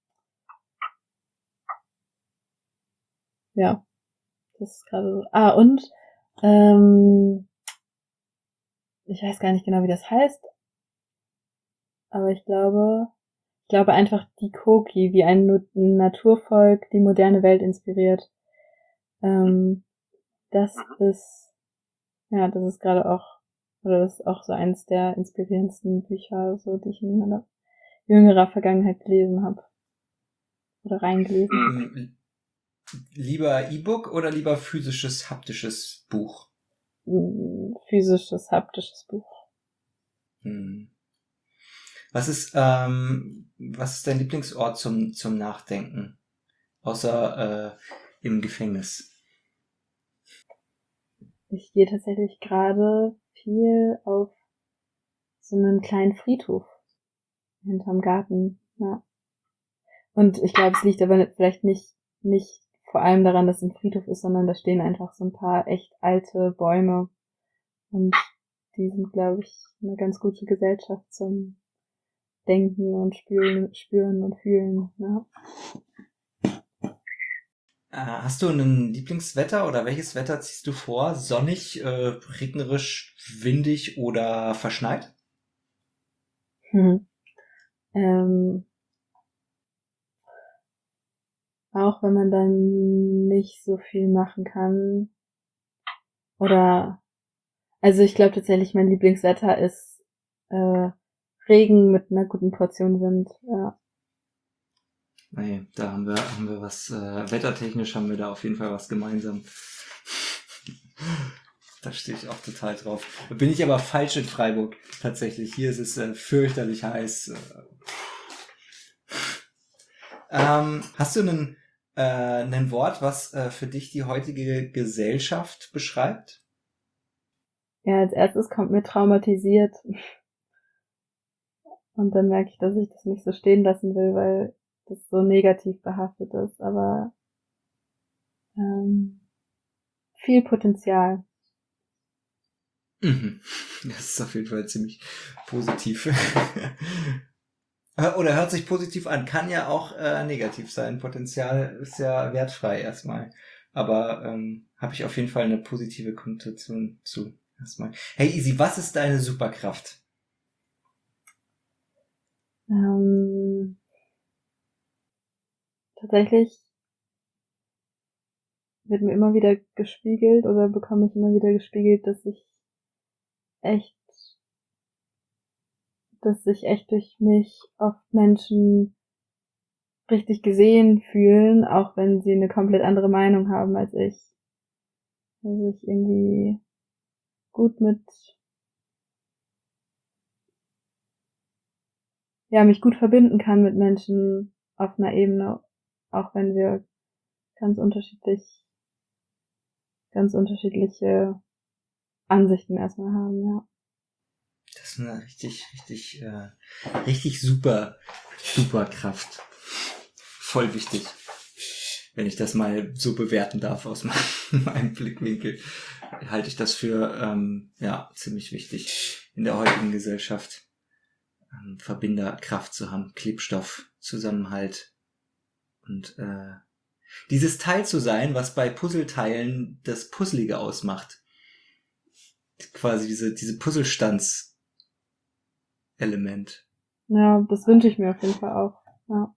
Ja, das ist gerade so. Ah, und ähm, ich weiß gar nicht genau, wie das heißt, aber ich glaube, ich glaube einfach die Koki, wie ein Naturvolk die moderne Welt inspiriert. Ähm, das ist, ja, das ist gerade auch, oder das ist auch so eins der inspirierendsten Bücher, so die ich in meiner jüngerer Vergangenheit gelesen habe. Oder reingelesen habe. Lieber E-Book oder lieber physisches, haptisches Buch? Physisches, haptisches Buch. Hm. Was ist, ähm, was ist dein Lieblingsort zum, zum Nachdenken? Außer äh, im Gefängnis. Ich gehe tatsächlich gerade viel auf so einen kleinen Friedhof hinterm Garten, ja. Und ich glaube, es liegt aber vielleicht nicht, nicht vor allem daran, dass es ein Friedhof ist, sondern da stehen einfach so ein paar echt alte Bäume. Und die sind, glaube ich, eine ganz gute Gesellschaft zum Denken und Spüren, spüren und fühlen, ja. Hast du ein Lieblingswetter oder welches Wetter ziehst du vor? Sonnig, äh, regnerisch, windig oder verschneit? Hm. Ähm, auch wenn man dann nicht so viel machen kann. Oder, also ich glaube tatsächlich, mein Lieblingswetter ist äh, Regen mit einer guten Portion Wind, ja. Nee, da haben wir, haben wir was, äh, wettertechnisch haben wir da auf jeden Fall was gemeinsam. Da stehe ich auch total drauf. Da bin ich aber falsch in Freiburg, tatsächlich. Hier ist es äh, fürchterlich heiß. Ähm, hast du einen, äh, ein Wort, was äh, für dich die heutige Gesellschaft beschreibt? Ja, als erstes kommt mir traumatisiert. Und dann merke ich, dass ich das nicht so stehen lassen will, weil das so negativ behaftet ist. Aber ähm, viel Potenzial. Mhm. Das ist auf jeden Fall ziemlich positiv. Oder hört sich positiv an. Kann ja auch äh, negativ sein. Potenzial ist ja wertfrei erstmal. Aber ähm, habe ich auf jeden Fall eine positive Konnotation zu. Erstmal. Hey Easy, was ist deine Superkraft? Ähm, tatsächlich wird mir immer wieder gespiegelt oder bekomme ich immer wieder gespiegelt, dass ich echt, dass sich echt durch mich oft Menschen richtig gesehen fühlen, auch wenn sie eine komplett andere Meinung haben als ich. Also ich irgendwie gut mit, ja, mich gut verbinden kann mit Menschen auf einer Ebene, auch wenn wir ganz unterschiedlich, ganz unterschiedliche Ansichten erstmal haben, ja. Das ist eine richtig, richtig, äh, richtig super, super Kraft. Voll wichtig. Wenn ich das mal so bewerten darf aus meinem, meinem Blickwinkel, halte ich das für, ähm, ja, ziemlich wichtig in der heutigen Gesellschaft. Ähm, Verbinderkraft zu haben, Klebstoff, Zusammenhalt und, äh, dieses Teil zu sein, was bei Puzzleteilen das Puzzlige ausmacht. Quasi diese, diese Puzzlestands Element. Ja, das wünsche ich mir auf jeden Fall auch, ja.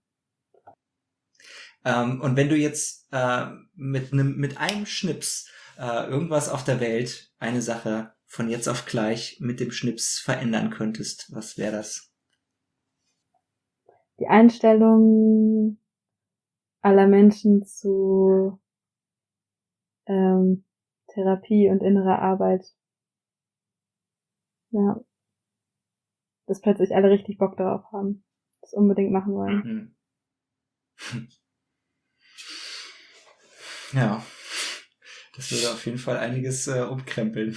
Ähm, und wenn du jetzt äh, mit einem mit einem Schnips äh, irgendwas auf der Welt, eine Sache von jetzt auf gleich mit dem Schnips verändern könntest, was wäre das? Die Einstellung aller Menschen zu ähm, Therapie und innerer Arbeit. Ja. Dass plötzlich alle richtig Bock darauf haben, das unbedingt machen wollen. Hm. Ja, das würde auf jeden Fall einiges äh, umkrempeln.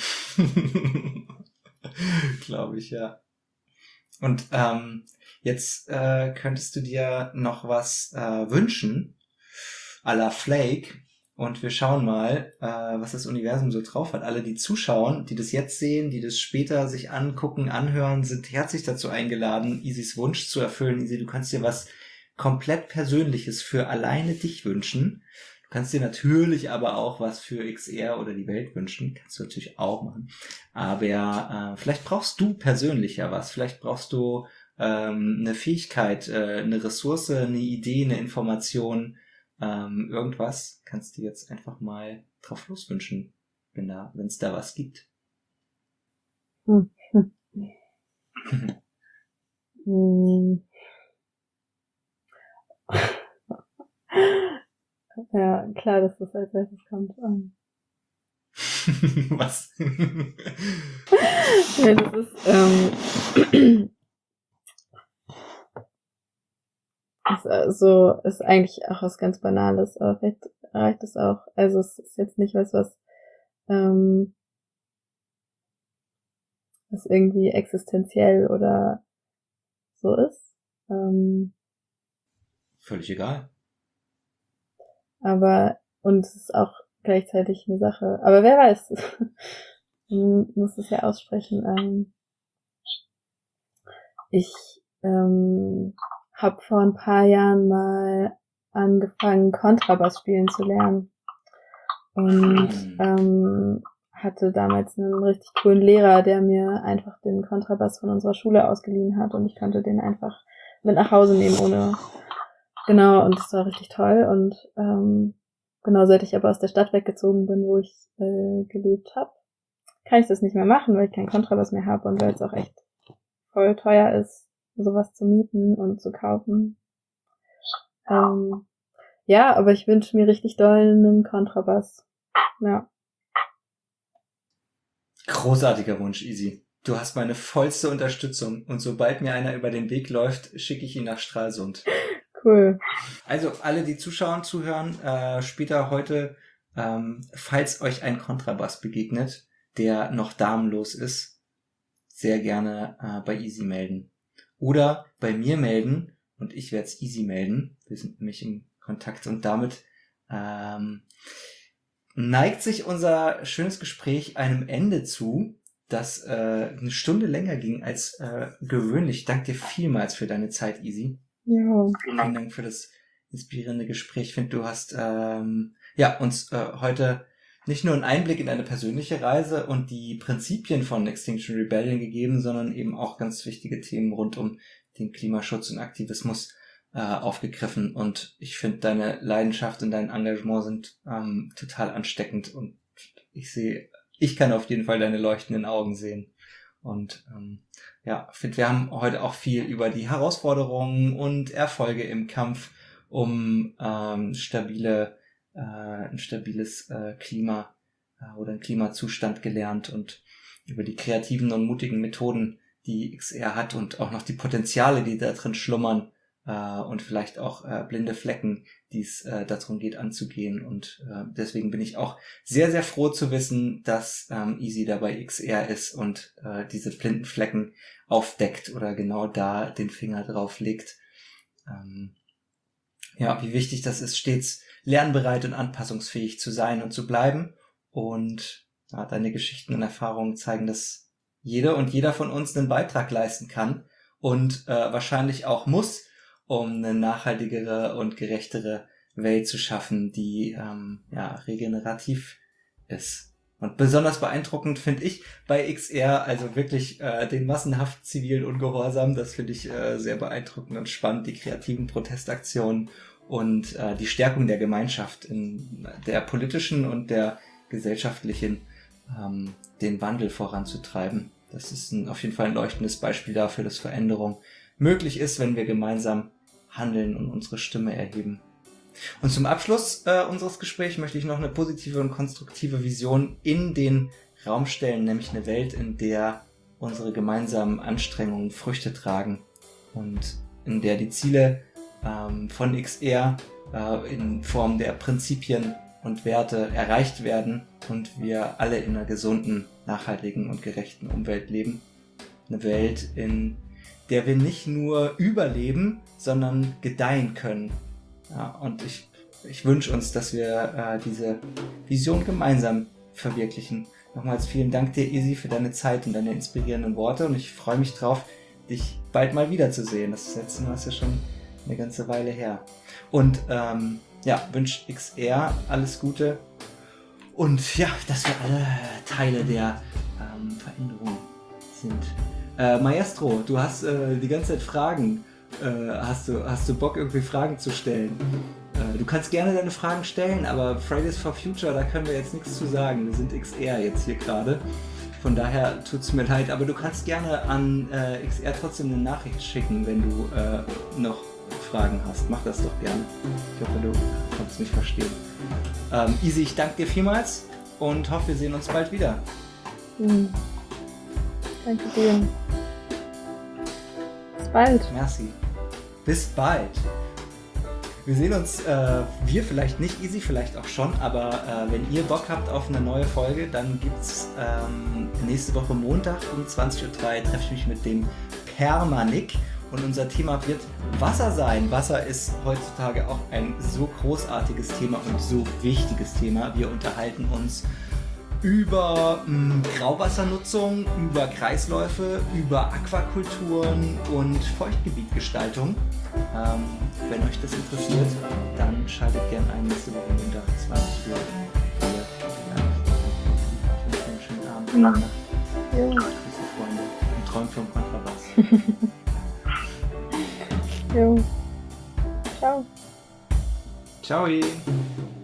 Glaube ich, ja. Und ähm, jetzt äh, könntest du dir noch was äh, wünschen, à la Flake. Und wir schauen mal, äh, was das Universum so drauf hat. Alle, die zuschauen, die das jetzt sehen, die das später sich angucken, anhören, sind herzlich dazu eingeladen, Isis Wunsch zu erfüllen. Isi, du kannst dir was komplett Persönliches für alleine dich wünschen. Du kannst dir natürlich aber auch was für X R oder die Welt wünschen. Kannst du natürlich auch machen. Aber äh, vielleicht brauchst du persönlich ja was. Vielleicht brauchst du ähm, eine Fähigkeit, äh, eine Ressource, eine Idee, eine Information, ähm, irgendwas. Kannst du jetzt einfach mal drauf loswünschen, wenn da, wenn es da was gibt. Hm. Hm. Ja, klar, dass das als erstes kommt. Um. Was? Ja, das ist, ähm, ist also, ist eigentlich auch was ganz Banales, aber vielleicht reicht es auch. Also es ist jetzt nicht was, was, ähm, was irgendwie existenziell oder so ist. Ähm, Völlig egal. Aber, und es ist auch gleichzeitig eine Sache. Aber wer weiß, man muss es ja aussprechen. Ähm, ich ähm, habe vor ein paar Jahren mal angefangen, Kontrabass spielen zu lernen. Und ähm, hatte damals einen richtig coolen Lehrer, der mir einfach den Kontrabass von unserer Schule ausgeliehen hat und ich konnte den einfach mit nach Hause nehmen, ohne genau, und das war richtig toll. Und ähm, genau, seit ich aber aus der Stadt weggezogen bin, wo ich äh, gelebt habe, kann ich das nicht mehr machen, weil ich keinen Kontrabass mehr habe und weil es auch echt voll teuer ist, sowas zu mieten und zu kaufen. Ähm, ja, aber ich wünsche mir richtig doll einen Kontrabass. Ja. Großartiger Wunsch, Easy. Du hast meine vollste Unterstützung und sobald mir einer über den Weg läuft, schicke ich ihn nach Stralsund. Cool. Also alle, die zuschauen, zuhören, äh, später heute, ähm, falls euch ein Kontrabass begegnet, der noch damenlos ist, sehr gerne äh, bei Easy melden. Oder bei mir melden und ich werde es Easy melden. Wir sind nämlich im Kontakt und damit ähm, neigt sich unser schönes Gespräch einem Ende zu, das äh, eine Stunde länger ging als äh, gewöhnlich. Ich danke dir vielmals für deine Zeit, Easy. Ja. Vielen Dank für das inspirierende Gespräch. Ich finde, du hast ähm, ja uns äh, heute nicht nur einen Einblick in deine persönliche Reise und die Prinzipien von Extinction Rebellion gegeben, sondern eben auch ganz wichtige Themen rund um den Klimaschutz und Aktivismus äh, aufgegriffen. Und ich finde, deine Leidenschaft und dein Engagement sind ähm, total ansteckend. Und ich sehe, ich kann auf jeden Fall deine leuchtenden Augen sehen. Und ähm, ja, ich finde, wir haben heute auch viel über die Herausforderungen und Erfolge im Kampf um ähm, stabile, äh, ein stabiles äh, Klima äh, oder einen Klimazustand gelernt und über die kreativen und mutigen Methoden, die X R hat und auch noch die Potenziale, die da drin schlummern äh, und vielleicht auch äh, blinde Flecken, die es äh, darum geht anzugehen. Und äh, deswegen bin ich auch sehr, sehr froh zu wissen, dass ähm, Easy dabei X R ist und äh, diese blinden Flecken aufdeckt oder genau da den Finger drauf legt. Ähm, ja, wie wichtig das ist, stets lernbereit und anpassungsfähig zu sein und zu bleiben. Und ja, deine Geschichten und Erfahrungen zeigen, dass jeder und jeder von uns einen Beitrag leisten kann und äh, wahrscheinlich auch muss, um eine nachhaltigere und gerechtere Welt zu schaffen, die ähm, ja regenerativ ist. Und besonders beeindruckend finde ich bei X R also wirklich äh, den massenhaft zivilen Ungehorsam. Das finde ich äh, sehr beeindruckend und spannend, die kreativen Protestaktionen und äh, die Stärkung der Gemeinschaft in der politischen und der gesellschaftlichen, ähm, den Wandel voranzutreiben. Das ist ein, auf jeden Fall ein leuchtendes Beispiel dafür, dass Veränderung möglich ist, wenn wir gemeinsam handeln und unsere Stimme erheben. Und zum Abschluss äh, unseres Gesprächs möchte ich noch eine positive und konstruktive Vision in den Raum stellen, nämlich eine Welt, in der unsere gemeinsamen Anstrengungen Früchte tragen und in der die Ziele ähm, von X R äh, in Form der Prinzipien und Werte erreicht werden und wir alle in einer gesunden, nachhaltigen und gerechten Umwelt leben. Eine Welt, in der wir nicht nur überleben, sondern gedeihen können. Ja, und ich, ich wünsche uns, dass wir äh, diese Vision gemeinsam verwirklichen. Nochmals vielen Dank dir, Easy, für deine Zeit und deine inspirierenden Worte und ich freue mich drauf, dich bald mal wiederzusehen. Das letzte Mal ist ja schon eine ganze Weile her. Und ähm, ja, wünsche X R alles Gute und ja, dass wir alle Teile der ähm, Veränderung sind. Äh, Maestro, du hast äh, die ganze Zeit Fragen. Äh, hast du, hast du Bock, irgendwie Fragen zu stellen? Äh, du kannst gerne deine Fragen stellen, aber Fridays for Future, da können wir jetzt nichts zu sagen. Wir sind X R jetzt hier gerade. Von daher tut's mir leid, aber du kannst gerne an äh, X R trotzdem eine Nachricht schicken, wenn du äh, noch Fragen hast. Mach das doch gerne. Ich hoffe, du kannst mich verstehen. Ähm, Easy, ich danke dir vielmals und hoffe, wir sehen uns bald wieder. Mhm. Danke dir. Bis bald. Merci. Bis bald. Wir sehen uns, äh, wir vielleicht nicht, Easy vielleicht auch schon, aber äh, wenn ihr Bock habt auf eine neue Folge, dann gibt's ähm, nächste Woche Montag um zwanzig Uhr drei treffe ich mich mit dem Permanik und unser Thema wird Wasser sein. Wasser ist heutzutage auch ein so großartiges Thema und so wichtiges Thema. Wir unterhalten uns über mh, Grauwassernutzung, über Kreisläufe, über Aquakulturen und Feuchtgebietgestaltung. Ähm, wenn euch das interessiert, dann schaltet gerne ein nächste Woche Montag zwanzig Uhr. Ich wünsche einen schönen Abend. Ja. Grüße Freunde und träumt vom Kontrabass. Jo. Ciao. Ciao.